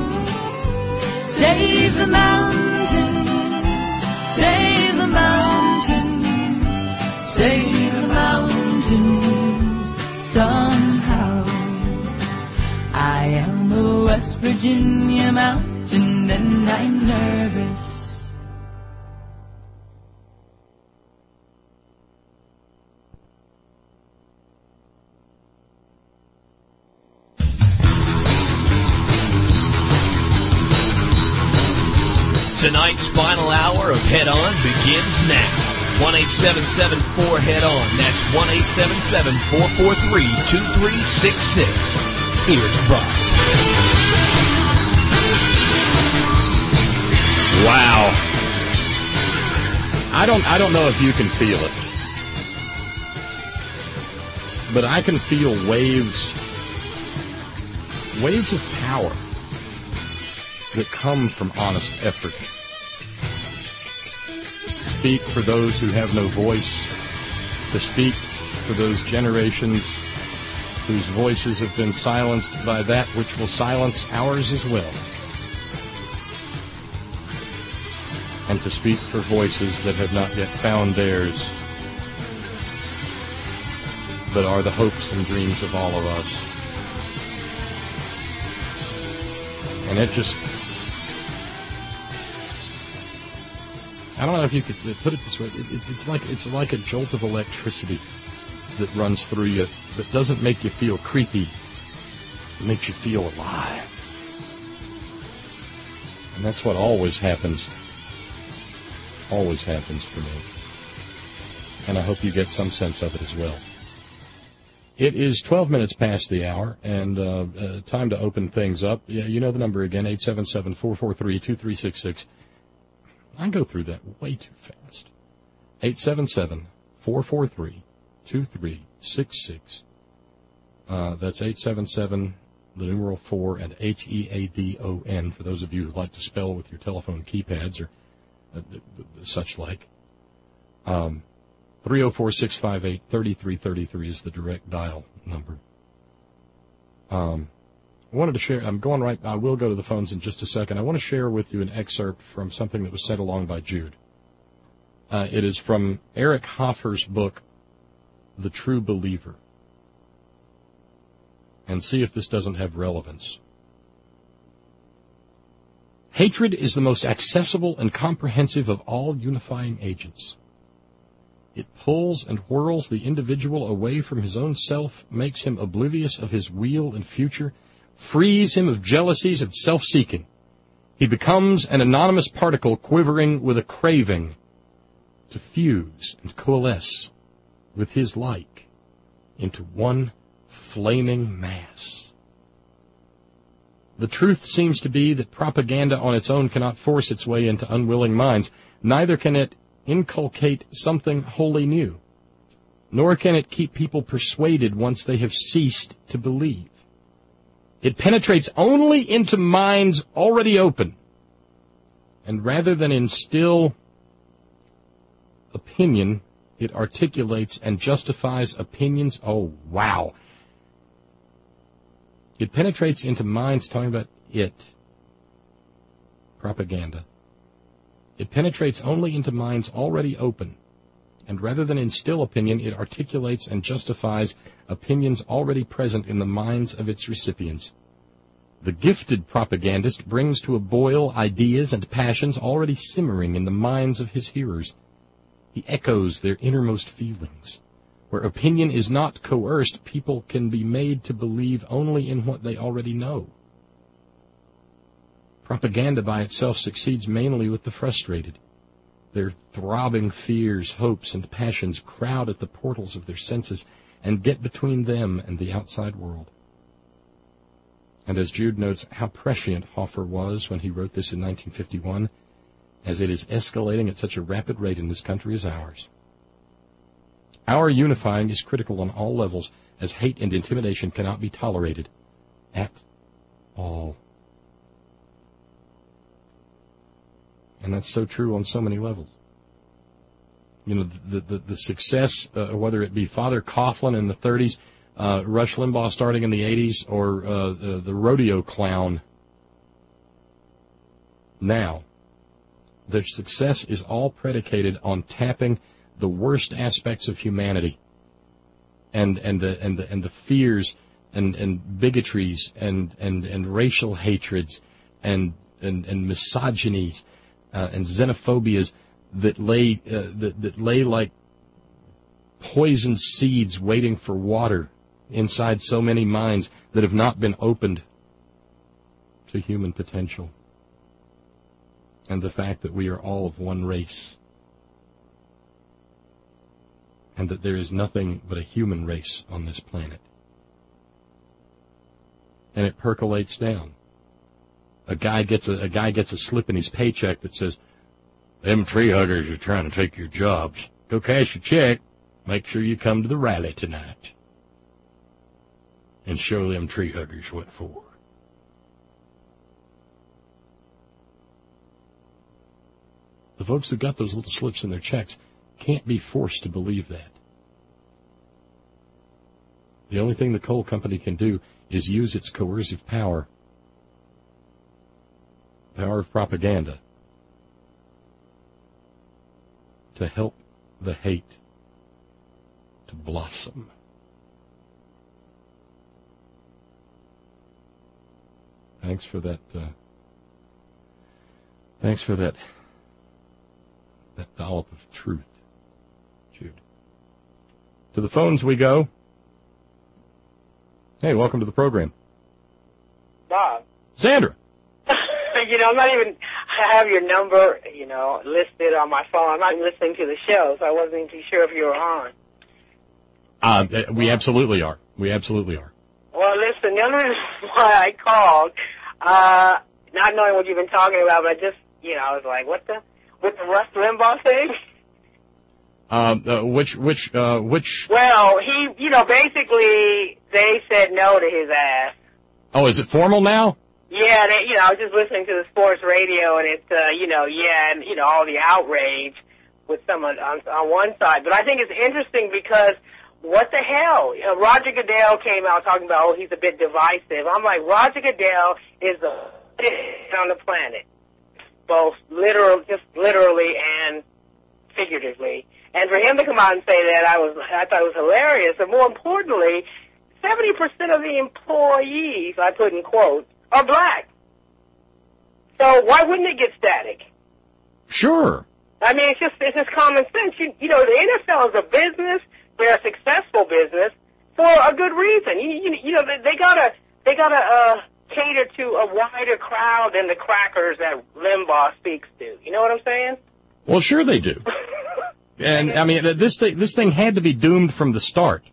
Save the mountains. Save the mountains. Save the mountains somehow. I am a West Virginia mountain and I'm nervous. Tonight's final hour of Head On begins now. one eight seven seven four head on. That's one eight seven seven four four three two three six six. Here's Buck. Wow. I don't I don't know if you can feel it, but I can feel waves waves of power that come from honest effort. Speak for those who have no voice, to speak for those generations whose voices have been silenced by that which will silence ours as well, and to speak for voices that have not yet found theirs, but are the hopes and dreams of all of us. And it just, I don't know if you could put it this way. It's, it's like it's like a jolt of electricity that runs through you that doesn't make you feel creepy. It makes you feel alive. And that's what always happens. Always happens for me. And I hope you get some sense of it as well. It is twelve minutes past the hour, and uh, uh, time to open things up. Yeah, you know the number again, eight seven seven four four three two three six six. I go through that way too fast. eight seven seven four four three two three six six. Uh, that's eight seven seven, the numeral four, and H E A D O N, for those of you who like to spell with your telephone keypads or uh, such like. Um, three oh four, six five eight, three three three three is the direct dial number. Um, I wanted to share, I'm going right, I will go to the phones in just a second. I want to share with you an excerpt from something that was sent along by Jude. Uh, it is from Eric Hoffer's book, The True Believer. And see if this doesn't have relevance. Hatred is the most accessible and comprehensive of all unifying agents. It pulls and whirls the individual away from his own self, makes him oblivious of his real and future, frees him of jealousies and self-seeking. He becomes an anonymous particle quivering with a craving to fuse and coalesce with his like into one flaming mass. The truth seems to be that propaganda on its own cannot force its way into unwilling minds. Neither can it inculcate something wholly new. Nor can it keep people persuaded once they have ceased to believe. It penetrates only into minds already open. And rather than instill opinion, it articulates and justifies opinions. Oh, wow. It penetrates into minds, talking about it, propaganda. It penetrates only into minds already open. And rather than instill opinion, it articulates and justifies opinions already present in the minds of its recipients. The gifted propagandist brings to a boil ideas and passions already simmering in the minds of his hearers. He echoes their innermost feelings. Where opinion is not coerced, people can be made to believe only in what they already know. Propaganda by itself succeeds mainly with the frustrated. Their throbbing fears, hopes, and passions crowd at the portals of their senses and get between them and the outside world. And as Jude notes, how prescient Hoffer was when he wrote this in nineteen fifty-one, as it is escalating at such a rapid rate in this country as ours. Our unifying is critical on all levels, as hate and intimidation cannot be tolerated at all. And that's so true on so many levels. You know, the the, the success, uh, whether it be Father Coughlin in the thirties, uh, Rush Limbaugh starting in the eighties, or uh, the, the rodeo clown now, their success is all predicated on tapping the worst aspects of humanity, and and the and the and the fears and and bigotries and and and racial hatreds and and and misogynies uh, and xenophobias that lay uh, that that lay like poisoned seeds waiting for water inside so many minds that have not been opened to human potential, and the fact that we are all of one race, and that there is nothing but a human race on this planet. And it percolates down. A guy gets a, a guy gets a slip in his paycheck that says, "Them tree huggers are trying to take your jobs. Go cash your check. Make sure you come to the rally tonight and show them tree huggers what for." The folks who got those little slips in their checks can't be forced to believe that. The only thing the coal company can do is use its coercive power, power of propaganda, to help the hate to blossom. Thanks for that. Uh, thanks for that. That dollop of truth, Jude. To the phones we go. Hey, welcome to the program. Bob. Sandra. You know, I'm not even, I have your number, you know, listed on my phone. I'm not even listening to the show, so I wasn't too sure if you were on. Uh, we absolutely are. We absolutely are. Well, listen, the only reason why I called, uh, not knowing what you've been talking about, but I just, you know, I was like, what the, with the Rush Limbaugh thing? Uh, uh, which, which, uh, which? Well, he, you know, basically, they said no to his ass. Oh, is it formal now? Yeah, they, you know, I was just listening to the sports radio, and it's, uh, you know, yeah, and, you know, all the outrage with someone on, on one side. But I think it's interesting because what the hell? You know, Roger Goodell came out talking about, oh, he's a bit divisive. I'm like, Roger Goodell is the on the planet, both literal, just literally and figuratively. And for him to come out and say that, I was, I thought it was hilarious. And more importantly, seventy percent of the employees, I put in quotes, are black. So why wouldn't it get static? Sure. I mean, it's just it's just common sense. You, you know, the N F L is a business. They're a successful business for a good reason. You, you, you know, they, they gotta they gotta uh, cater to a wider crowd than the crackers that Limbaugh speaks to. You know what I'm saying? Well, sure they do. And I mean, this thing this thing had to be doomed from the start.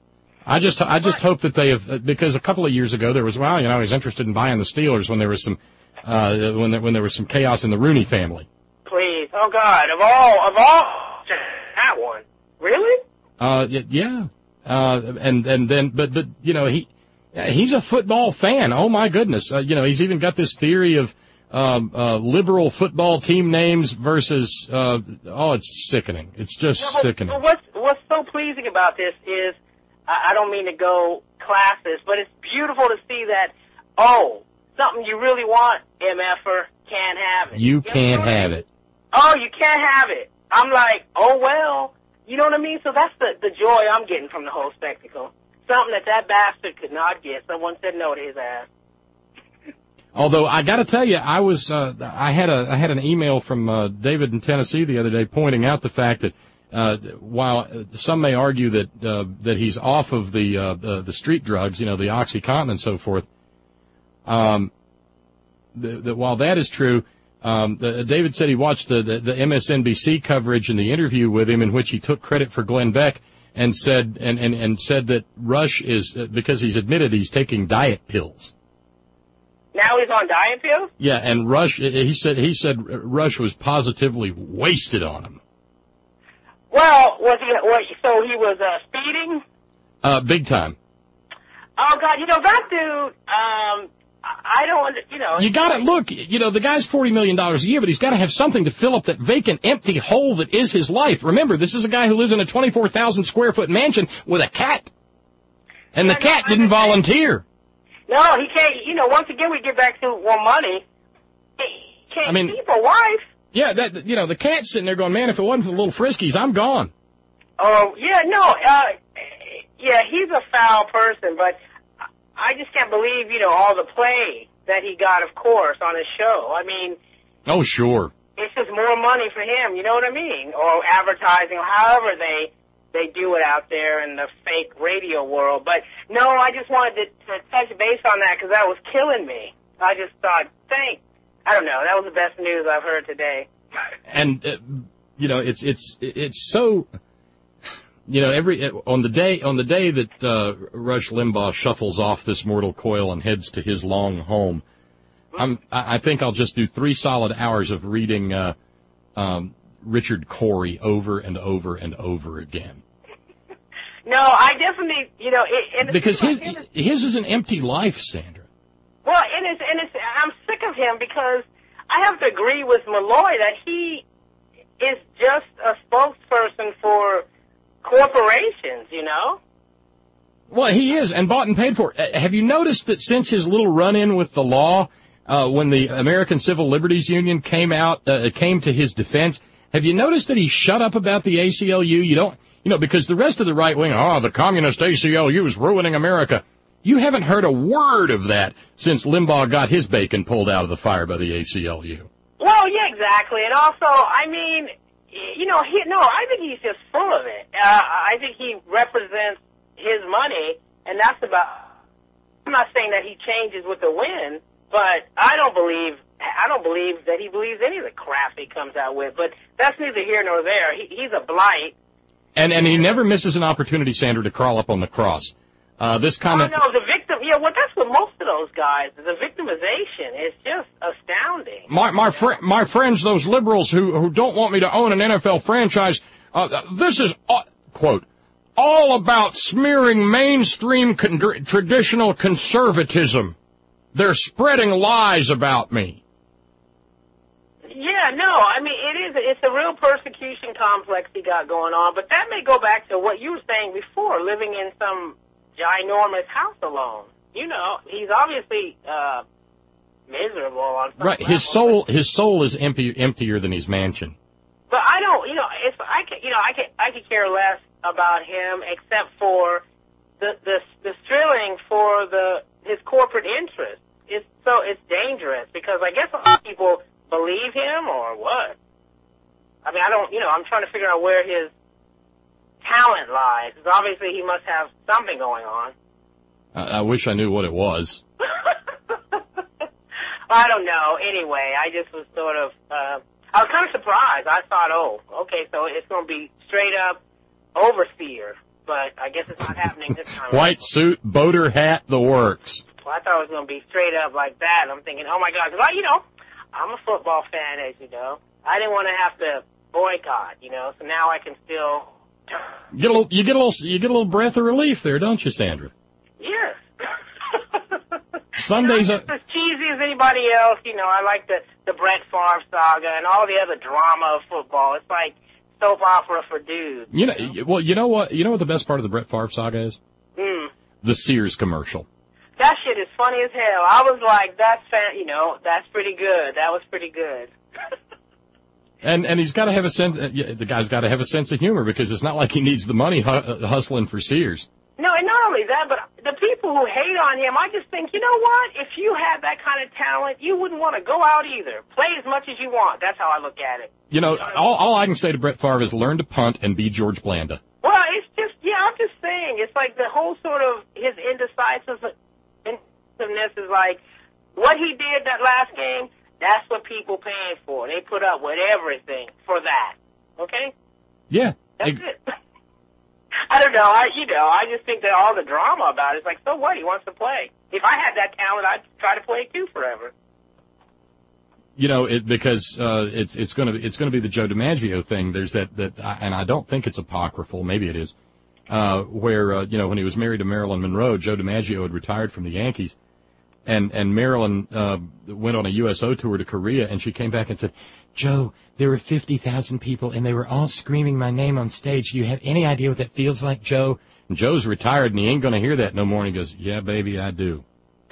I just I just hope that they have, because a couple of years ago there was, well, you know, he's interested in buying the Steelers when there was some uh, when there, when there was some chaos in the Rooney family. Please, oh God, of all of all that one, really? Uh, yeah, uh, and and then but but you know he he's a football fan. Oh my goodness, uh, you know he's even got this theory of um, uh, liberal football team names versus uh, oh, it's sickening. It's just yeah, but, sickening. But what's what's so pleasing about this is, I don't mean to go classist, but it's beautiful to see that, oh, something you really want, M F-er, can't have it. You, you can't know have I mean? it. Oh, you can't have it. I'm like, oh, well, you know what I mean? So that's the, the joy I'm getting from the whole spectacle. Something that that bastard could not get. Someone said no to his ass. Although I got to tell you, I was uh, I had a I had an email from uh, David in Tennessee the other day pointing out the fact that Uh, while some may argue that uh, that he's off of the, uh, the the street drugs, you know, the OxyContin and so forth, um, the, the, while that is true, um, the, David said he watched the, the, the M S N B C coverage and the interview with him in which he took credit for Glenn Beck and said and, and, and said that Rush is uh, because he's admitted he's taking diet pills. Now he's on diet pills? Yeah, and Rush he said he said Rush was positively wasted on him. Well, was he, was, so he was uh, speeding? Uh, big time. Oh, God, you know, that dude, um, I don't, you know. You gotta, look, you know, the guy's forty million dollars a year, but he's gotta have something to fill up that vacant, empty hole that is his life. Remember, this is a guy who lives in a twenty-four thousand square foot mansion with a cat. And the cat didn't volunteer. No, he can't, you know, once again we get back to, well, money. He can't I mean, keep a wife. Yeah, that, you know, the cat's sitting there going, man, if it wasn't for the little friskies, I'm gone. Oh, yeah, no, uh, yeah, he's a foul person, but I just can't believe, you know, all the play that he got, of course, on his show. I mean... Oh, sure. It's just more money for him, you know what I mean? Or advertising, or however they they do it out there in the fake radio world. But, no, I just wanted to, to touch base on that because that was killing me. I just thought, thank I don't know. That was the best news I've heard today. And uh, you know, it's it's it's so. You know, every on the day on the day that uh, Rush Limbaugh shuffles off this mortal coil and heads to his long home, I'm I think I'll just do three solid hours of reading uh, um, Richard Corey over and over and over again. No, I definitely, you know, it, and because his like, his is an empty life, Sandra. Well, and it's, and it's, I'm sick of him because I have to agree with Malloy that he is just a spokesperson for corporations, you know? Well, he is, and bought and paid for. Uh, have you noticed that since his little run-in with the law, uh, when the American Civil Liberties Union came out, uh, came to his defense, have you noticed that he shut up about the A C L U? You don't, you know, because the rest of the right wing, oh, the communist A C L U is ruining America. You haven't heard a word of that since Limbaugh got his bacon pulled out of the fire by the A C L U. Well, yeah, exactly. And also, I mean, you know, he, no, I think he's just full of it. Uh, I think he represents his money, and that's about, I'm not saying that he changes with the wind, but I don't believe, I don't believe that he believes any of the crap he comes out with. But that's neither here nor there. He, he's a blight. And, and he never misses an opportunity, Sandra, to crawl up on the cross. Uh, this comment. Oh, no, the victim, yeah, well, that's what most of those guys, the victimization is just astounding. My, my, fr- my friends, those liberals who, who don't want me to own an N F L franchise, uh, this is, uh, quote, all about smearing mainstream con- traditional conservatism. They're spreading lies about me. Yeah, no, I mean, it is, it's a real persecution complex he got going on, but that may go back to what you were saying before, living in some ginormous house alone. You know, he's obviously uh, miserable on some Right, level. his soul, his soul is empty, emptier than his mansion. But I don't, you know, if I could, you know, I could, I could care less about him except for the the the strilling for the his corporate interest. It's so it's dangerous because I guess a lot of people believe him or what. I mean, I don't, you know, I'm trying to figure out where his talent lies. Because obviously he must have something going on. I, I wish I knew what it was. I don't know. Anyway, I just was sort of, uh, I was kind of surprised. I thought, oh, okay, so it's going to be straight up overseer. but I guess it's not happening this time. White suit, boater hat, the works. Well, I thought it was going to be straight up like that. I'm thinking, oh, my God, because, you know, I'm a football fan, as you know. I didn't want to have to boycott, you know, so now I can still... You get a little, you get a little, you get a little breath of relief there, don't you, Sandra? Yes. Sundays are... as cheesy as anybody else, you know, I like the, the Brett Favre saga and all the other drama of football. It's like soap opera for dudes. You know, well, you know what, you know what the best part of the Brett Favre saga is? Mm. The Sears commercial. That shit is funny as hell. I was like, that's fan, you know, that's pretty good. That was pretty good. and and he's got to have a sense. Uh, yeah, the guy's got to have a sense of humor because it's not like he needs the money hu- hustling for Sears. No, and not only that, but the people who hate on him, I just think, you know what? If you had that kind of talent, you wouldn't want to go out either. Play as much as you want. That's how I look at it. You know, all, all I can say to Brett Favre is learn to punt and be George Blanda. Well, it's just, yeah, I'm just saying, it's like the whole sort of his indecisiveness is like, what he did that last game, that's what people paying for. They put up with everything for that. Okay? Yeah. That's I, it. I don't know. I, you know, I just think that all the drama about it is like, so what? He wants to play. If I had that talent, I'd try to play too forever. You know, it, because uh, it's it's going to it's going to be the Joe DiMaggio thing. There's that that, and I don't think it's apocryphal. Maybe it is. Uh, where uh, you know, when he was married to Marilyn Monroe, Joe DiMaggio had retired from the Yankees, and and Marilyn uh, went on a U S O tour to Korea, and she came back and said, Joe, there were fifty thousand people, and they were all screaming my name on stage. Do you have any idea what that feels like, Joe? And Joe's retired, and he ain't going to hear that no more. And he goes, yeah, baby, I do.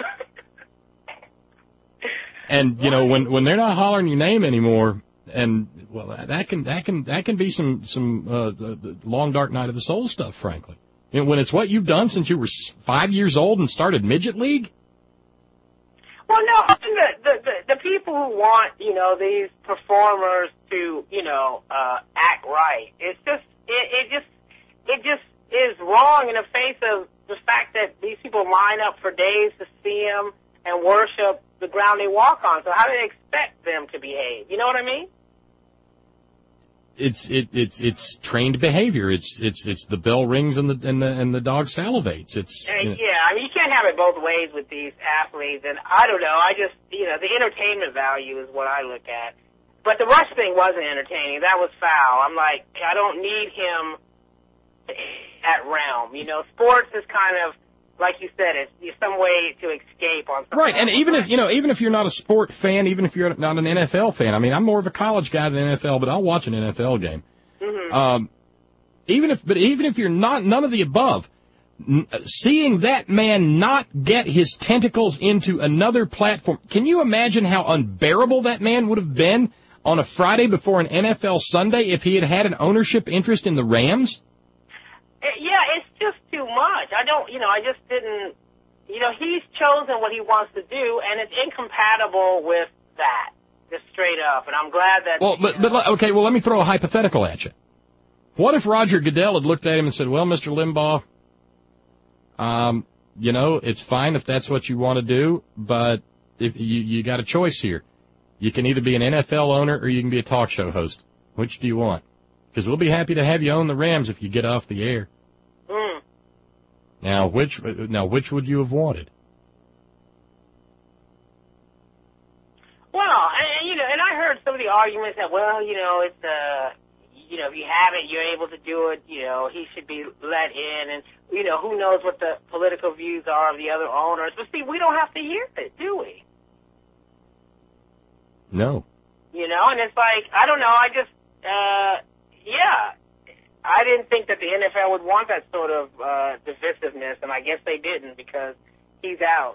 And, you know, when when they're not hollering your name anymore, and, well, that can that can, that can be some, some uh, long, dark night of the soul stuff, frankly. You know, when it's what you've done since you were five years old and started Midget League. Well, no, I mean, the, the, the, the people who want, you know, these performers to, you know, uh, act right, it's just, it, it just, it just is wrong in the face of the fact that these people line up for days to see him and worship the ground they walk on. So how do they expect them to behave? You know what I mean? It's it it's it's trained behavior. It's it's it's the bell rings and the and the and the dog salivates. It's you know. Yeah, I mean you can't have it both ways with these athletes. And I don't know. I just you know the entertainment value is what I look at. But the Rush thing wasn't entertaining. That was foul. I'm like I don't need him at realm. You know, sports is kind of. Like you said, it's some way to escape on something. Right, and even if, you know, even if you're not a sport fan, even if you're not an N F L fan, I mean, I'm more of a college guy than N F L, but I'll watch an N F L game. Mm-hmm. Um, even if, but even if you're not, none of the above, n- seeing that man not get his tentacles into another platform, can you imagine how unbearable that man would have been on a Friday before an N F L Sunday if he had had an ownership interest in the Rams? Yeah, it's just too much. I don't, you know, I just didn't, you know, he's chosen what he wants to do, and it's incompatible with that, just straight up. And I'm glad that. Well, but, but okay, well, let me throw a hypothetical at you. What if Roger Goodell had looked at him and said, well, Mister Limbaugh, um, you know, it's fine if that's what you want to do, but if you, you got a choice here. You can either be an N F L owner or you can be a talk show host. Which do you want? Because we'll be happy to have you own the Rams if you get off the air. Mm. Now, which now which would you have wanted? Well, and, you know, and I heard some of the arguments that, well, you know, it's uh, you know, if you have it, you're able to do it. You know, he should be let in, and you know, who knows what the political views are of the other owners? But see, we don't have to hear it, do we? No. You know, and it's like I don't know. I just. Uh, Yeah, I didn't think that the N F L would want that sort of uh, divisiveness, and I guess they didn't because he's out.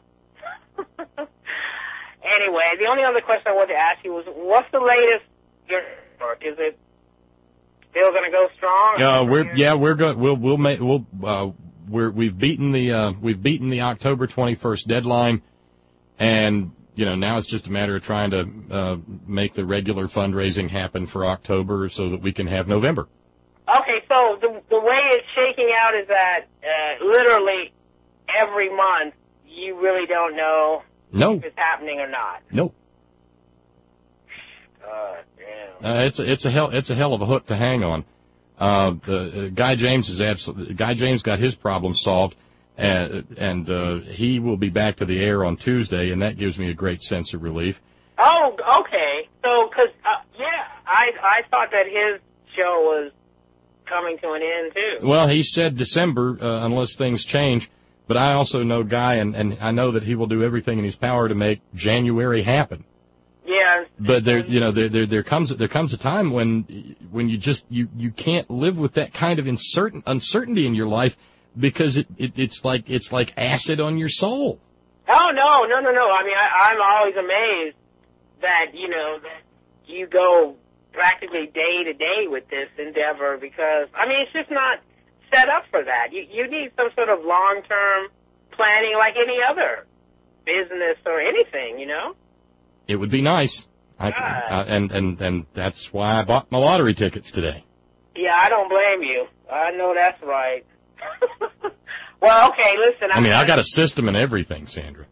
Anyway, the only other question I wanted to ask you was, what's the latest? Is it still going to go strong? Yeah, uh, we're yeah we're going we'll we'll make we'll uh, we're we've beaten the uh, we've beaten the October twenty-first deadline, and. You know, now it's just a matter of trying to uh, make the regular fundraising happen for October so that we can have November. Okay, so the the way it's shaking out is that uh, literally every month you really don't know no. if it's happening or not. Nope. God damn. Uh, it's a, it's a hell it's a hell of a hook to hang on. Uh, the, uh, Guy James is absolutely, Guy James got his problem solved, and, and uh, he will be back to the air on Tuesday, and that gives me a great sense of relief. Oh, okay. So, because, uh, yeah, I I thought that his show was coming to an end, too. Well, he said December, uh, unless things change, but I also know Guy, and, and I know that he will do everything in his power to make January happen. Yeah. But there, you know, there, there, there comes, there comes a time when, when you just, you, you can't live with that kind of uncertain, uncertainty in your life because it, it, it's like, it's like acid on your soul. Oh, no, no, no, no. I mean, I, I'm always amazed that, you know, that you go practically day to day with this endeavor because, I mean, it's just not set up for that. You, you need some sort of long-term planning like any other business or anything, you know? It would be nice. I, uh, and, and, and that's why I bought my lottery tickets today. Yeah, I don't blame you. I know that's right. Well, okay, listen. I mean, I got a system and everything, Sandra.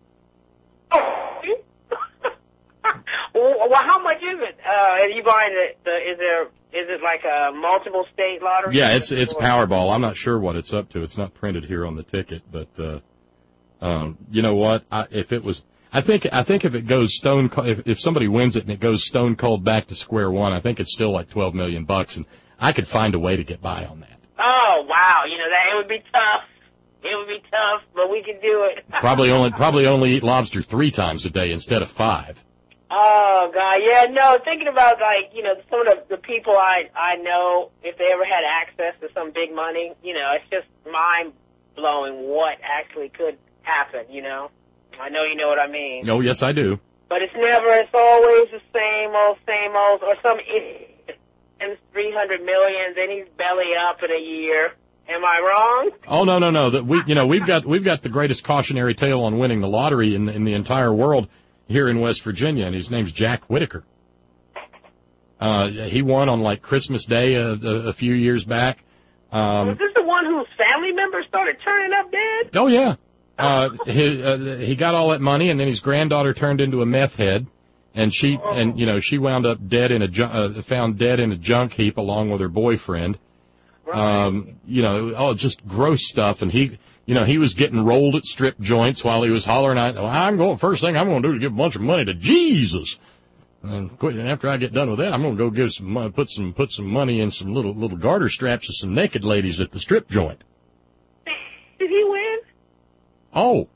Well, how much is it? Uh, are you buying it? The, is there? Is it like a multiple state lottery? Yeah, it's it's Powerball. I'm not sure what it's up to. It's not printed here on the ticket, but uh, um, you know what? I, if it was, I think I think if it goes stone, if if somebody wins it and it goes stone cold back to square one, I think it's still like twelve million bucks, and I could find a way to get by on that. Oh wow! You know that it would be tough. It would be tough, but we could do it. probably only probably only eat lobster three times a day instead of five. Oh, God, yeah, no, thinking about, like, you know, some of the, the people I, I know, if they ever had access to some big money, you know, it's just mind-blowing what actually could happen, you know? I know you know what I mean. Oh, yes, I do. But it's never, it's always the same old, same old, or some idiot and three hundred million, then he's belly up in a year. Am I wrong? Oh, no, no, no. That we, you know, we've got, we've got the greatest cautionary tale on winning the lottery in, in the entire world here in West Virginia, and his name's Jack Whitaker. Uh, he won on, like, Christmas Day a, a, a few years back. Um, Was this the one whose family members started turning up dead? Oh, yeah. Uh, he, uh, he got all that money, and then his granddaughter turned into a meth head, and she, oh. and, you know, she wound up dead in a, ju- uh, found dead in a junk heap along with her boyfriend. Right. Um, you know, oh, just gross stuff, and he... You know, he was getting rolled at strip joints while he was hollering out, well, I'm going, first thing I'm going to do is give a bunch of money to Jesus. And after I get done with that, I'm going to go give some money, put some, put some money in some little, little garter straps of some naked ladies at the strip joint. Did he win? Oh.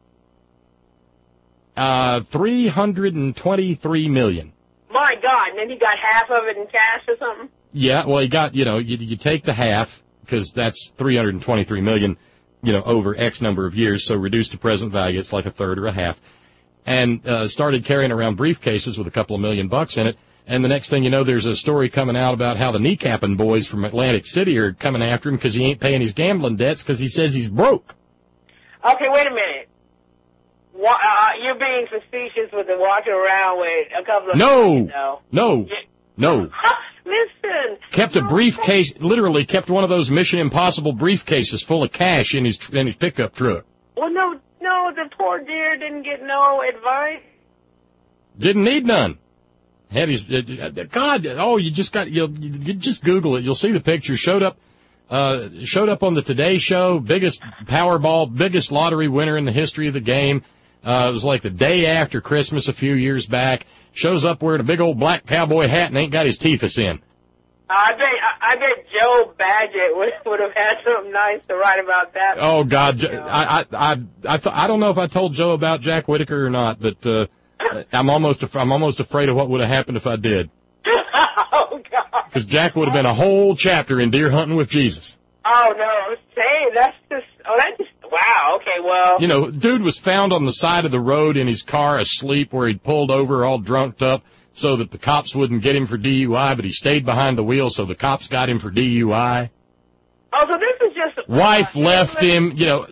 Uh, three hundred twenty-three million. My God, and then he got half of it in cash or something? Yeah, well, he got, you know, you, you take the half, because that's three hundred twenty-three million. You know, over X number of years, so reduced to present value, it's like a third or a half, and uh, started carrying around briefcases with a couple of million bucks in it, and the next thing you know, there's a story coming out about how the kneecapping boys from Atlantic City are coming after him because he ain't paying his gambling debts because he says he's broke. Okay, wait a minute. What, uh, you're being facetious with the walking around with a couple of... No! No. No. Yeah. No. Listen. Kept a briefcase, literally kept one of those Mission Impossible briefcases full of cash in his in his pickup truck. Well, no, no, the poor dear didn't get no advice. Didn't need none. Had his, uh, God, oh, you just got, you you just Google it. You'll see the picture. Showed up, uh, showed up on the Today Show, biggest Powerball, biggest lottery winner in the history of the game. Uh, it was like the day after Christmas a few years back. Shows up wearing a big old black cowboy hat and ain't got his teethus in. I bet I, I bet Joe Badgett would would have had something nice to write about that. Oh God, you know. I I I I, th- I don't know if I told Joe about Jack Whitaker or not, but uh, I'm almost af- I'm almost afraid of what would have happened if I did. Oh God! Because Jack would have been a whole chapter in Deer Hunting with Jesus. Oh no, I was saying that's just oh that just wow okay well. You know, dude was found on the side of the road in his car asleep where he'd pulled over all drunked up so that the cops wouldn't get him for D U I, but he stayed behind the wheel so the cops got him for D U I. Oh, so this is just... Wife uh, left him, you know.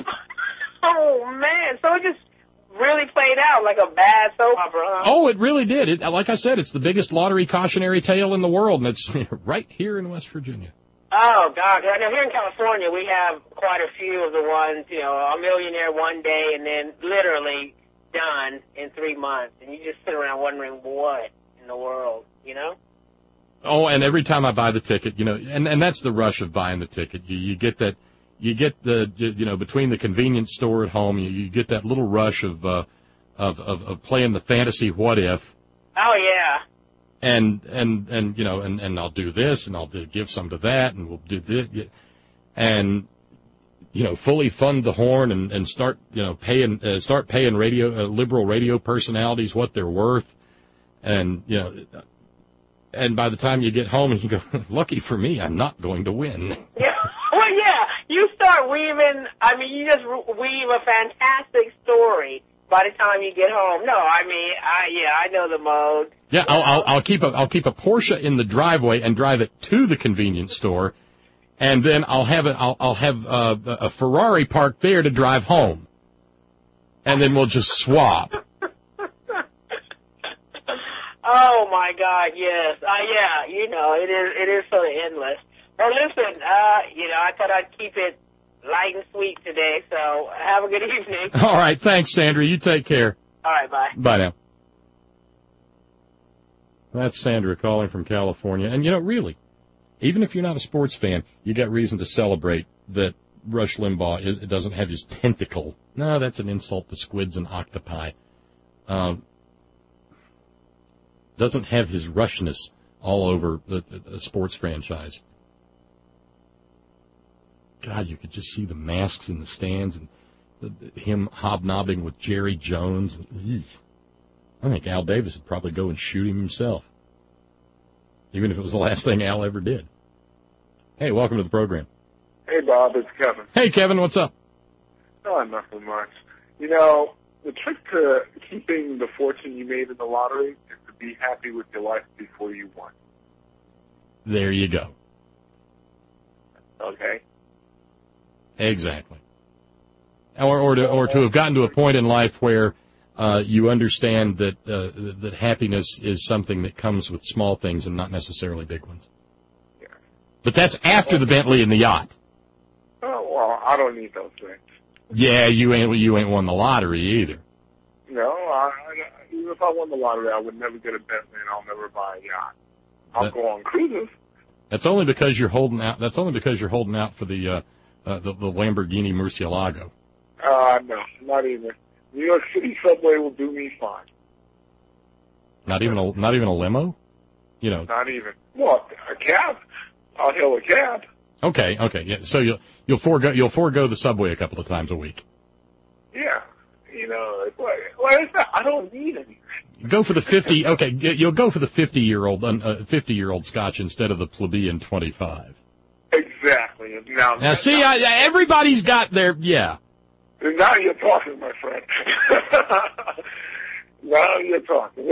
Oh, man. So it just really played out like a bad soap opera, huh? Oh, it really did. It, like I said, it's the biggest lottery cautionary tale in the world, and it's right here in West Virginia. Oh, God. Now, here in California, we have quite a few of the ones, you know, a millionaire one day and then literally done in three months. And you just sit around wondering what in the world, you know? Oh, and every time I buy the ticket, you know, and, and that's the rush of buying the ticket. You, you get that, you get the, you know, between the convenience store at home, you, you get that little rush of, uh, of, of, of playing the fantasy what if. Oh, yeah. And, and, and, you know, and, and I'll do this and I'll do, give some to that and we'll do this. And, you know, fully fund the horn and, and start, you know, paying, uh, start paying radio, uh, liberal radio personalities what they're worth. And, you know, and by the time you get home and you go, lucky for me, I'm not going to win. Yeah. Well, yeah, you start weaving, I mean, you just weave a fantastic story by the time you get home. No, I mean, I yeah, I know the mode. Yeah, I'll, I'll, I'll keep a, I'll keep a Porsche in the driveway and drive it to the convenience store, and then I'll have it, I'll, I'll have uh, a Ferrari parked there to drive home, and then we'll just swap. Oh my God, yes, uh, yeah, you know, it is, it is sort of endless. Well, listen, uh, you know, I thought I'd keep it light and sweet today, so have a good evening. All right, thanks, Sandra. You take care. All right, bye. Bye now. That's Sandra calling from California. And, you know, really, even if you're not a sports fan, you got reason to celebrate that Rush Limbaugh is, doesn't have his tentacle. No, that's an insult to squids and octopi. Um, doesn't have his rushness all over the, the, the sports franchise. God, you could just see the masks in the stands and the, the, him hobnobbing with Jerry Jones. And, I think Al Davis would probably go and shoot him himself, even if it was the last thing Al ever did. Hey, welcome to the program. Hey, Bob, it's Kevin. Hey, Kevin, what's up? Oh, nothing much. You know, the trick to keeping the fortune you made in the lottery is to be happy with your life before you won. There you go. Okay? Exactly. Or, or, to, or to have gotten to a point in life where uh, you understand that uh, that happiness is something that comes with small things and not necessarily big ones. Yeah. But that's after the Bentley and the yacht. Oh, well, I don't need those things. Yeah, you ain't you ain't won the lottery either. No, I, I, even if I won the lottery, I would never get a Bentley and I'll never buy a yacht. I'll that, go on cruises. That's only because you're holding out. That's only because you're holding out for the uh, uh, the, the Lamborghini Murcielago. Uh, no, not even. New York City subway will do me fine. Not even a not even a limo, you know. Not even. What, a cab? I'll hail a cab. Okay, okay, yeah. So you'll you'll forego you'll forego the subway a couple of times a week. Yeah, you know, it's like, well, it's not, I don't need any. Go for the fifty. Okay, you'll go for the fifty year old uh, fifty year old Scotch instead of the plebeian twenty five. Exactly. Now, now see, now, I, everybody's got their yeah. Now you're talking, my friend. Now you're talking.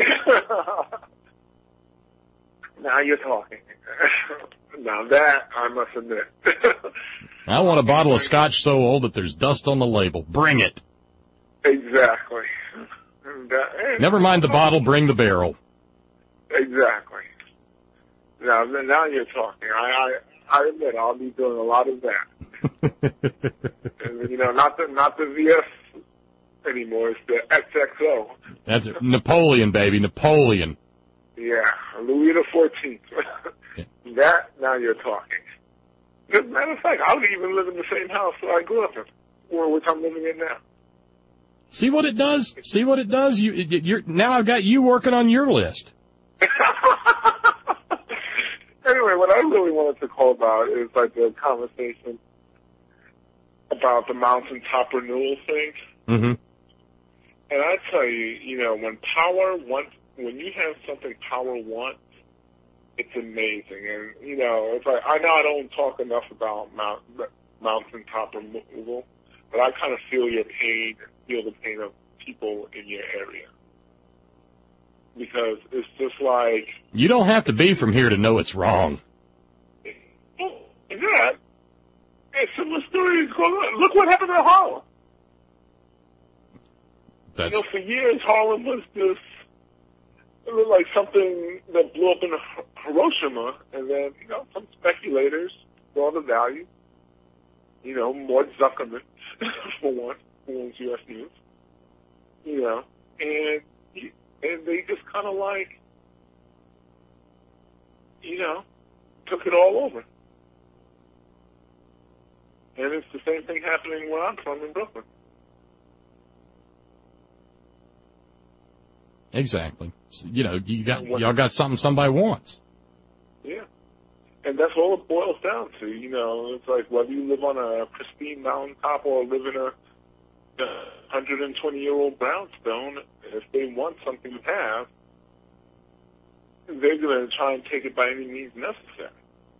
Now you're talking. Now that, I must admit. I want a bottle of Scotch so old that there's dust on the label. Bring it. Exactly. That, Never mind the bottle, bring the barrel. Exactly. Now, now you're talking. I, I, I admit I'll be doing a lot of that. And, you know, not the not the V S anymore. It's the X X O. That's it. Napoleon, baby, Napoleon. Yeah, Louis the Fourteenth. Yeah. That now you're talking. As a matter of fact, I would even live in the same house that I grew up in, or which I'm living in now. See what it does? See what it does? You, you're now I've got you working on your list. Anyway, what I really wanted to call about is like the conversation about the mountaintop renewal thing. Mm-hmm. And I tell you, you know, when power wants, when you have something power wants, it's amazing. And, you know, it's like, I know I don't talk enough about mount, mountaintop removal, but I kind of feel your pain, feel the pain of people in your area. Because it's just like... You don't have to be from here to know it's wrong. Yeah. A similar story is going on. Look what happened in Harlem. That's... You know, for years, Harlem was this... It was like something that blew up in Hiroshima, and then, you know, some speculators saw the value. You know, Mort Zuckerman, for one, who owns U S News. You know, and... and they just kind of like you know, took it all over. And it's the same thing happening where I'm from in Brooklyn. Exactly. You know, you got y'all got something somebody wants. Yeah. And that's all it boils down to, you know. It's like whether you live on a pristine mountaintop or live in a one hundred twenty-year-old brownstone, if they want something to have, they're going to try and take it by any means necessary.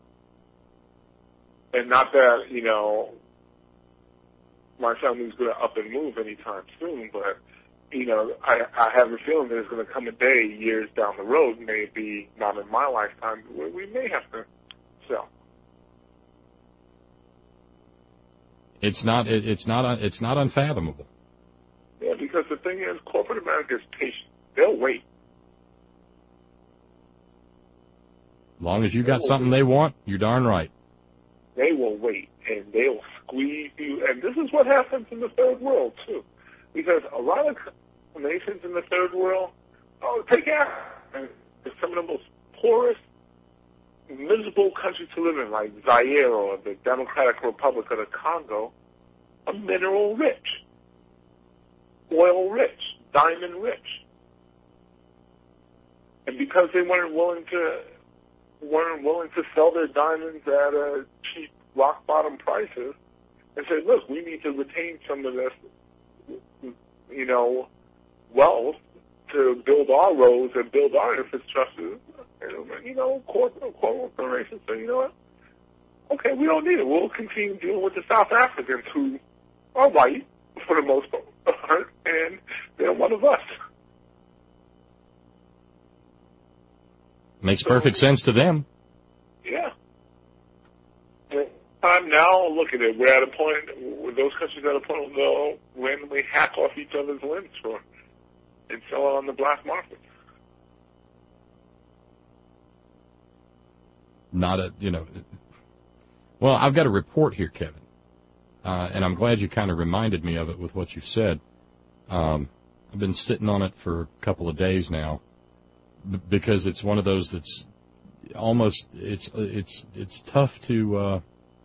And not that, you know, my family's going to up and move anytime soon, but, you know, I, I have a feeling there's going to come a day years down the road, maybe not in my lifetime, where we may have to sell. It's not. It, it's not. It's not unfathomable. Yeah, because the thing is, corporate America is patient. They'll wait. As long as you got something they want, you're darn right. They will wait, and they'll squeeze you. And this is what happens in the third world, too. Because a lot of nations in the third world, oh, take Africa. It's some of the most poorest, miserable countries to live in, like Zaire or the Democratic Republic of the Congo, are mineral rich, oil rich, diamond rich. And because they weren't willing to weren't willing to sell their diamonds at uh, cheap rock bottom prices, and said, look, we need to retain some of this, you know, wealth to build our roads and build our infrastructure. And, you know, corporations say, you know what? Okay, we don't need it. We'll continue dealing with the South Africans who are white for the most part, and they're one of us. Makes perfect sense to them. Yeah. I'm now, look at it, we're at a point, with those countries at a point where they'll randomly hack off each other's limbs for and sell it on the black market. Not a, you know, well, I've got a report here, Kevin, uh, and I'm glad you kind of reminded me of it with what you said. Um, I've been sitting on it for a couple of days now, b- because it's one of those that's almost, it's, it's, it's tough to, uh,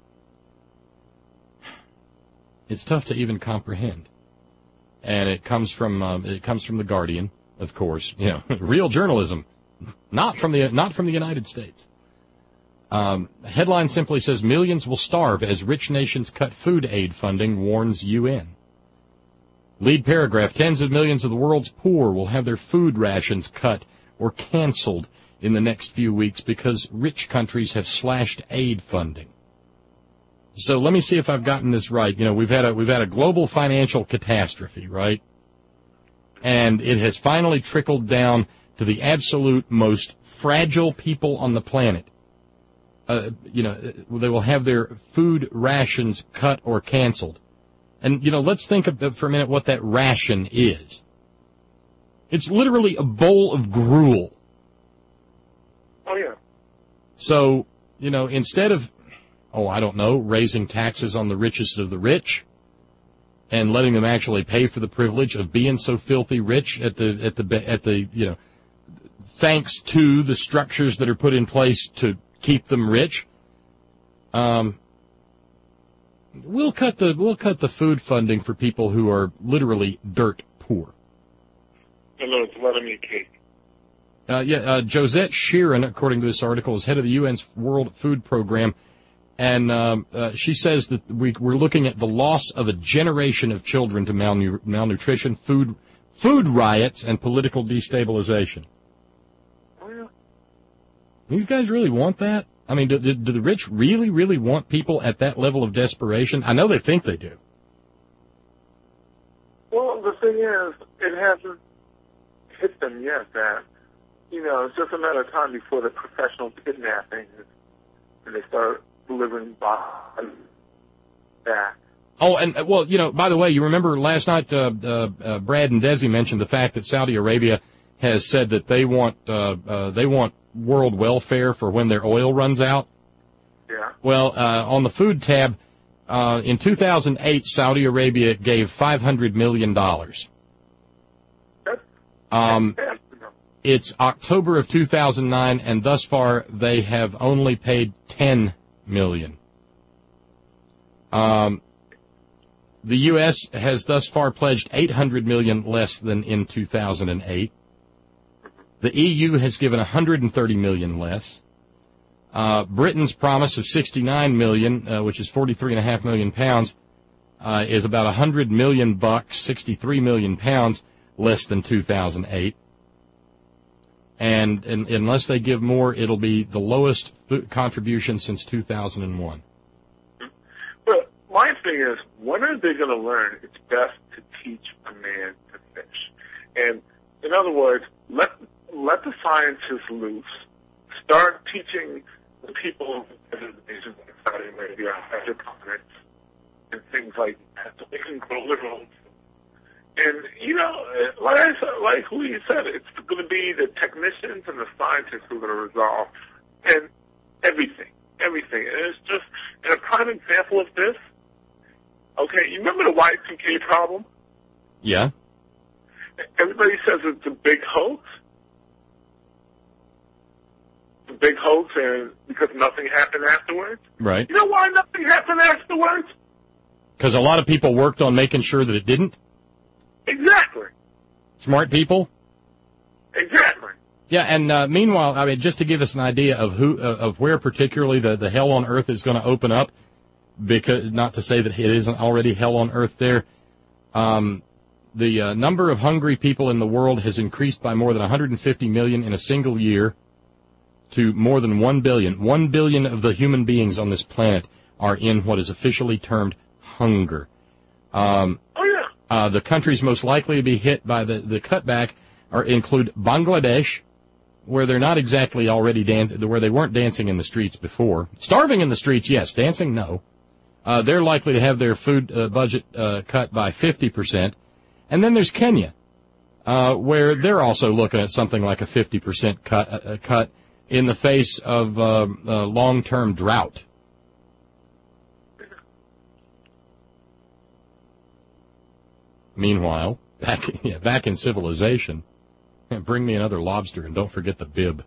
it's tough to even comprehend. And it comes from, um, it comes from The Guardian, of course, you know, real journalism, not from the, not from the United States. Um, headline simply says, millions will starve as rich nations cut food aid funding, warns U N. Lead paragraph, tens of millions of the world's poor will have their food rations cut or canceled in the next few weeks because rich countries have slashed aid funding. So let me see if I've gotten this right. You know, we've had a, we've had a global financial catastrophe, right? And it has finally trickled down to the absolute most fragile people on the planet. Uh, you know, they will have their food rations cut or canceled. And, you know, let's think of, for a minute what that ration is. It's literally a bowl of gruel. Oh, yeah. So, you know, instead of, oh, I don't know, raising taxes on the richest of the rich and letting them actually pay for the privilege of being so filthy rich at the, at the, at the, you know, thanks to the structures that are put in place to keep them rich, um, we'll cut the we'll cut the food funding for people who are literally dirt poor. Hello, it's letting me cake. Uh, yeah, uh, Josette Sheeran, according to this article, is head of the U N's World Food Program, and um, uh, she says that we, we're looking at the loss of a generation of children to malnu- malnutrition, food food riots, and political destabilization. These guys really want that? I mean, do, do, do the rich really, really want people at that level of desperation? I know they think they do. Well, the thing is, it hasn't hit them yet that, you know, it's just a matter of time before the professional kidnapping and they start delivering bodies back. Oh, and, uh, well, you know, by the way, you remember last night uh, uh, uh, Brad and Desi mentioned the fact that Saudi Arabia has said that they want uh, uh, they want world welfare for when their oil runs out. Yeah. Well, uh, on the food tab, uh, in two thousand eight, Saudi Arabia gave five hundred million dollars. That's um, It's October of two thousand nine, and thus far they have only paid ten million dollars. Um, the U S has thus far pledged eight hundred million dollars less than in two thousand eight. The E U has given one hundred thirty million dollars less. Uh, Britain's promise of sixty-nine million dollars, uh, which is forty-three point five million pounds, uh, is about one hundred million bucks, sixty-three million pounds less than two thousand eight. And, and unless they give more, it'll be the lowest contribution since two thousand one. But my thing is, when are they going to learn it's best to teach a man to fish? And in other words, let let the scientists loose. Start teaching the people in Saudi Arabia hydroponics and things like that, so they can grow their own. And, you know, like I said, like who you said, it's going to be the technicians and the scientists who are going to resolve and everything, everything. And it's just, and a prime example of this, okay, you remember the Y two K problem? Yeah. Everybody says it's a big hoax. A big hoax and because nothing happened afterwards. Right. You know why nothing happened afterwards? Because a lot of people worked on making sure that it didn't? Exactly. Smart people? Exactly. Yeah, and uh, meanwhile, I mean, just to give us an idea of who, uh, of where particularly the, the hell on earth is going to open up, because not to say that it isn't already hell on earth there, um, the uh, number of hungry people in the world has increased by more than one hundred fifty million in a single year to more than one billion. One billion of the human beings on this planet are in what is officially termed hunger. Um, oh, yeah. Uh, the countries most likely to be hit by the, the cutback are include Bangladesh, where they're not exactly already dancing, where they weren't dancing in the streets before. Starving in the streets, yes. Dancing, no. Uh, they're likely to have their food uh, budget uh, cut by fifty percent. And then there's Kenya, uh, where they're also looking at something like a fifty percent cut, uh, cut in the face of uh, uh, long-term drought. Meanwhile, back, yeah, back in civilization, bring me another lobster and don't forget the bib.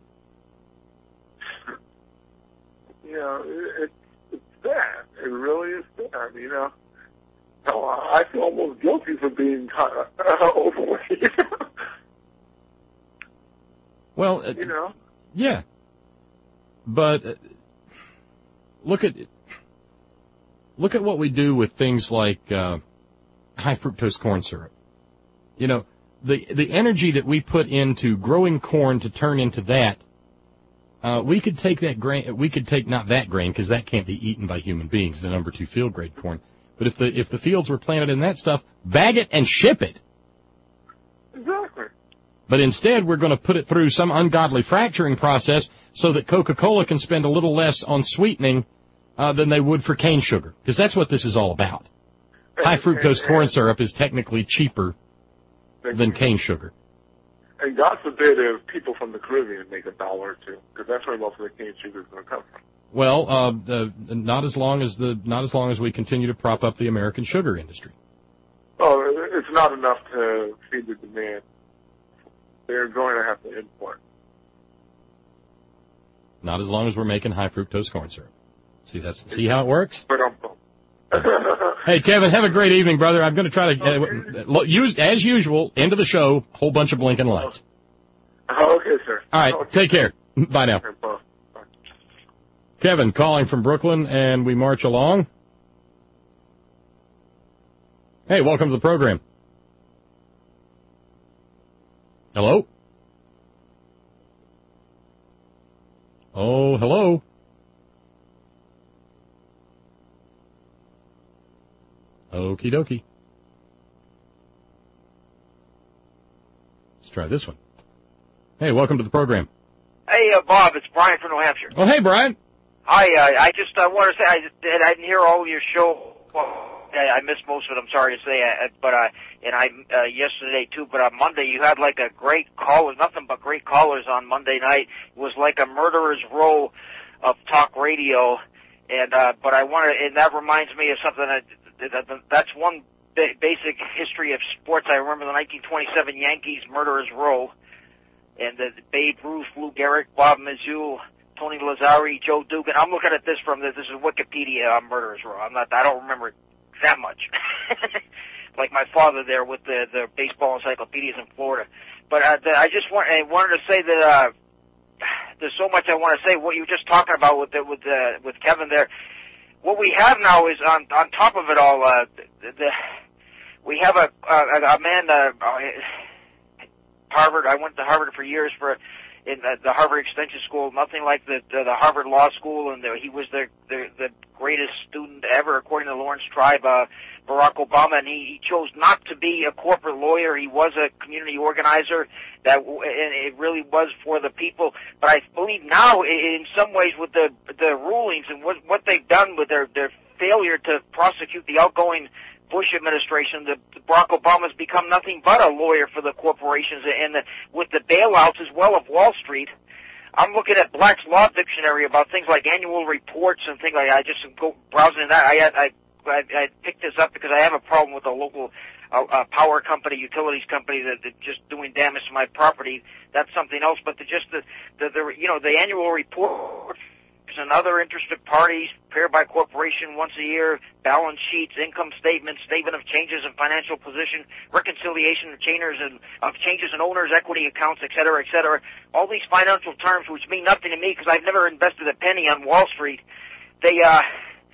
You know, it, it's bad. It really is bad, you know. I feel almost guilty for being kind of uh, overweight. Well, uh, you know. Yeah. But uh, look at look at what we do with things like uh, high fructose corn syrup. You know, the the energy that we put into growing corn to turn into that, uh, we could take that grain. We could take not that grain because that can't be eaten by human beings. The number two field grade corn. But if the if the fields were planted in that stuff, bag it and ship it. Exactly. But instead, we're going to put it through some ungodly fracturing process so that Coca-Cola can spend a little less on sweetening uh, than they would for cane sugar. Because that's what this is all about. High fructose corn syrup is technically cheaper than cane sugar. And God forbid if people from the Caribbean make a dollar or two, because that's where most of the cane sugar is going to come from. Well, uh, uh, not as long as the not as long as we continue to prop up the American sugar industry. Oh, it's not enough to feed the demand. They're going to have to import. Not as long as we're making high fructose corn syrup. See that's see how it works. But I'm. Hey, Kevin, have a great evening, brother. I'm going to try to uh, use as usual. End of the show. Whole bunch of blinking lights. Oh, okay, sir. All right, okay. Take care. Bye now. Okay, bye. Kevin calling from Brooklyn, and we march along. Hey, welcome to the program. Hello? Oh, hello? Okie dokie. Let's try this one. Hey, welcome to the program. Hey, uh, Bob, it's Brian from New Hampshire. Oh, hey, Brian. Hi, uh, I just uh, want to say I, just, I didn't hear all of your show. Well, I, I missed most of it. I'm sorry to say, uh, but uh, and I uh, yesterday too. But on Monday, you had like a great caller, nothing but great callers on Monday night. It was like a murderer's row of talk radio, and uh, but I want to, and that reminds me of something that, that, that that's one ba- basic history of sports. I remember the nineteen twenty-seven Yankees murderer's row. and the Babe Ruth, Lou Gehrig, Bob Mazul, Tony Lazzari, Joe Dugan. I'm looking at this from the, this is Wikipedia uh, Murderers Row. I'm not, I don't remember that much. Like my father there with the, the baseball encyclopedias in Florida. But uh, the, I just want, I wanted to say that uh, there's so much I want to say. What you were just talking about with the, with the, with Kevin there. What we have now is on on top of it all. Uh, the, the we have a a, a man. Uh, Harvard. I went to Harvard for years for in the, the Harvard Extension School. Nothing like the the, the Harvard Law School, and the, he was the, the the greatest student ever, according to Lawrence Tribe. Uh, Barack Obama, and he, he chose not to be a corporate lawyer. He was a community organizer. That and it really was for the people. But I believe now, in some ways, with the the rulings and what what they've done with their their failure to prosecute the outgoing Bush administration, the, the Barack Obama's become nothing but a lawyer for the corporations, and the, with the bailouts as well of Wall Street. I'm looking at Black's Law Dictionary about things like annual reports and things like that. I just go browsing in that. I had I. I, I picked this up because I have a problem with a local uh, uh, power company, utilities company that, that just doing damage to my property. That's something else. But the, just the, the, the, you know, the annual report and other interested parties prepared by corporation once a year, balance sheets, income statements, statement of changes in financial position, reconciliation of changes and of changes in owners' equity accounts, et cetera, et cetera. All these financial terms, which mean nothing to me because I've never invested a penny on Wall Street. They, uh,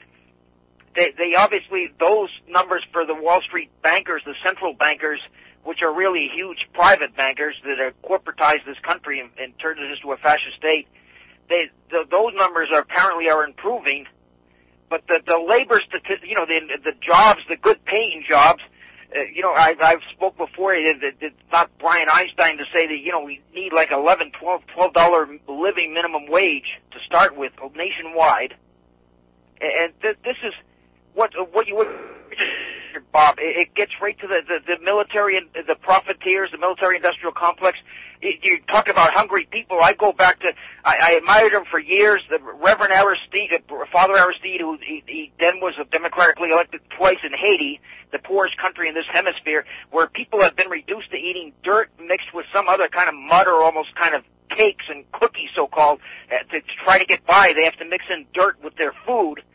They, they obviously, those numbers for the Wall Street bankers, the central bankers, which are really huge private bankers that have corporatized this country and, and turned it into a fascist state, they, the, those numbers are apparently are improving. But the, the labor statistics, you know, the, the jobs, the good paying jobs, uh, you know, I, I've spoke before, it, it, it's not Brian Einstein to say that, you know, we need like eleven, twelve, twelve dollar living minimum wage to start with nationwide. And th- this is, What what you would, Bob? It, it gets right to the, the, the military and the profiteers, the military-industrial complex. You, you talk about hungry people. I go back to I, I admired him for years. The Reverend Aristide, Father Aristide, who he, he then was democratically elected twice in Haiti, the poorest country in this hemisphere, where people have been reduced to eating dirt mixed with some other kind of mud or almost kind of cakes and cookies, so-called, uh, to, to try to get by. They have to mix in dirt with their food.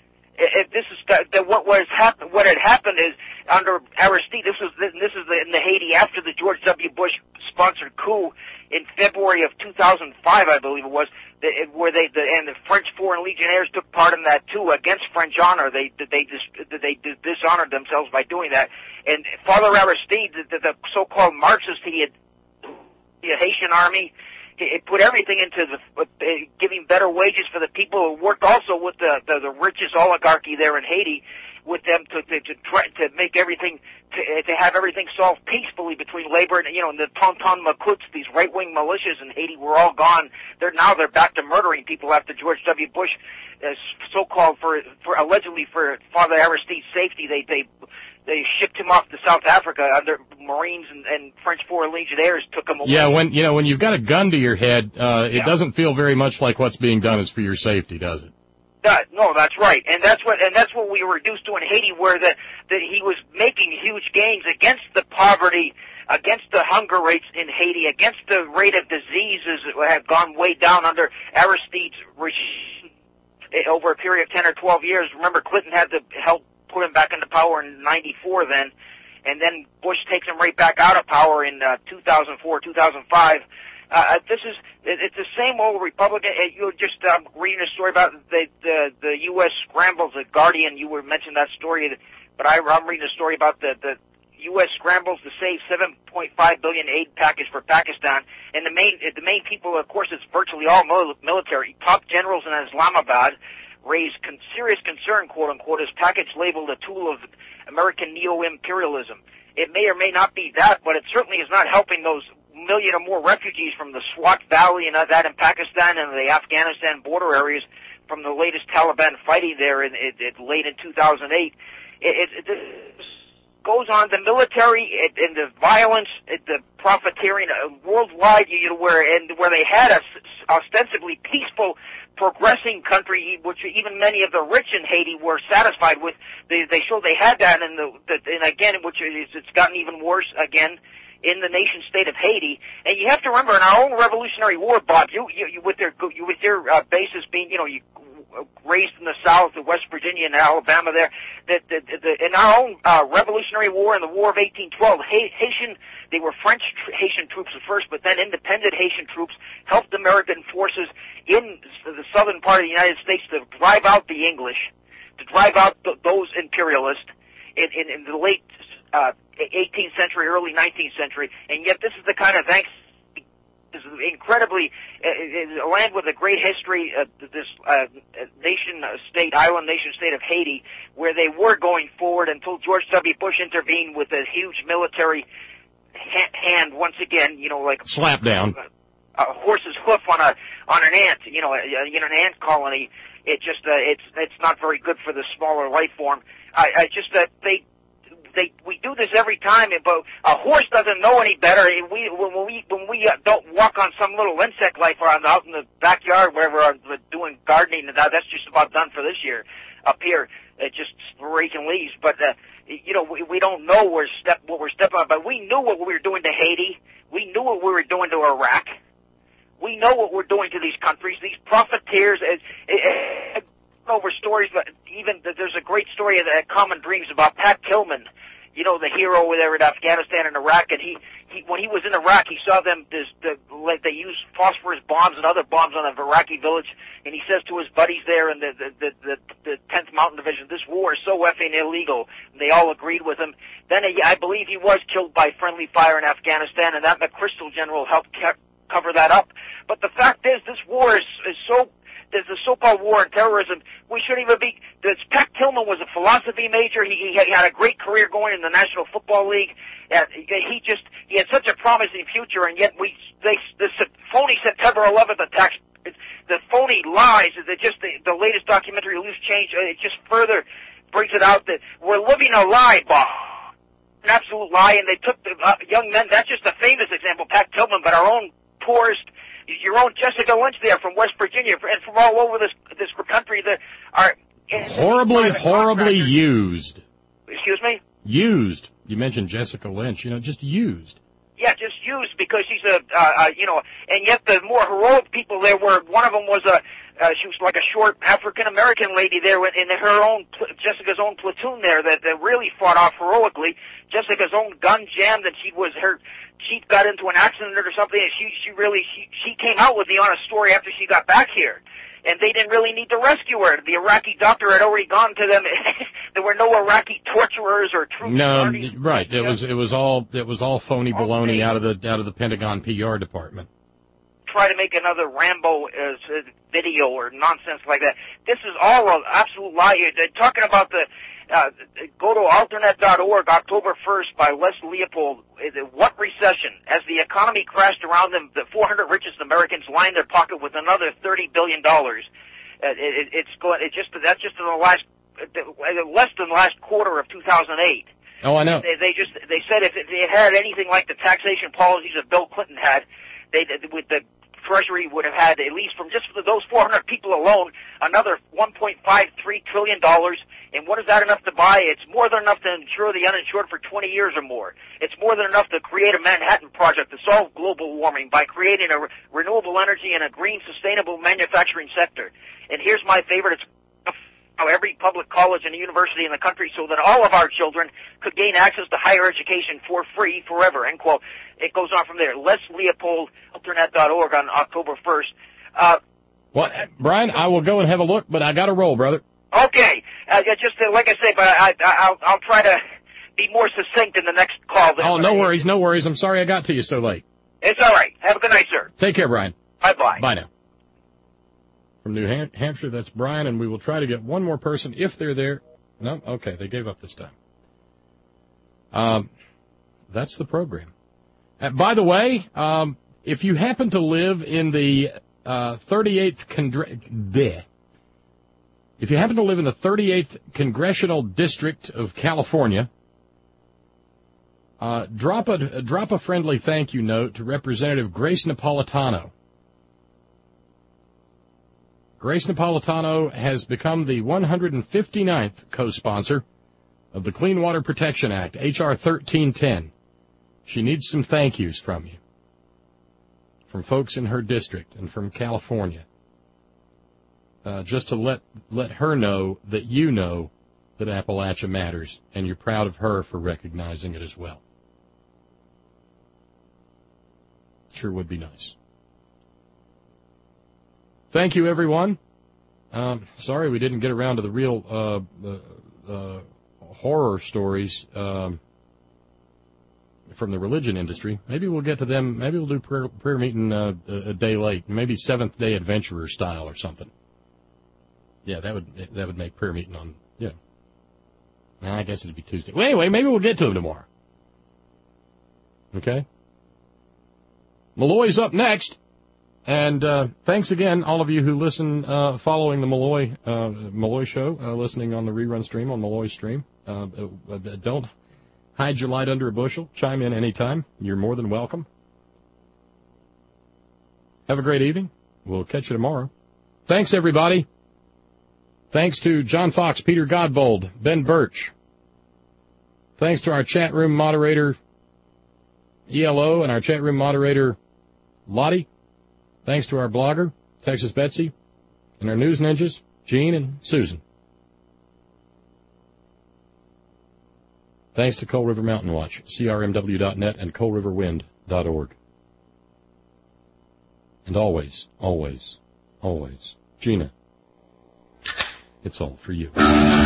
If this is the, the, what was happened. What had happened is under Aristide. This was this is the, in the Haiti after the George W. Bush sponsored coup in February of two thousand five, I believe it was, the, where they the, and the French Foreign Legionnaires took part in that too against French honor. They they dis, they dishonored themselves by doing that. And Father Aristide, the, the so-called Marxist, he had the Haitian army. It put everything into the, uh, giving better wages for the people who worked also with the, the, the richest oligarchy there in Haiti, with them to to to, try, to make everything to, to have everything solved peacefully between labor and, you know, and the Tonton Macoutes, these right wing militias in Haiti were all gone. They're now they're back to murdering people after George W. Bush, uh, so called for for allegedly for Father Aristide's safety. They they. They shipped him off to South Africa under Marines and, and French Foreign Legionnaires took him away. Yeah, when you know when you've got a gun to your head, uh, it yeah. doesn't feel very much like what's being done is for your safety, does it? Uh, no, that's right, and that's what and that's what we were reduced to in Haiti, where the that he was making huge gains against the poverty, against the hunger rates in Haiti, against the rate of diseases that had gone way down under Aristide's regime over a period of ten or twelve years. Remember, Clinton had to help put him back into power in ninety-four then, and then Bush takes him right back out of power in uh, two thousand four, two thousand five. Uh, this is, it's the same old Republican. You were just um, reading a story about the, the, the U S scrambles, the Guardian, you were mentioning that story, but I, I'm reading a story about the, the U S scrambles to save seven point five billion dollars aid package for Pakistan, and the main, the main people, of course, it's virtually all military. Top generals in Islamabad raised con- serious concern, quote-unquote, as package labeled a tool of American neo-imperialism. It may or may not be that, but it certainly is not helping those million or more refugees from the Swat Valley and that in Pakistan and the Afghanistan border areas from the latest Taliban fighting there in, in, in late in two thousand eight. It, it, it goes on. The military it, and the violence, it, the profiteering uh, worldwide, you know, where and where they had a ostensibly peaceful, progressing country, which even many of the rich in Haiti were satisfied with. They, they showed they had that, and the, the and again, which is it's gotten even worse again. in the nation state of Haiti. And you have to remember, in our own Revolutionary War, Bob, you, you, you with their, you, with your uh, bases being, you know, you raised in the South, the West Virginia and Alabama there, that the, the, the, in our own uh, Revolutionary War and the War of eighteen twelve, Haitian, they were French Haitian troops at first, but then independent Haitian troops helped American forces in the southern part of the United States to drive out the English, to drive out the, those imperialists in, in, in the late uh, eighteenth century, early nineteenth century, and yet this is the kind of thanks. Is incredibly uh, a land with a great history, uh, this uh, nation uh, state, island nation state of Haiti, where they were going forward until George W. Bush intervened with a huge military ha- hand once again, you know, like slap down a, a horse's hoof on a on an ant, you know, a, you know, an ant colony. It just uh, it's it's not very good for the smaller life form. I, I just uh, they. They, we do this every time, but a horse doesn't know any better. We, when we, when we uh, don't walk on some little insect life around out in the backyard, wherever we're doing gardening, and that, that's just about done for this year. Up here, it's just raking leaves. But uh, you know, we, we don't know we're step what we're stepping on. But we knew what we were doing to Haiti. We knew what we were doing to Iraq. We know what we're doing to these countries. These profiteers. It, it, it, over stories, but even there's a great story of Common Dreams about Pat Tillman, you know, the hero there in Afghanistan and Iraq, and he, he when he was in Iraq, he saw them, this, the, like they used phosphorus bombs and other bombs on a Iraqi village, and he says to his buddies there in the, the, the, the, the tenth Mountain Division, this war is so effing illegal, and they all agreed with him. Then he, I believe he was killed by friendly fire in Afghanistan, and that McChrystal general helped ca- cover that up. But the fact is, this war is, is so... There's the so-called war on terrorism. We shouldn't even be. This Pat Tillman was a philosophy major. He, he had a great career going in the National Football League. Uh, he just he had such a promising future, and yet we they the phony September eleventh attacks, the phony lies. That just the, the latest documentary, Loose Change, it just further brings it out that we're living a lie, Bob. An absolute lie, and they took the uh, young men. That's just a famous example, Pat Tillman, but our own poorest. Your own Jessica Lynch there from West Virginia and from all over this this country that are horribly, horribly used. Excuse me? Used. You mentioned Jessica Lynch. You know, just used. Yeah, just used because she's a, uh, uh, you know, and yet the more heroic people there were. One of them was a, uh, she was like a short African American lady there in her own Jessica's own platoon there that, that really fought off heroically. Jessica's own gun jammed, and she was her. She got into an accident or something, and she she really she she came out with the honest story after she got back here, and they didn't really need to rescue her. The Iraqi doctor had already gone to them. There were no Iraqi torturers or troops. No, right. It was it was all it was all phony baloney out of the out of the Pentagon P R department. Try to make another Rambo uh, video or nonsense like that. This is all an absolute lie. They're talking about the. Uh, go to alternate dot org, October first, by Les Leopold. What recession? As the economy crashed around them, the four hundred richest Americans lined their pocket with another thirty billion dollars. Uh, it, it's going. It just that's just in the last less than the last quarter of two thousand eight. Oh, I know. They, they just they said if it, they had anything like the taxation policies that Bill Clinton had, they with the Treasury would have had, at least from just those four hundred people alone, another one point five three trillion dollars. And what is that enough to buy? It's more than enough to insure the uninsured for twenty years or more. It's more than enough to create a Manhattan Project to solve global warming by creating a re- renewable energy and a green, sustainable manufacturing sector. And here's my favorite. It's every public college and university in the country so that all of our children could gain access to higher education for free forever, end quote. It goes on from there. Les Leopold, alternate dot org on October first. Uh, well, Brian, I will go and have a look, but I got to roll, brother. Okay. Uh, just uh, like I say, but I, I, I'll, I'll try to be more succinct in the next call. Oh, no worries, no worries. I'm sorry I got to you so late. It's all right. Have a good night, sir. Take care, Brian. Bye-bye. Bye now. From New Ham- Hampshire, that's Brian, and we will try to get one more person if they're there. No? Okay, they gave up this time. Um, that's the program. Uh, by the way, um, if you happen to live in the uh, thirty-eighth Congre- bleh. If you happen to live in the thirty-eighth Congressional District of California, uh, drop a drop a friendly thank you note to Representative Grace Napolitano. Grace Napolitano has become the one hundred fifty-ninth co-sponsor of the Clean Water Protection Act, H R thirteen ten. She needs some thank yous from you, from folks in her district and from California, uh, just to let let her know that you know that Appalachia matters, and you're proud of her for recognizing it as well. Sure would be nice. Thank you, everyone. Um, sorry we didn't get around to the real uh, uh, uh, horror stories um, from the religion industry. Maybe we'll get to them. Maybe we'll do prayer, prayer meeting uh, a day late. Maybe Seventh Day Adventurer style or something. Yeah, that would that would make prayer meeting on. Yeah. I guess it'd be Tuesday. Well, anyway, maybe we'll get to them tomorrow. Okay. Malloy's up next. And uh, thanks again, all of you who listen uh, following the Malloy uh, Malloy show, uh, listening on the rerun stream, on Malloy stream. Uh, uh, don't hide your light under a bushel. Chime in anytime. You're more than welcome. Have a great evening. We'll catch you tomorrow. Thanks, everybody. Thanks to John Fox, Peter Godbold, Ben Birch. Thanks to our chat room moderator, E L O, and our chat room moderator, Lottie. Thanks to our blogger, Texas Betsy, and our news ninjas, Gene and Susan. Thanks to Coal River Mountain Watch, C R M W dot net, and coal river wind dot org. And always, always, always, Gina, it's all for you.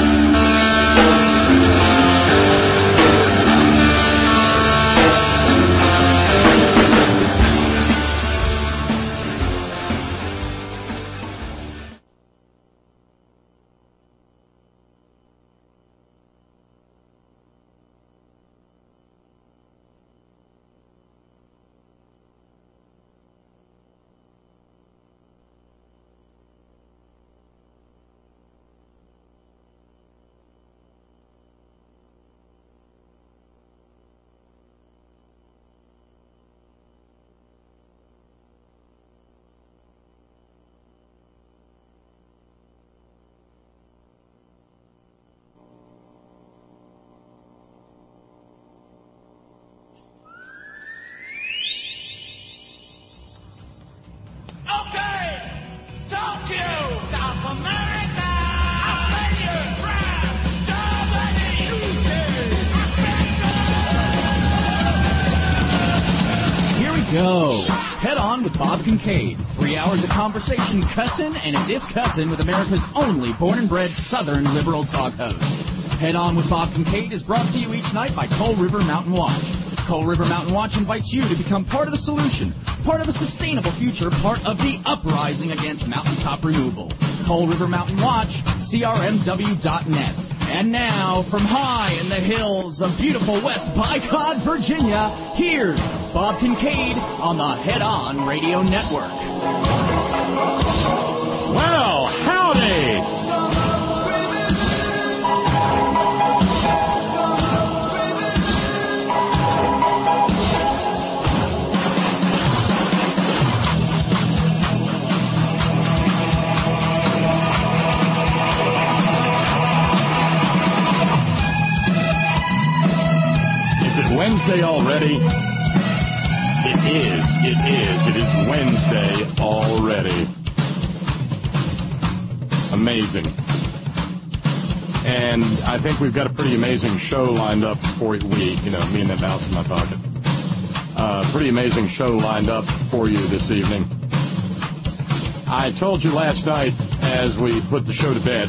Kincaid. Three hours of conversation, cussin' and a discussin' with America's only born-and-bred Southern liberal talk host. Head On with Bob Kincaid is brought to you each night by Coal River Mountain Watch. Coal River Mountain Watch invites you to become part of the solution, part of a sustainable future, part of the uprising against mountaintop removal. Coal River Mountain Watch, C R M W dot net. And now, from high in the hills of beautiful West Bycott, Virginia, here's Bob Kincaid on the Head On Radio Network. Well, howdy! Wednesday already? It is, it is, it is Wednesday already. Amazing. And I think we've got a pretty amazing show lined up for you. We, you know, me and that mouse in my pocket. Uh, pretty amazing show lined up for you this evening. I told you last night as we put the show to bed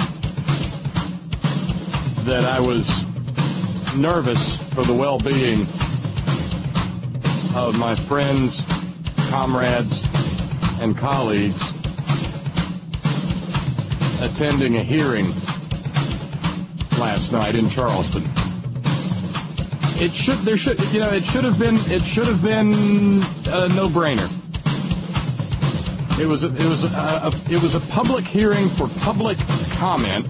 that I was nervous for the well-being of my friends, comrades, and colleagues attending a hearing last night in Charleston. It should, there should, you know, it should have been, it should have been a no-brainer. It was, a, it was, a, a, it was a public hearing for public comment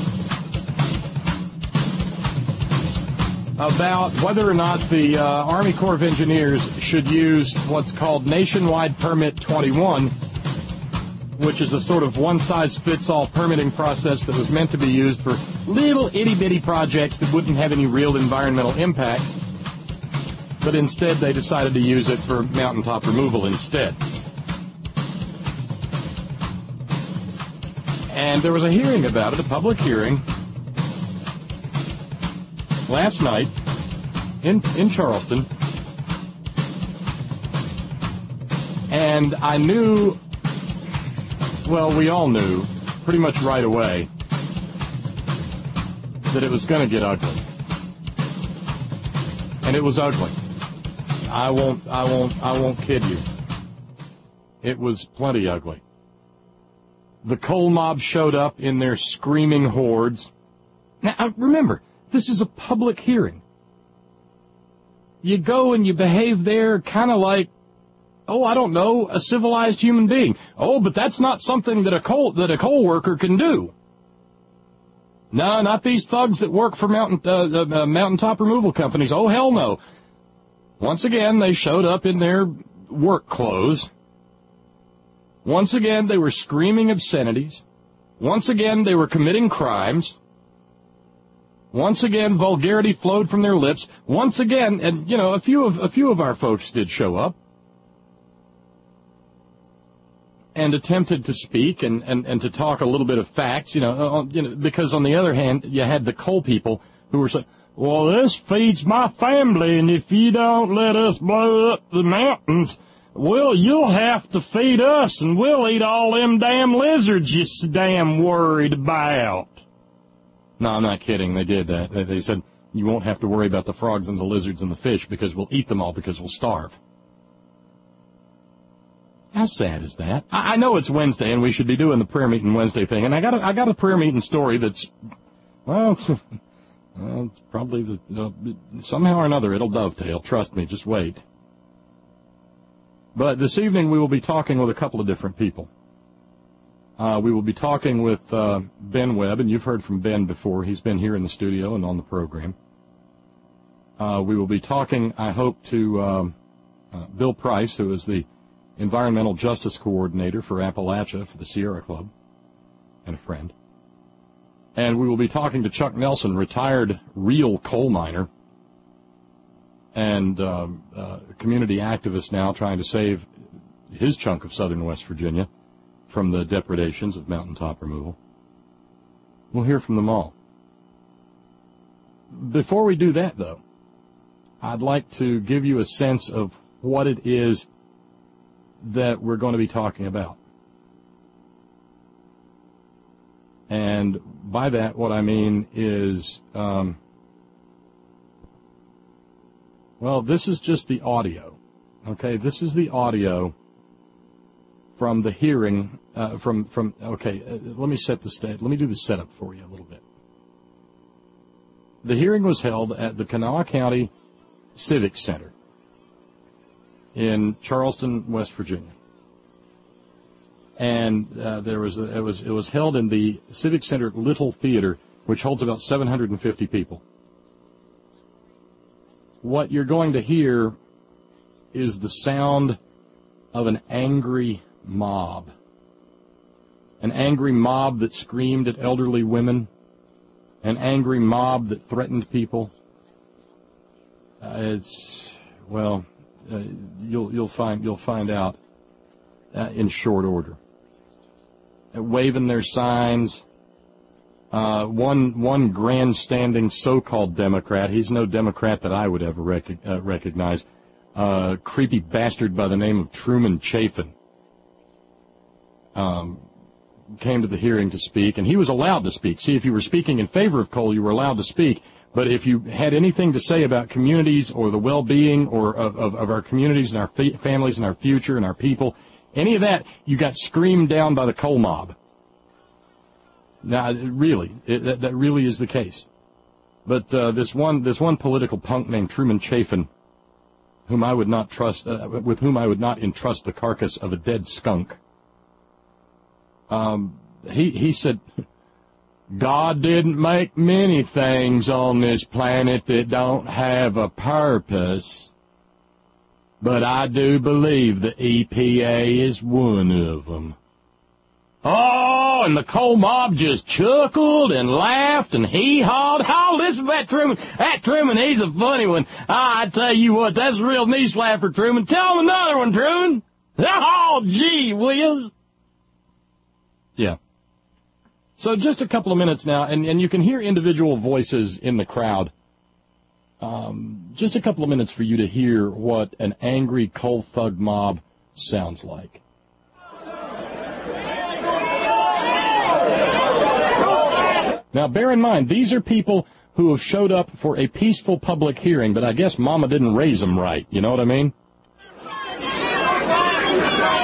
about whether or not the uh, Army Corps of Engineers should use what's called Nationwide Permit twenty-one, which is a sort of one-size-fits-all permitting process that was meant to be used for little itty-bitty projects that wouldn't have any real environmental impact, but instead they decided to use it for mountaintop removal instead. And there was a hearing about it, a public hearing, last night in in Charleston. And I knew, well, we all knew pretty much right away that it was going to get ugly. And it was ugly. I won't, I won't, I won't kid you. It was plenty ugly. The coal mob showed up in their screaming hordes. Now, remember, this is a public hearing. You go and you behave there kind of like, oh, I don't know, a civilized human being. Oh, but that's not something that a coal that a coal worker can do. No, not these thugs that work for mountain uh, uh, mountaintop removal companies. Oh, hell no. Once again, they showed up in their work clothes. Once again, they were screaming obscenities. Once again, they were committing crimes. Once again, vulgarity flowed from their lips. Once again, and you know, a few of a few of our folks did show up and attempted to speak and, and, and to talk a little bit of facts, you know, uh, you know, because on the other hand, you had the coal people who were saying, well, this feeds my family, and if you don't let us blow up the mountains, well, you'll have to feed us, and we'll eat all them damn lizards you're so damn worried about. No, I'm not kidding. They did that. They, they said, you won't have to worry about the frogs and the lizards and the fish because we'll eat them all because we'll starve. How sad is that? I, I know it's Wednesday, and we should be doing the prayer meeting Wednesday thing, and I got a, I got a prayer meeting story that's, well, it's, well, it's probably, the, uh, somehow or another it'll dovetail. Trust me, just wait. But this evening we will be talking with a couple of different people. Uh, we will be talking with uh, Ben Webb, and you've heard from Ben before. He's been here in the studio and on the program. Uh, we will be talking, I hope, to um, uh, Bill Price, who is the Environmental Justice Coordinator for Appalachia for the Sierra Club, and a friend. And we will be talking to Chuck Nelson, retired real coal miner, and uh, uh, community activist now trying to save his chunk of southern West Virginia from the depredations of mountaintop removal. We'll hear from them all. Before we do that, though, I'd like to give you a sense of what it is that we're going to be talking about. And by that, what I mean is, um, well, this is just the audio. Okay, this is the audio from the hearing, uh, from, from, okay, uh, let me set the stage, let me do the setup for you a little bit. The hearing was held at the Kanawha County Civic Center in Charleston, West Virginia. And uh, there was a, it was it was held in the Civic Center Little Theater, which holds about seven hundred fifty people. What you're going to hear is the sound of an angry mob. An angry mob that screamed at elderly women. An angry mob that threatened people. Uh, it's, well, uh, you'll you'll find you'll find out uh, in short order. Uh, waving their signs. Uh, one one grandstanding so-called Democrat. He's no Democrat that I would ever rec- uh, recognize. Uh, creepy bastard by the name of Truman Chafin. Um, came to the hearing to speak, and he was allowed to speak. See, if you were speaking in favor of coal, you were allowed to speak. But if you had anything to say about communities or the well-being or of, of, of our communities and our fa- families and our future and our people, any of that, you got screamed down by the coal mob. Now, really, it, that, that really is the case. But uh, this one, this one political punk named Truman Chafin, whom I would not trust, uh, with whom I would not entrust the carcass of a dead skunk. Um, he he said, God didn't make many things on this planet that don't have a purpose, but I do believe the E P A is one of them. Oh! Oh, and the Cole mob just chuckled and laughed and hee-hawed. Oh, listen to that Truman. That Truman, he's a funny one. Ah, I tell you what, that's a real knee-slapper, Truman. Tell him another one, Truman. Oh, gee whiz. Yeah. So just a couple of minutes now, and, and you can hear individual voices in the crowd. Um, just a couple of minutes for you to hear what an angry Cole thug mob sounds like. Now, bear in mind, these are people who have showed up for a peaceful public hearing, but I guess Mama didn't raise them right. You know what I mean?